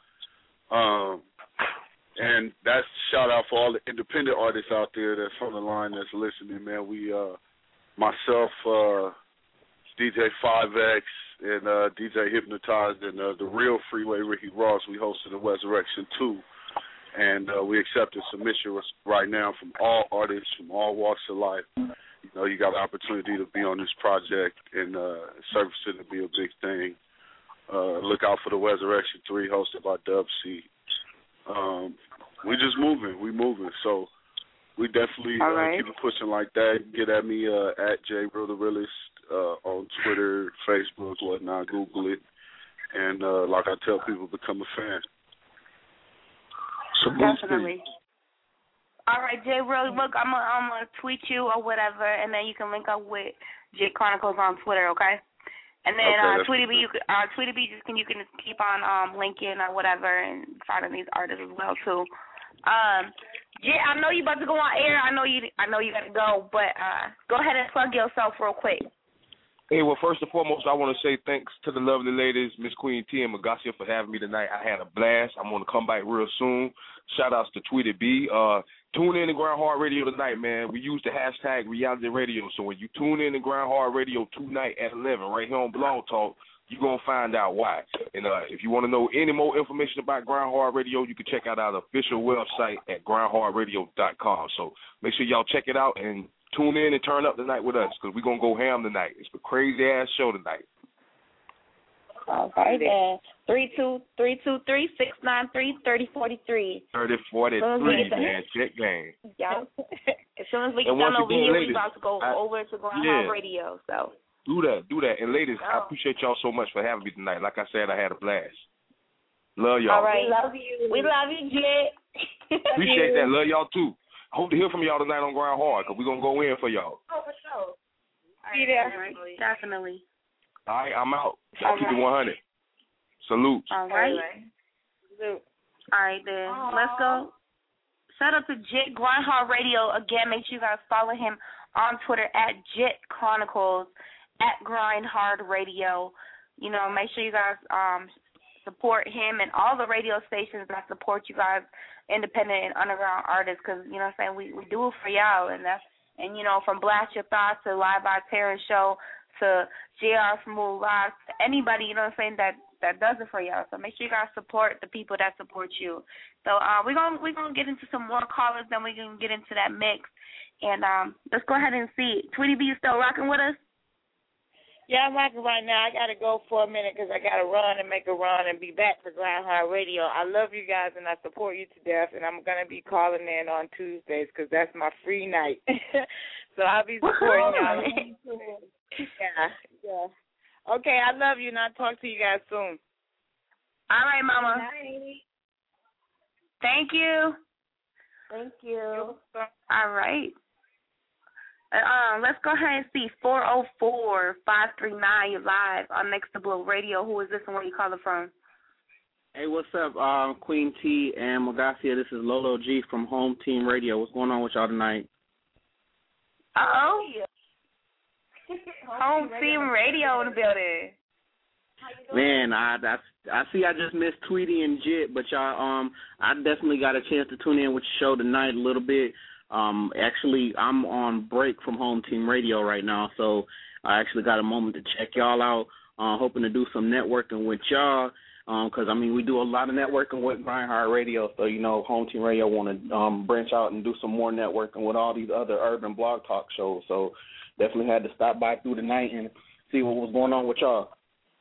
and that's shout out for all the independent artists out there that's on the line that's listening, man. We, myself, DJ 5X, and DJ Hypnotized and the real Freeway Ricky Ross. We hosted the Resurrection 2. And we accepted submissions right now from all artists, from all walks of life. You know, you got an opportunity to be on this project and service it to be a big thing. Look out for the Resurrection 3 hosted by Dub C. We just moving. We moving. So we definitely keep it pushing like that. Get at me at JReal the Realist on Twitter, Facebook, whatnot. Google it. And like I tell people, become a fan. Definitely. All right, JReal, look, I'm gonna tweet you or whatever, and then you can link up with Jit Chronicles on Twitter, okay? And then Tweety B, you can just keep on linking or whatever and finding these artists as well too. Jit, I know you about to go on air. I know you gotta go, but go ahead and plug yourself real quick. Hey, well, first and foremost, I want to say thanks to the lovely ladies, Miss Queen T and Magacia, for having me tonight. I had a blast. I'm going to come back real soon. Shout-outs to Tweety B. Tune in to Grind Hard Radio tonight, man. We use the hashtag Reality Radio. So when you tune in to Grind Hard Radio tonight at 11 right here on Blog Talk, you're going to find out why. And if you want to know any more information about Grind Hard Radio, you can check out our official website at grindhardradio.com. So make sure y'all check it out and tune in and turn up tonight with us because we're going to go ham tonight. It's a crazy-ass show tonight. All right, then. 323-693-3043. 3043, man. Check game. Yeah. As soon as we get done over here, we're about to go over to Grind Hard Radio. So Do that. And ladies, I appreciate y'all so much for having me tonight. Like I said, I had a blast. Love y'all. All right. We love you, Jit. Appreciate that. Love y'all, too. Hope to hear from y'all tonight on Grind Hard because we're going to go in for y'all. Oh, for sure. Be there. Definitely. All right, I'm out. I'll keep it 100. Salute. All right. All right, then. Let's go. Shout out to Jit Grind Hard Radio. Again, make sure you guys follow him on Twitter at Jit Chronicles, at Grind Hard Radio. You know, make sure you guys support him and all the radio stations that support you guys, independent and underground artists, because, you know what I'm saying, we do it for y'all. And, you know, from Blast Your Thoughts to Live by Terrence Show to JR Smooth Live, to anybody, you know what I'm saying, that does it for y'all. So make sure you guys support the people that support you. So we're gonna get into some more callers, then we can get into that mix. And let's go ahead and see. Tweety B, you still rocking with us? Yeah, I'm rocking right now. I got to go for a minute because I got to run and make a run and be back for Grind Hard Radio. I love you guys and I support you to death, and I'm going to be calling in on Tuesdays because that's my free night. So I'll be supporting y'all. Yeah. Okay, I love you, and I'll talk to you guys soon. All right, Mama. Bye. Thank you. Thank you. All right. Let's go ahead and see. 404-539, you're live on Next to Blow Radio. Who is this and where you calling from? Hey, what's up, Queen T and Magacia? This is Lolo G from Home Team Radio. What's going on with y'all tonight? Uh-oh. Home Team Radio in the building. Man, I see I just missed Tweety and Jit, but y'all, I definitely got a chance to tune in with your show tonight a little bit. Actually, I'm on break from Home Team Radio right now, so I actually got a moment to check y'all out. Hoping to do some networking with y'all, because, I mean, we do a lot of networking with Grind Hard Radio, so, you know, Home Team Radio want to branch out and do some more networking with all these other urban blog talk shows, so definitely had to stop by through the night and see what was going on with y'all.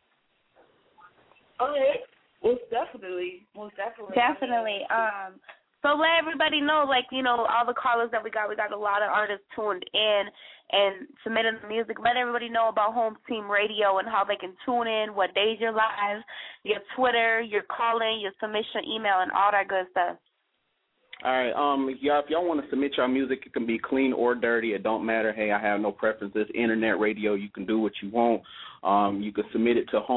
Okay. Most definitely. Definitely. So let everybody know, like, you know, all the callers that we got a lot of artists tuned in and submitting the music. Let everybody know about Home Team Radio and how they can tune in, what days you're live, your Twitter, your calling, your submission email, and all that good stuff. All right, if y'all want to submit your music, it can be clean or dirty. It don't matter. Hey, I have no preferences. Internet radio, you can do what you want. You can submit it to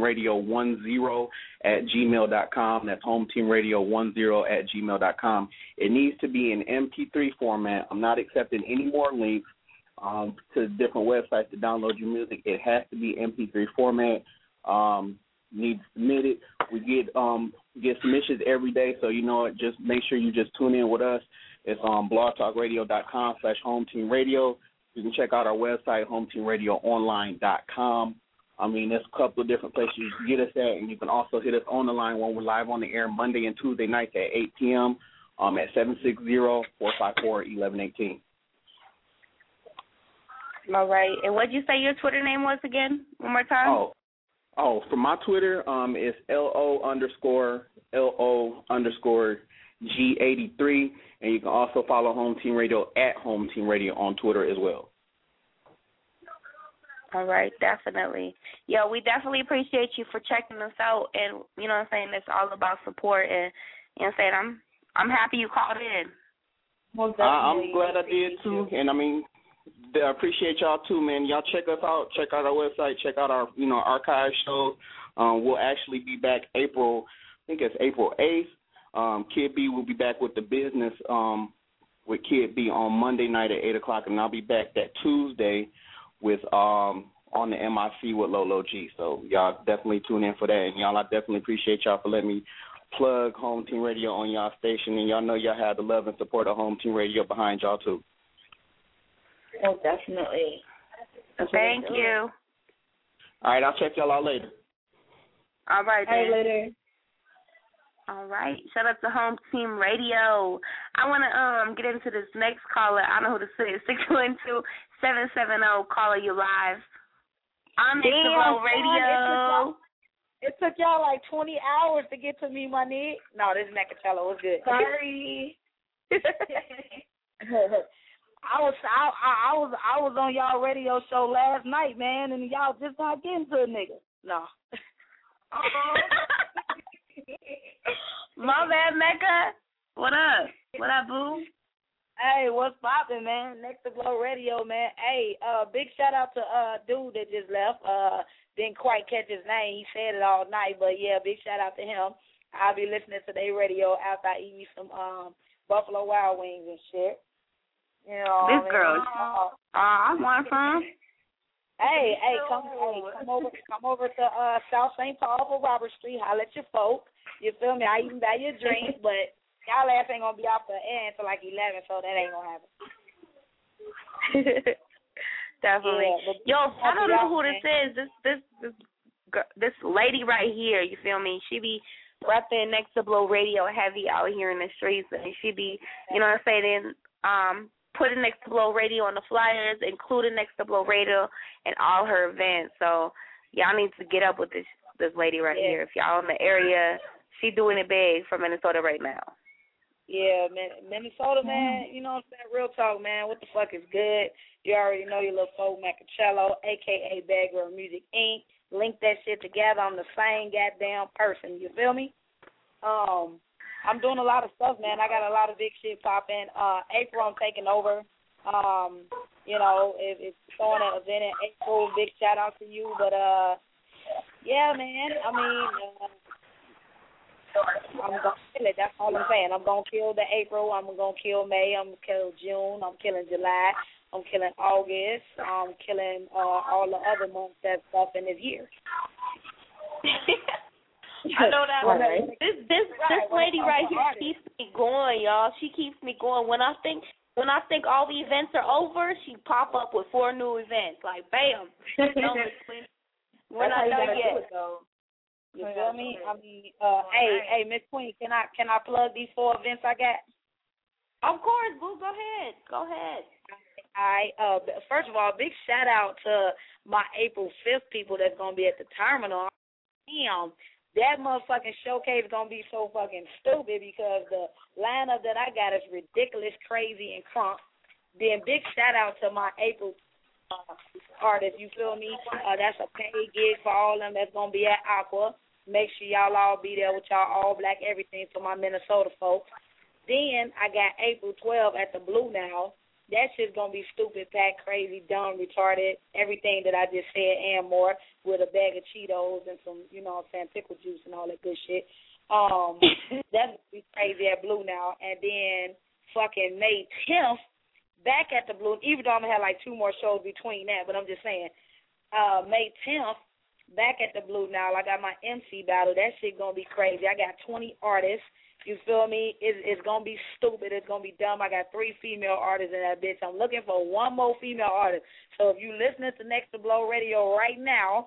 hometeamradio10@gmail.com. That's hometeamradio10@gmail.com. It needs to be in MP3 format. I'm not accepting any more links to different websites to download your music. It has to be MP3 format. Need to submit it. We get submissions every day, so you know what, just make sure you just tune in with us. It's on blogtalkradio.com/hometeamradio. You can check out our website, hometeamradioonline.com. I mean, there's a couple of different places you can get us at, and you can also hit us on the line when we're live on the air Monday and Tuesday nights at 8 p.m. At 760-454-1118. All right. And what did you say your Twitter name was again? One more time? Oh, for my Twitter, it's LO_G83, and you can also follow Home Team Radio at Home Team Radio on Twitter as well. All right, definitely. Yeah, we definitely appreciate you for checking us out, and you know what I'm saying, it's all about support, and you know what I'm saying, I'm happy you called in. Well, I'm glad I did too, and I mean, I appreciate y'all too, man. Y'all check us out, check out our website, check out our archive shows. We'll actually be back April 8th. Kid B will be back with the business with Kid B on Monday night at 8:00, and I'll be back that Tuesday with on the MIC with Lolo G. So y'all definitely tune in for that. And y'all, I definitely appreciate y'all for letting me plug Home Team Radio on y'all station. And y'all know y'all have the love and support of Home Team Radio behind y'all too. Oh, definitely. Thank you. All right, I'll check y'all out later. All right, then. Later. All right. Shout out to Home Team Radio. I want to get into this next caller. I know who this is. 612-770. Caller, you live. I'm Mixable Radio. It took y'all like 20 hours to get to me, my nigga. No, this is Macatello. What's good? Sorry. I was on y'all radio show last night, man, and y'all just not getting to a nigga. No. My bad, Mecca. What up? What up, boo? Hey, what's poppin', man? Next to Glow Radio, man. Hey, big shout out to dude that just left. Didn't quite catch his name. He said it all night, but yeah, big shout out to him. I'll be listening to their radio after I eat me some Buffalo Wild Wings and shit. You know, this girl. I want some. Hey, come over to South St. Paul for Robert Street. Holla at your folk. You feel me? I even buy your drink, but y'all ass ain't gonna be off the air until like 11, so that ain't gonna happen. Definitely. Yeah, yo, I don't know who this is. This lady right here. You feel me? She be repping Next to Blow Radio heavy out here in the streets, and she be, you know what I'm saying, putting Next to Blow Radio on the flyers, including Next to Blow Radio and all her events. So y'all need to get up with this lady right here. If y'all in the area, she doing it big for Minnesota right now. Yeah, Minnesota, man, you know what I'm saying? Real talk, man. What the fuck is good? You already know your little folk Macatello, a.k.a. Bad Girl Music, Inc. Link that shit together. I'm the same goddamn person. You feel me? I'm doing a lot of stuff, man. I got a lot of big shit popping. April, I'm taking over. You know, it's throwing an event in April. Big shout out to you. But, yeah, man, I mean, I'm going to kill it. That's all I'm saying. I'm going to kill the April. I'm going to kill May. I'm going to kill June. I'm killing July. I'm killing August. I'm killing all the other months that's up in this year. I know that. Right. This lady right here keeps me going, y'all. She keeps me going. When I think all the events are over, she pop up with 4 new events. Like, bam. We're not done yet. You feel me? I mean, hey, Miss Queen, can I plug these 4 events I got? Of course, boo. Go ahead. All right. First of all, big shout out to my April 5th people that's gonna be at the terminal. Damn, that motherfucking showcase gonna be so fucking stupid because the lineup that I got is ridiculous, crazy, and crunk. Then big shout out to my April artists. You feel me? That's a paid gig for all of them that's gonna be at Aqua. Make sure y'all all be there with y'all all black everything for my Minnesota folks. Then I got April 12th at the Blue Now. That shit's going to be stupid, packed, crazy, dumb, retarded, everything that I just said and more with a bag of Cheetos and some, you know what I'm saying, pickle juice and all that good shit. That's going to be crazy at Blue Now. And then fucking May 10th, back at the Blue, even though I'm going to have like 2 more shows between that, but I'm just saying, May 10th, back at the Blue Now, I got my MC battle. That shit going to be crazy. I got 20 artists. You feel me? It's going to be stupid. It's going to be dumb. I got 3 female artists in that bitch. I'm looking for 1 more female artist. So if you listening to Next to Blow Radio right now,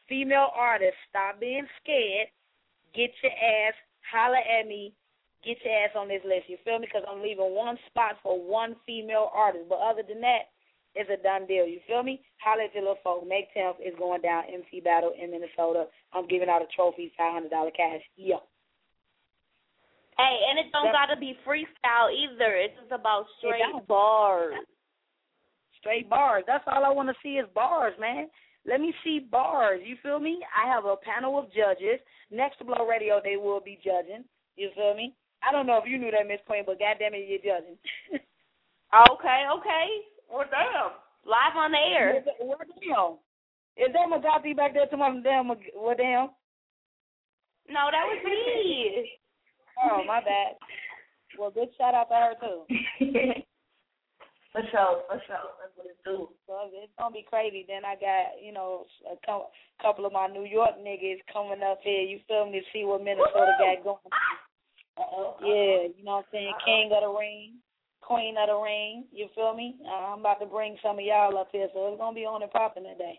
female artists, stop being scared. Get your ass, holler at me, get your ass on this list. You feel me? Because I'm leaving one spot for one female artist. But other than that, it's a done deal. You feel me? Holler at your little folk. May 10th is going down MC Battle in Minnesota. I'm giving out a trophy, $500 cash. Yo. Hey, and it don't got to be freestyle either. It's just about straight bars. Straight bars. That's all I want to see is bars, man. Let me see bars. You feel me? I have a panel of judges. Next to Blow Radio, they will be judging. You feel me? I don't know if you knew that, Miss Queen, but goddamn it, you're judging. Okay. Well, damn. Live on the air. Well, damn. Is that Magati back there to my damn? Well, damn. No, that was me. Oh, my bad. Well, good shout out to her, too. For sure. That's what it do. So it's going to be crazy. Then I got, a couple of my New York niggas coming up here, you feel me, to see what Minnesota got going on. Yeah, you know what I'm saying? King of the ring, queen of the ring, you feel me? I'm about to bring some of y'all up here, so it's going to be on and popping today.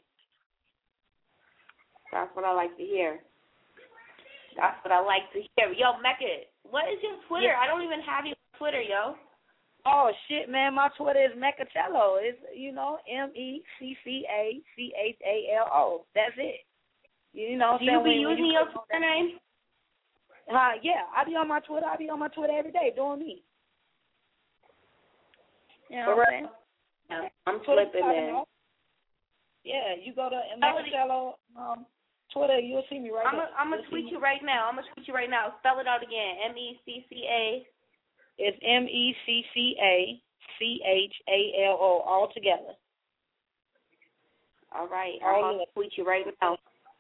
That's what I like to hear. Yo, Mecca, what is your Twitter? I don't even have you on Twitter, yo. Oh, shit, man. My Twitter is Meccachello. It's, MECCACHALO. That's it. You know what I'm saying? Do you be using your Twitter name? Yeah, I be on my Twitter. I be on my Twitter every day doing me. You know what I'm saying? I'm flipping, man. Yeah, you go to Meccachello Twitter, you'll see me right there. I'm going to tweet you right now. Spell it out again. MECCA. It's MECCACHALO all together. All right. I'm going to tweet you right now.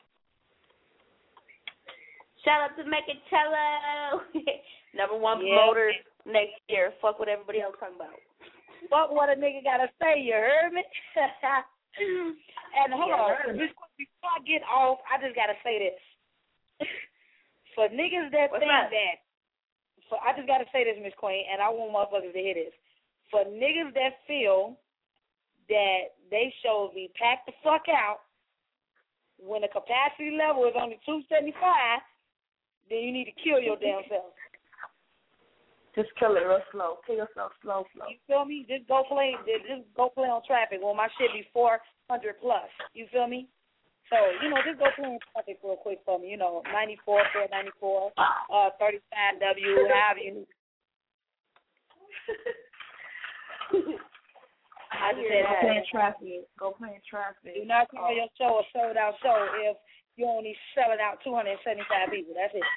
Shout out to Meccachello. Number one promoter next year. Fuck what everybody else talking about. Fuck what a nigga got to say, you heard me? And hold on. Before I get off, I just got to say this. For niggas that I just got to say this, Miss Queen, and I want motherfuckers to hear this. For niggas that feel that they should be packed the fuck out when the capacity level is only 275, then you need to kill your damn self. Just kill it real slow. Kill yourself slow. You feel me? Just go play on traffic when my shit be 400 plus. You feel me? So, just go play on traffic real quick for me. 94, 494, 35W, however you need. I just said Go play in traffic. Do not call your show a sold out show if you only selling out 275 people. That's it.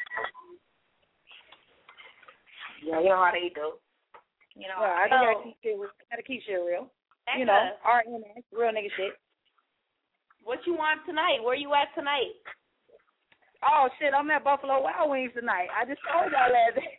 Yeah, you know how they do. I gotta keep shit real. RNS, real nigga shit. What you want tonight? Where you at tonight? Oh, shit, I'm at Buffalo Wild Wings tonight. I just told y'all last night.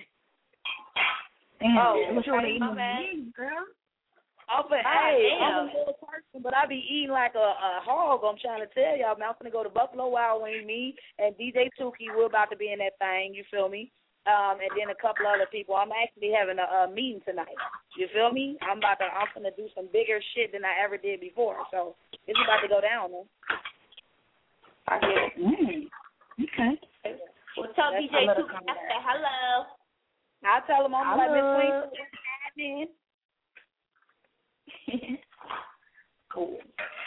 What you want to eat, girl? Oh, but hey, I'm a little person, but I be eating like a hog. I'm trying to tell y'all, man. I'm going to go to Buffalo Wild Wings. Me and DJ Tukey, we're about to be in that thing. You feel me? And then a couple other people. I'm actually having a meeting tonight. You feel me? I'm gonna do some bigger shit than I ever did before. So it's about to go down, man. I hear it. Okay. Well, tell DJ Tukey I say hello. I'll tell him I'm like Miss Queen. Cool.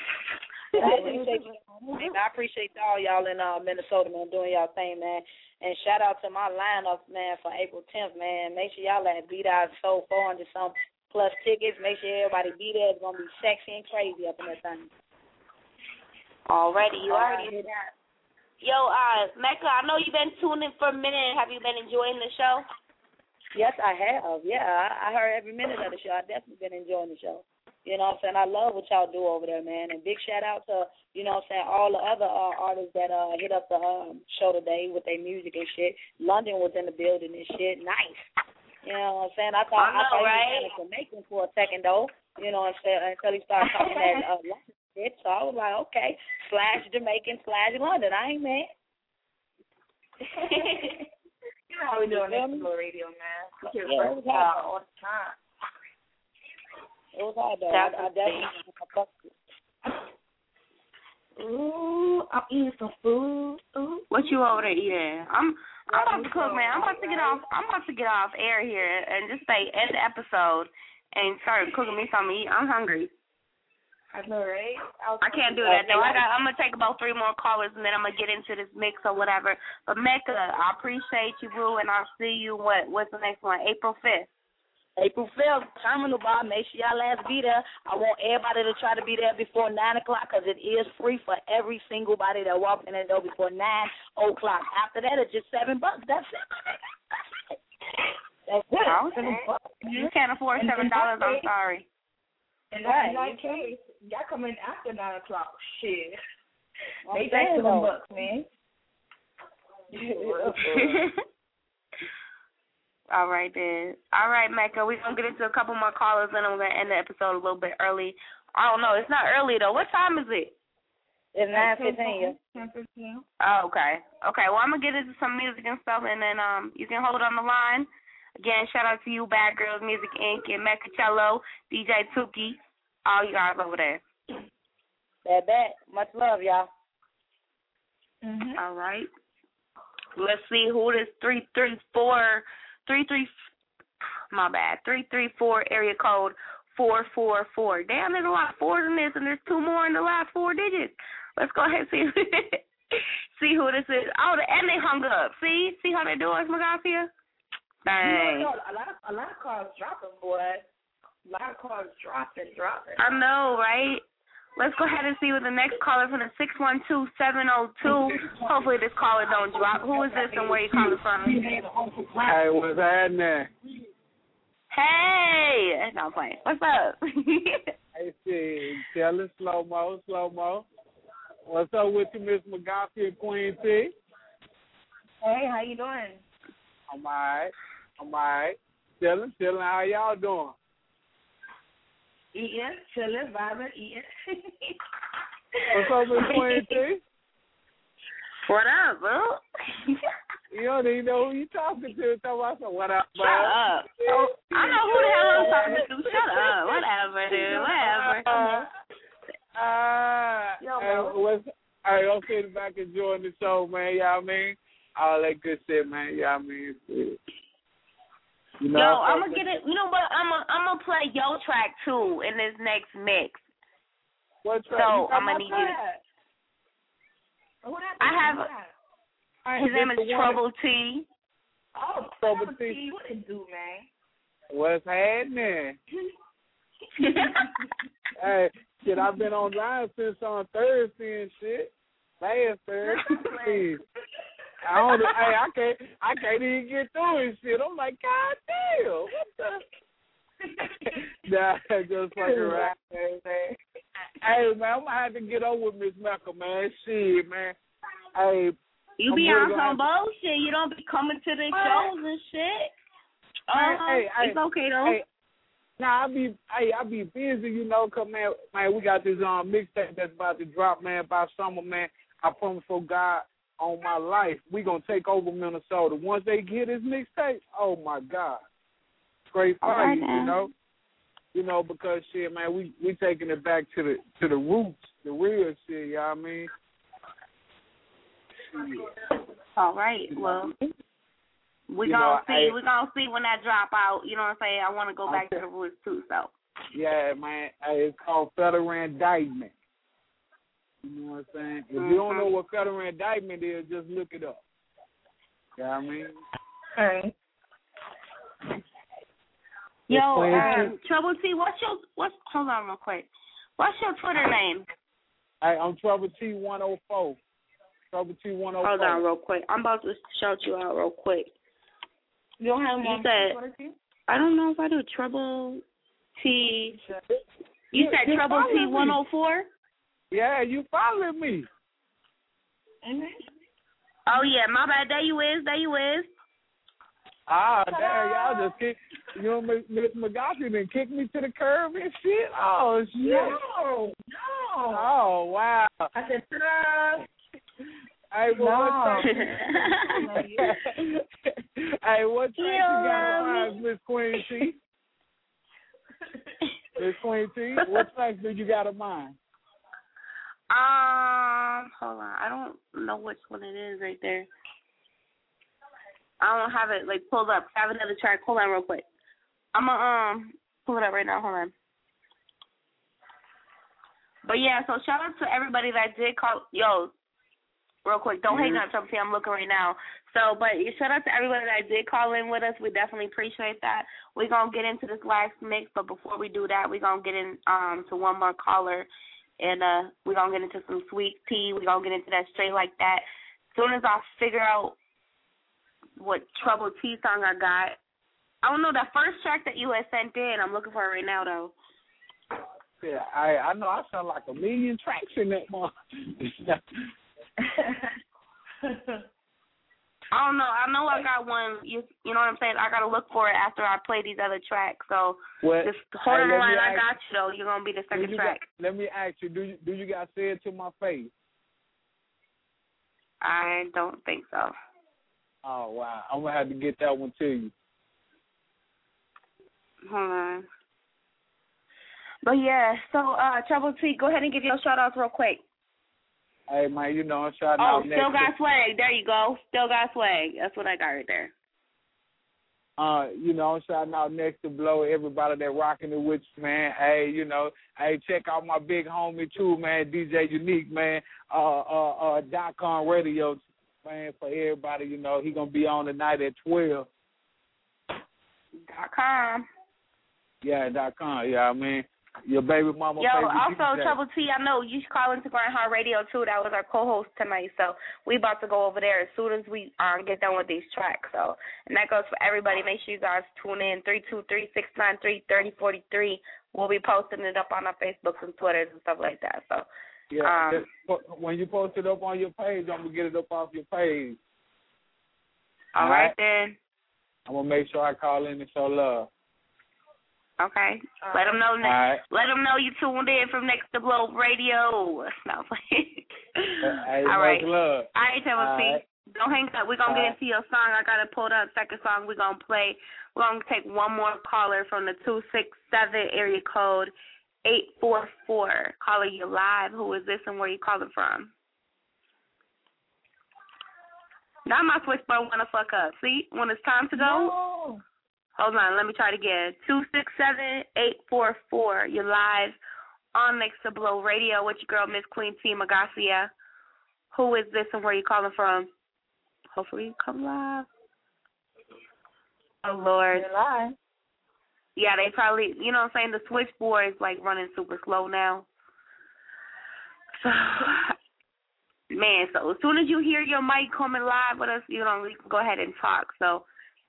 I appreciate all y'all in Minnesota, man, doing y'all thing, man. And shout out to my lineup, man, for April 10th, man. Make sure y'all beat out so 400 some plus tickets. Make sure everybody be there. It's gonna be sexy and crazy up in that thing. Already, you already did that. Yo, Mecca, I know you've been tuning in for a minute. Have you been enjoying the show? Yes, I have. Yeah, I heard every minute of the show. I definitely been enjoying the show. You know what I'm saying? I love what y'all do over there, man. And big shout out to, all the other artists that hit up the show today with their music and shit. London was in the building and shit. Nice. You know what I'm saying? I thought he was Jamaican for a second, though. You know what I'm saying? Until he started talking that London shit. So I was like, okay, /Jamaican /London. I ain't mad. You know how we do on Expo Radio, man. We hear first all the time. It was hard, though. I definitely fucked it. Ooh, I'm eating some food. Ooh. What you over there eating? I'm about to cook, man. I'm about to get off air here and just say end the episode and start cooking me something to eat. I'm hungry. I know, right? I can't do that though. I'm gonna take about 3 more callers and then I'm gonna get into this mix or whatever. But Mecca, I appreciate you, boo, and I'll see you. What's the next one? April 5th. April 5th, Terminal Bar. Make sure y'all last be there. I want everybody to try to be there before 9 o'clock because it is free for every single body that walks in the door before 9 o'clock. After that, it's just $7. That's it. That's it. Okay. You can't afford $7. I'm sorry. In that case, y'all come in after 9 o'clock. Shit. They back to them bucks, man. All right, then. All right, Mecca. We're going to get into a couple more callers, and I'm going to end the episode a little bit early. I don't know. It's not early, though. What time is it? It's 9:15. 10:15. Oh, okay. Okay, well, I'm going to get into some music and stuff, and then you can hold on the line. Again, shout out to you, Bad Girls Music Inc., and Mecca Cello, DJ Tuki, all you guys over there. Bad. Much love, y'all. Mm-hmm. All right. Let's see who this 334 area code 444. Damn, there's a lot of 4s in this, and there's 2 more in the last 4 digits. Let's go ahead and see who this is. Oh, and they hung up. See how they do us, Magafia? Dang. You know, a lot of cars dropping, boy. A lot of cars dropping. I know, right? Let's go ahead and see what the next caller from the 612-702. Hopefully this caller don't drop. Who is this and where you calling from? Hey, what's happening? Hey! No, I'm playing. What's up? Hey, see, tell it slow-mo. What's up with you, Miss Magafia and Queen T? Hey, how you doing? I'm all right. Chilling. How y'all doing? Eating, chilling, vibing, eating. What's up with Queen T? What up, bro? You don't even know who you talking to. Tell us what up, bro. Shut up. Oh, I know who the hell I'm talking to. Shut up. Whatever, dude. Whatever. I'm sitting back enjoying the show, man. You know what I mean? All that good shit, man. You know what I mean? You know, yo, I'm gonna get it. You know what? I'm gonna play your track too in this next mix. What track? So I'm gonna need you. I have. His name is Trouble T. Oh, Trouble T. What it do, man? What's happening? Hey, shit, I've been online since on Thursday and shit. Last Thursday. I can't even get through it shit. I'm like, God damn, what the? Nah, just fucking right, man. Hey, man, I'm gonna have to get over with Miss Mecca, man. Shit, man. Hey, you be on some bullshit. You don't be coming to the shows and shit. It's okay though. Hey, nah, I be busy, you know, 'cause man, we got this mixtape that's about to drop, man, by summer, man. I promise for God on my life, we gonna take over Minnesota. Once they get this mixtape, oh my God, straight fire, you know, because shit, man, we taking it back to the roots, the real shit. You know what I mean? Shit. All right, well, we gonna see when that drop out. You know what I'm saying? I want to go back to the roots too. So. Yeah, man. Hey, it's called Federal Indictment. You know what I'm saying? If you don't know what Federal Indictment is, just look it up. You know what I mean? All right. Yo, Trouble T, hold on real quick. What's your Twitter name? Hey, I'm Trouble T 104. Trouble T 104. Hold on real quick. I'm about to shout you out real quick. You don't have one Twitter T? I don't know if I do. Trouble T. You said Trouble T 104? Yeah, you following me. Mm-hmm. Oh, yeah, my bad. There you is. Ah, damn, y'all just kick, Miss Magafia done kicked me to the curb and shit. Oh, shit. No. Oh, wow. I said, ta-da. Hey, hey, what track you got on mine, Miss Queen T? Miss Queen T, what track do you got of mine? Hold on. I don't know which one it is right there. I don't have it pulled up. I have another track. Hold on real quick. I'm gonna pull it up right now. Hold on. But yeah, so shout out to everybody that did call. Yo, real quick, don't hang up, something. I'm looking right now. So, but shout out to everybody that did call in with us. We definitely appreciate that. We're gonna get into this last mix, but before we do that, we're gonna get in to one more caller, and we're gonna get into some sweet tea. We're gonna get into that straight like that. As soon as I figure out what Trouble T song I got, I don't know, that first track that you had sent in, I'm looking for it right now though. Yeah, I know I sound like a million tracks in that month. I don't know. I know I got one. You know what I'm saying? I got to look for it after I play these other tracks. So just hold on the line. I got you, though. You're going to be the second track. Let me ask you, do you guys say it to my face? I don't think so. Oh, wow. I'm going to have to get that one to you. Hold on. But, yeah, so Trouble T, go ahead and give your shout-outs real quick. Hey, man, you know I'm shouting out next. Still got swag. There you go. Still got swag. That's what I got right there. You know, I'm shouting out next to Blow, everybody that rocking it with you, man. Hey, you know, check out my big homie too, man, DJ Unique, man. .com radio, man, for everybody, you know. He gonna be on tonight at 12. .com. Yeah, .com. Yeah, I mean. Your baby mama. Yo, also, Trouble T, I know you should call into Grind Hard Radio, too. That was our co-host tonight. So we about to go over there as soon as we get done with these tracks. So, and that goes for everybody. Make sure you guys tune in, 323-693-3043. We'll be posting it up on our Facebooks and Twitters and stuff like that. So, yeah, when you post it up on your page, I'm going to get it up off your page. All right, then. I'm going to make sure I call in and show love. Okay. Let them know. Right. Let them know you tuned in from Next to Blow Radio. No. All right. Love. All right, Trouble T. Don't hang up. We're going to get into your song. I got to pull the second song we're going to play. We're going to take one more caller from the 267 area code 844. Caller, you live. Who is this and where you calling from? Now my switchboard want to fuck up. See, when it's time to go. No. Hold on, let me try it again. 267-844. You're live on Next to Blow Radio with your girl, Miss Queen T. Magacia. Who is this and where you calling from? Hopefully you come live. Oh, Lord. You're live. Yeah, they probably, you know what I'm saying, the switchboard is, running super slow now. So, man, so as soon as you hear your mic coming live with us, you know, we can go ahead and talk. So,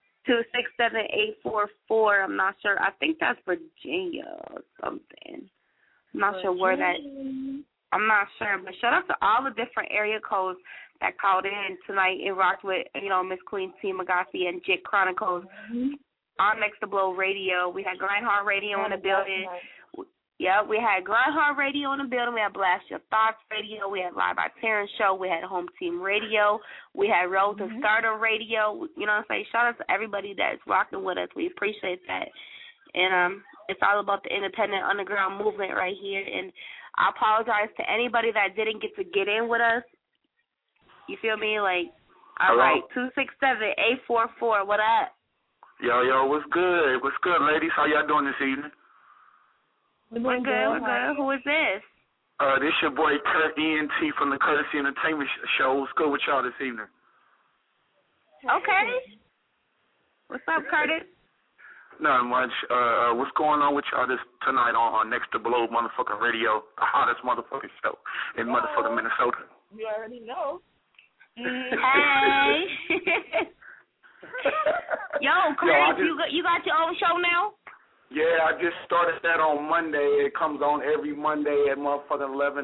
267-844. I'm not sure. I think that's Virginia or something. I'm not sure where that. I'm not sure. But shout out to all the different area codes that called in tonight and rocked with, you know, Miss Queen T. Magafi and Jit Chronicles on Next to Blow Radio. We had Grind Hard Radio in the building. Yeah, we had Grind Hard Radio in the building. We had Blast Your Thoughts Radio. We had Live by Terrence Show. We had Home Team Radio. We had Road to Stardom Radio. You know what I'm saying? Shout out to everybody that's rocking with us. We appreciate that. And it's all about the independent underground movement right here. And I apologize to anybody that didn't get to get in with us. You feel me? All right, 267-844. What up? Yo, what's good? What's good, ladies? How y'all doing this evening? We're good. Who is this? This your boy Kurt ENT from the Courtesy Entertainment Show. What's good with y'all this evening? Okay. What's up, Curtis? Not much. What's going on with y'all tonight on Next to Blow motherfucking radio, the hottest motherfucking show in motherfucking Minnesota? You already know. Hey. Yo, Curtis, you got your own show now? Yeah, I just started that on Monday. It comes on every Monday at motherfucking 11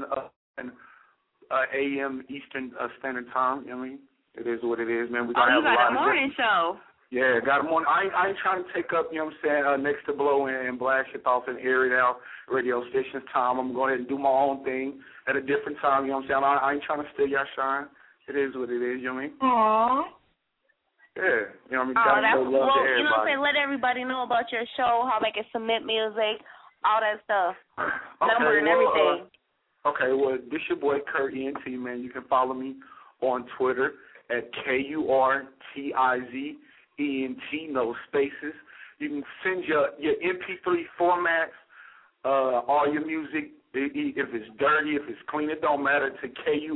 a.m. Eastern Standard Time. You know what I mean? It is what it is, man. We got a morning show. Yeah, got a morning. I ain't trying to take up, you know what I'm saying, Next to Blow and Blast Your Thoughts and air it out radio stations time. I'm going to go ahead and do my own thing at a different time, you know what I'm saying? I ain't trying to steal y'all shine. It is what it is, you know what I mean? Aww. Yeah, you know what I mean? That's love to everybody. You know what I'm saying? Let everybody know about your show, how they can submit music, all that stuff, number and everything. Okay, well, this your boy Kurt ENT, man. You can follow me on Twitter at KURTIZENT, no spaces. You can send your MP3 formats, all your music, if it's dirty, if it's clean, it don't matter, to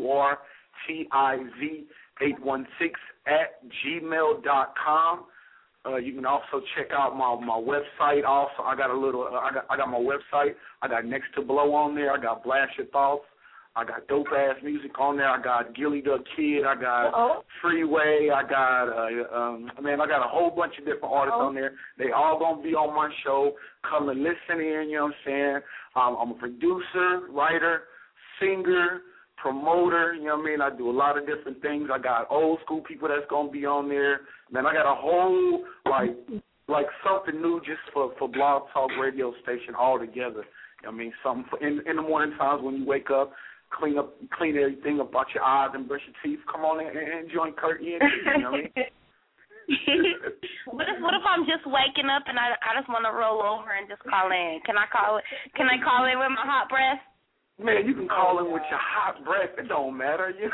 KURTIZ816@gmail.com. You can also check out my website. Also, I got my website. I got Next to Blow on there. I got Blast Your Thoughts. I got dope ass music on there. I got Gilly the Kid. I got Freeway. I got I got a whole bunch of different artists on there. They all gonna be on my show. Come and listen in. You know what I'm saying? I'm a producer, writer, singer, promoter. You know what I mean? I do a lot of different things. I got old school people that's gonna be on there. Man, I got a whole like something new just for Blog Talk radio station all together. You know what I mean? Something for in the morning times when you wake up. Clean everything about your eyes and brush your teeth. Come on and join Kurt ENT. You know what I mean? What if I'm just waking up and I just want to roll over and just call in? Can I call in with my hot breath? Man, you can call in with your hot breath. It don't matter. You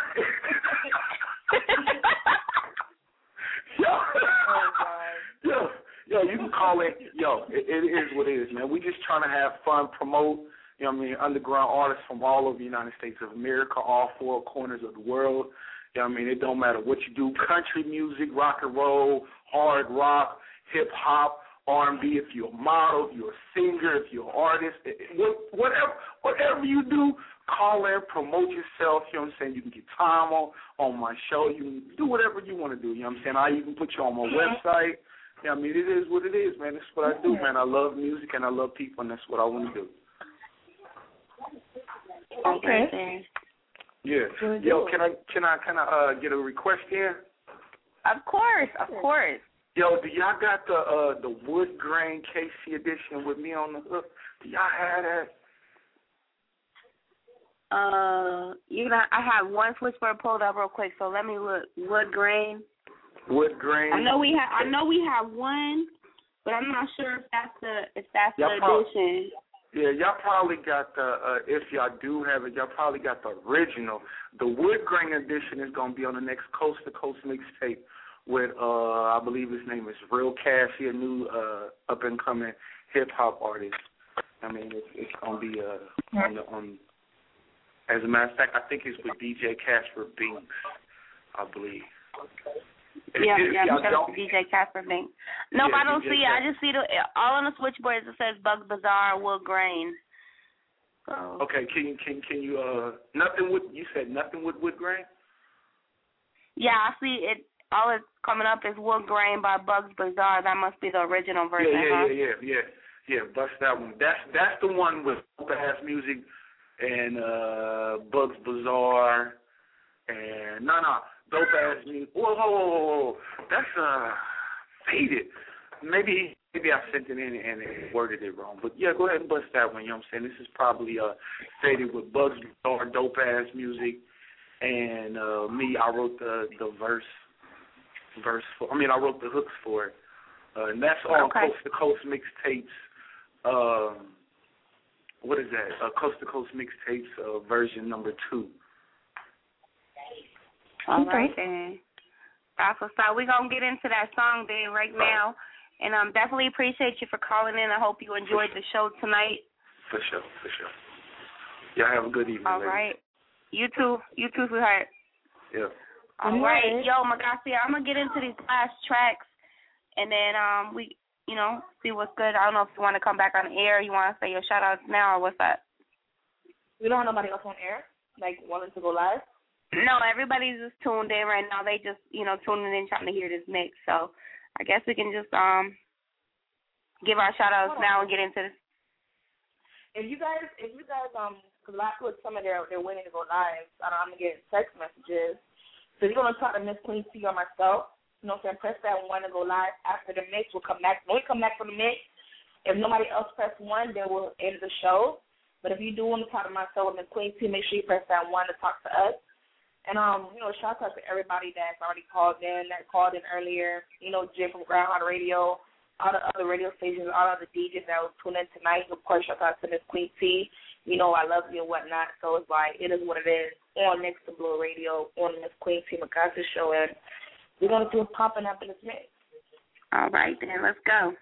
Yo, you can call in. Yo, it is what it is, man. We just trying to have fun, promote. You know what I mean, underground artists from all over the United States of America, all four corners of the world. You know what I mean, it don't matter what you do, country music, rock and roll, hard rock, hip-hop, R&B, if you're a model, if you're a singer, if you're an artist, whatever you do, call in, promote yourself, you know what I'm saying? You can get time on my show. You can do whatever you want to do, you know what I'm saying? I even put you on my website. You know what I mean, it is what it is, man. This is what I do, man. I love music and I love people, and that's what I want to do. Okay. Yeah. Yo, can I get a request in? Of course. Yo, do y'all got the wood grain KC edition with me on the hook? Do y'all have that? I have one switchboard pulled up real quick, so let me look. Wood grain. I know we have one, but I'm not sure if that's the edition. Yeah, y'all probably got the, if y'all do have it, y'all probably got the original. The wood grain edition is going to be on the next Coast to Coast mixtape with, I believe his name is Real Cash. He a new up-and-coming hip-hop artist. I mean, it's going to be on, as a matter of fact, I think it's with DJ Casper Binks, I believe. Yeah, DJ Casper Binks. Nope, I don't see it. I just see all on the switchboards. It says Bug Bazaar, Wood Grain. So. Okay, can you nothing with, you said nothing with Wood Grain? Yeah, I see it. All it's coming up is Wood Grain by Bugs Bazaar. That must be the original version. Yeah. Bust that one. That's the one with dope ass music and Bugs Bazaar and dope ass music. Whoa. That's faded. Maybe I sent it in and worded it wrong. But yeah, go ahead and bust that one, you know what I'm saying? This is probably faded with Bugs Bazaar, dope ass music, and me, I wrote the verse for, I wrote the hooks for it. And that's on Coast to Coast mixtapes. What is that? Coast to Coast mixtapes version number 2. All right, then. That's what's up. We're going to get into that song then right now. And definitely appreciate you for calling in. I hope you enjoyed the show tonight. For sure. Y'all have a good evening. All right. You too, sweetheart. Yeah. All right. Yo, Magasi, I'm going to get into these last tracks. And then we, see what's good. I don't know if you want to come back on the air. You want to say your shout-outs now or what's that? We don't have nobody else on air, like wanting to go live? No, everybody's just tuned in right now. They just, tuning in trying to hear this mix. So I guess we can just give our shout-outs now and get into this. If you guys, because last week some of they're waiting to go live. I'm going to get text messages. So if you're going to talk to Miss Queen T or myself, press that 1 to go live. After the mix, we'll come back. When we come back from the mix, if nobody else press 1, then we'll end the show. But if you do want to talk to myself or Miss Queen T, make sure you press that 1 to talk to us. And, shout out to everybody that's already called in, that called in earlier. Jay from Groundhog Radio, all the other radio stations, all the DJs that was tuning in tonight. Of course, shout out to Miss Queen T. You know I love you and whatnot. So it's like, it is what it is on Next to Blue Radio, on Miss Queen T. Mikasa show. And we're going to do a popping up in this mix. All right, then. Let's go.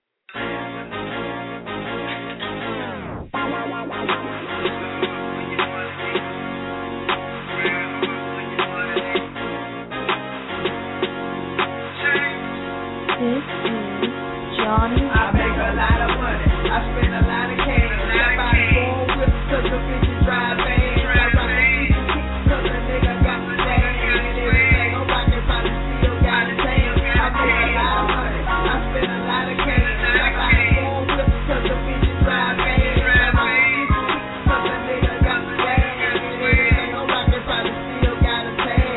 This is Johnny. I make a lot of money. I spend a lot of cash. I buy 4 whips 'cause the bitches drive fast. I rock the easy kicks 'cause the nigga got the cash. And everything I'm rockin' probably still got a tan. I make a lot of money. I spend a lot of cash. I buy 4 whips 'cause the bitches drive fast. I rock the easy kicks 'cause the nigga got the cash. And everything I'm rockin' probably still got a tan.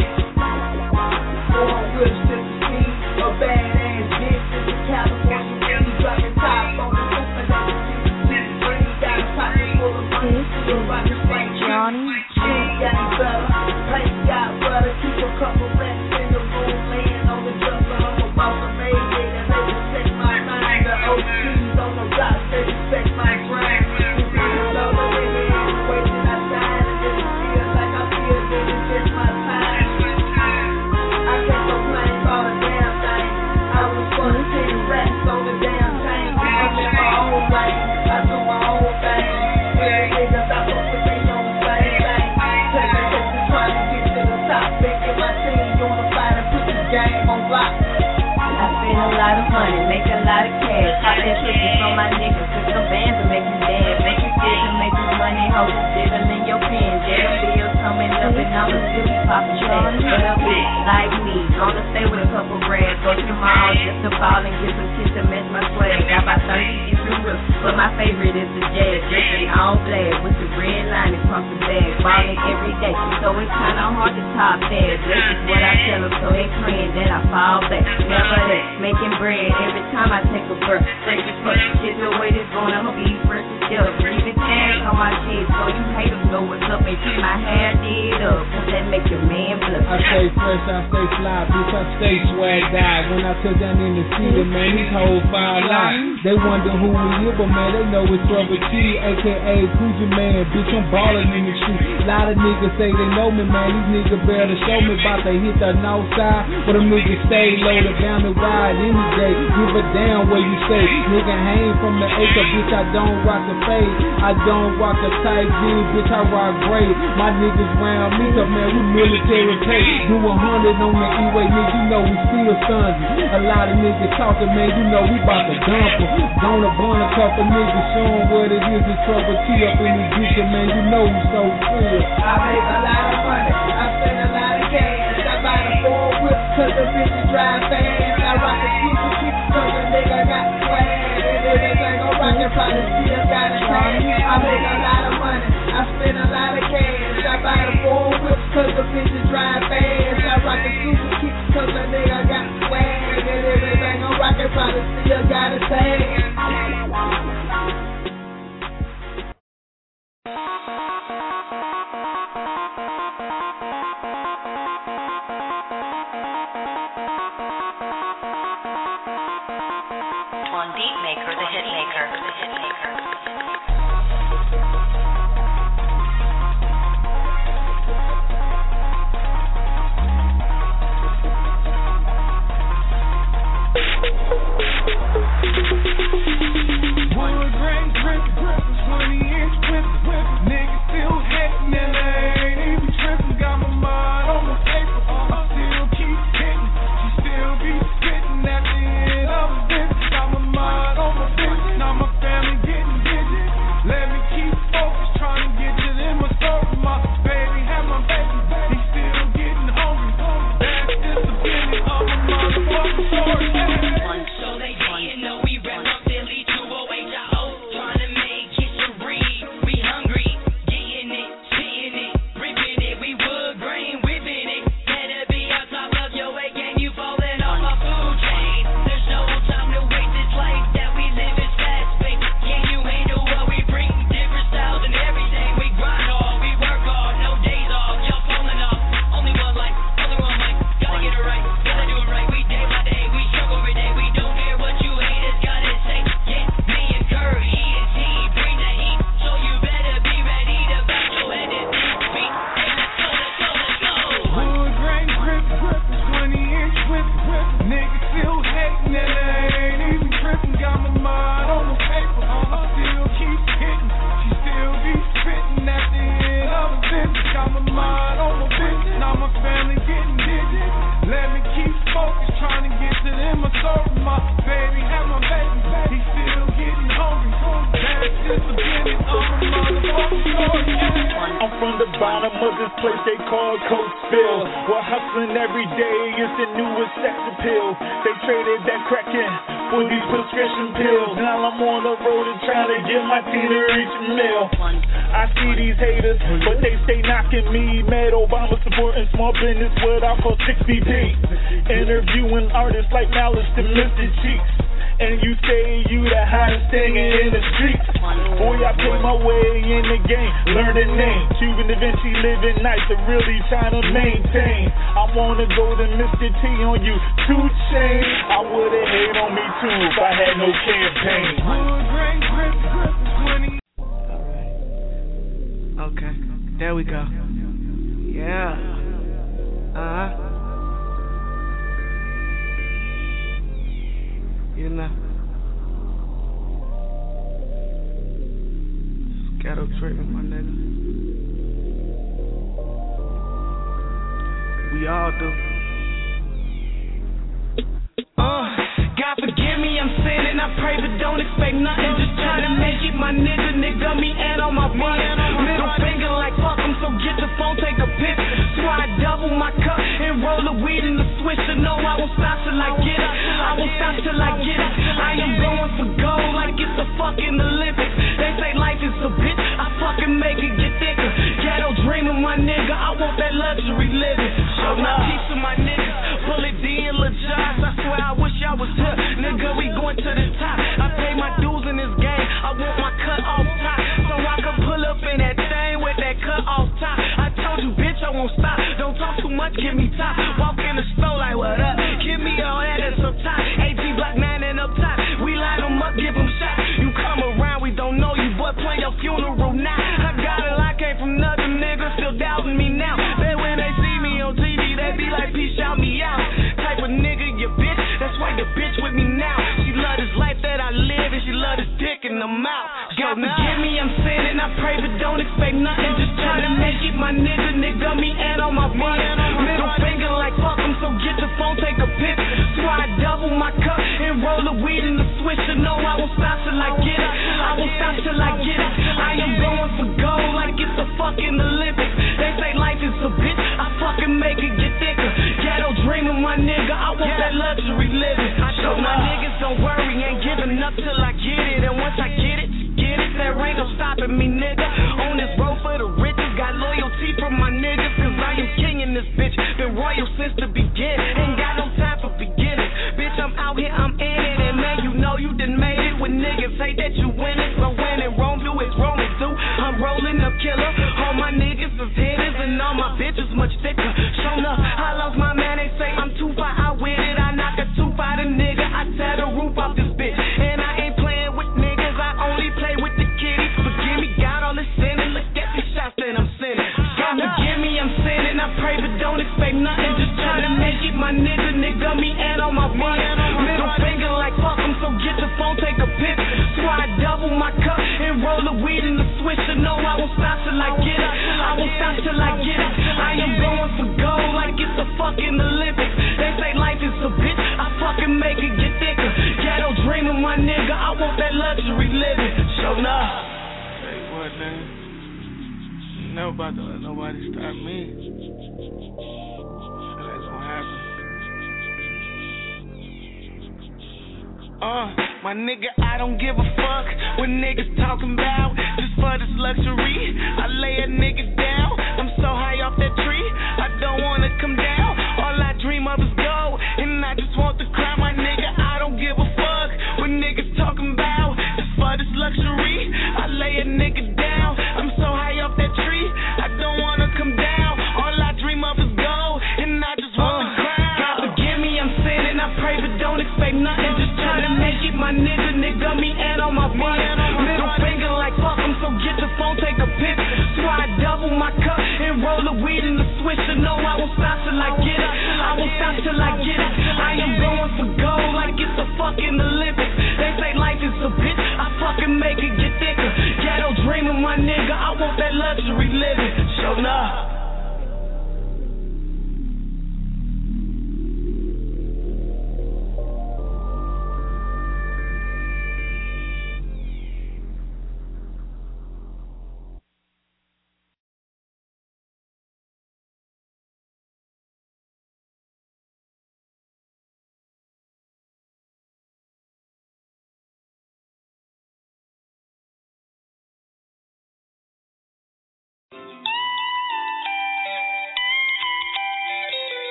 4 whips to the speed of badass. California, we dropping top on the roof and on the street. Got a pocket full of money, still rockin' like Johnny. Shoes got better, paint got butter. Keep a couple racks in the room, laying on the dresser. I'm about to make it, and they respect my mind. The OGs on the block, they respect my grind. You see the love in me, the way that I shine, and it feels like I feel that it's just my time. I can't complain about a damn thing. I was supposed to 10 racks on the damn chain. I'm in my own lane. I do my own thing. Every nigga stop focusing on the same thing. Taking pictures trying to get to the top. Making my team unified and put this game on lock. I spend a lot of money, make a lot of cash. Hot that cookies on my niggas. Put some bands and make you dance. Make you sit and make you money. Hold you sitting in your pen. Jail bills coming up and I'ma still be popping fast. But a bitch like me, gonna stay with a couple brands. Go to the mall just to ball and get some kids to match my swag. Got about 30 different looks, but my favorite is the jazz. Dressing all black with the red line across the bag. Balling every day, so it's kinda hard to top that. This is what I tell them, so they praying that I fall back. Never that, making bread every time I take a breath. Break the fuck, shit the way this going, I'ma be first to still. Even tags on my shit, so you haters know what's up. And keep my hair did up, cause that make your man blush. I stay fresh, I stay fly, bitch, I stay swagged out. When I touch down in the city, man, these hoes fall out. They wonder who we is, but man, they know it's Trouble T, a.k.a. Pooja Man. Bitch, I'm ballin' in the street. Lot of niggas say they know me, man. These niggas better show me about to hit the north side. But them niggas stay loaded down the ride any day. Give a damn what you say. Nigga hang from the acre, bitch, I don't rock the fade. I don't rock the tight jeans, bitch, I rock gray. My niggas round me, cause man, we military pay. Do 100 on the E-way, nigga, you know we still sons. A lot of niggas talking, man, you know we bout to dump em. Gonna burn a couple niggas, show 'em what it is. It's Trouble T up in the ditch, man, you know we so good. I make a lot of money, I spend a lot of cash. I buy the 4 whips, cause the bitches drive fast. I rock the super kicks, cause the nigga got swag. And everything I'm rockin' probably still got a tag. I make a lot of money, I spend a lot of cash. I buy the 4 whips, cause the bitches drive fast. I rock the super kicks, cause the nigga got swag. And everything I'm rockin' probably still got a tag. On Beatmaker, the Hitmaker. Wood grain drippin', 20-inch whippin', niggas still hatin' and they ain't even trippin'. Got my mind on the paper, I still keep hittin'. She still be spittin' at the end of the bitch. Got my mind on my bitch, now my bottom of this place they call Coatesville. We're hustling every day, it's the newest sex appeal. They traded that crack in for these prescription pills. Now I'm on the road and trying to get my team to reach a mill. I see these haters, but they stay knocking me. Mad Obama supporting small business, what I call 60p. Interviewing artists like Malice and Mr. Cheeks. And you say you the hottest thing in the streets. Boy, I play my way in the game, learn the name. Cuban Da Vinci living nice, to really trying to maintain. I wanna go to Mr. T on you, 2 Chainz. I would've hate on me too if I had no campaign. Alright. Okay, there we go. Yeah. You know, ghetto treatment, my nigga. We all do. God forgive me, I'm sinning. I pray, but don't expect nothing. Just try to make it, my nigga. Nigga me and on my run. Middle finger like fuck 'em, so get the phone, take a pic. So I double my cup and roll the weed in the swisher. No, I won't stop till I get up. I won't stop till I get up. I am going for gold like it's the fucking Olympics. They say life is a bitch, I fucking make it get thicker. Ghetto dreaming, my nigga. I want that luxury living. Show my piece of my niggas. Bullet D and Lil Josh. I swear I wish I was here. Nigga, we going to the top. I pay my dues in this game. I want my cut off top, so I can pull up in that thing with that cut off top. I told you, bitch, I won't stop. Don't talk too much, give me top. Walk in the store like, what up? Give me all that and some top. AG Block 9 and up top. We line them up, give them shots. You come around, we don't know you, boy, plan your funeral now. I got it, I came from nothing, niggas still doubting me now. Then when they see me on TV, they be like, peace, shout me out. Type of nigga, you bitch, that's why the bitch with me now. She love this life that I live, and she love this dick in the mouth. God forgive me, I'm sinning, I pray, but don't expect nothing. Just try to make it, my nigga. Nigga me and on my run. Middle finger like fuck 'em, so get the phone, take a pic. So I double my cup and roll the weed in the swisher. No, I won't stop till I get up. I won't stop till I get up. I am going for gold like it's the fucking Olympics. They say life is a bitch, I fucking make it get thicker. Ghetto dreaming, my nigga. I want that luxury living. I told my niggas don't worry, ain't giving up till I get it. And once I get it, there ain't no stopping me, nigga. On this road for the riches, got loyalty from my niggas, cause I am king in this bitch. Been royal since the beginning, ain't got no time for beginners. Bitch, I'm out here, I'm in it, and man, you know you done made it. When niggas say that you winning, so when it wrong do, it's wrong too. I'm rolling up killer, all my niggas is hitters, and all my bitches much thicker. Show up, I lost my man, they say I'm too far, I with it. I knock a tooth out a nigga, I tear the roof off this bitch. And I ain't playing with niggas, I only play with the kitties. Forgive me, God, all this sinning, look at these shots that I'm sending. God forgive me, I'm sinning, I pray, but don't expect nothing. Just try to make it, my nigga. Nigga me and on my run. Middle finger like fuck 'em, so get the phone, take a pic. So I double my cup and roll the weed in the swisher. No, I won't stop till I get up. I won't stop till I get up. I am going for gold like it's the fucking Olympics. They say life is a bitch, I fucking make it get thicker. Ghetto dreaming, my nigga. I want that luxury living. Show enough. Say what, man? You never about to let nobody stop me. That's gonna happen. My nigga, I don't give a fuck what niggas talking about. Just for this luxury, I lay a nigga down. I'm so high off that tree, I don't wanna come down. All I dream of is gold, and I just want the crown. My nigga, I don't give a fuck what niggas talking about. Just for this luxury, I lay a nigga down. I'm so high off that tree, I don't wanna come down. All I dream of is gold, and I just want the crown. God forgive me, I'm sinning, I pray, but don't expect nothing. Just try to make it, my nigga. Nigga me and on my run. Middle finger like fuck 'em, so get the phone, take a pic. So I double my cup and roll the weed in the swisher. No, I won't stop till I get up. I won't stop till I get up. I am going for gold like it's the fucking Olympics. They say life is a bitch, I fucking make it get thicker. Ghetto dreaming, my nigga. I want that luxury living. Show enough.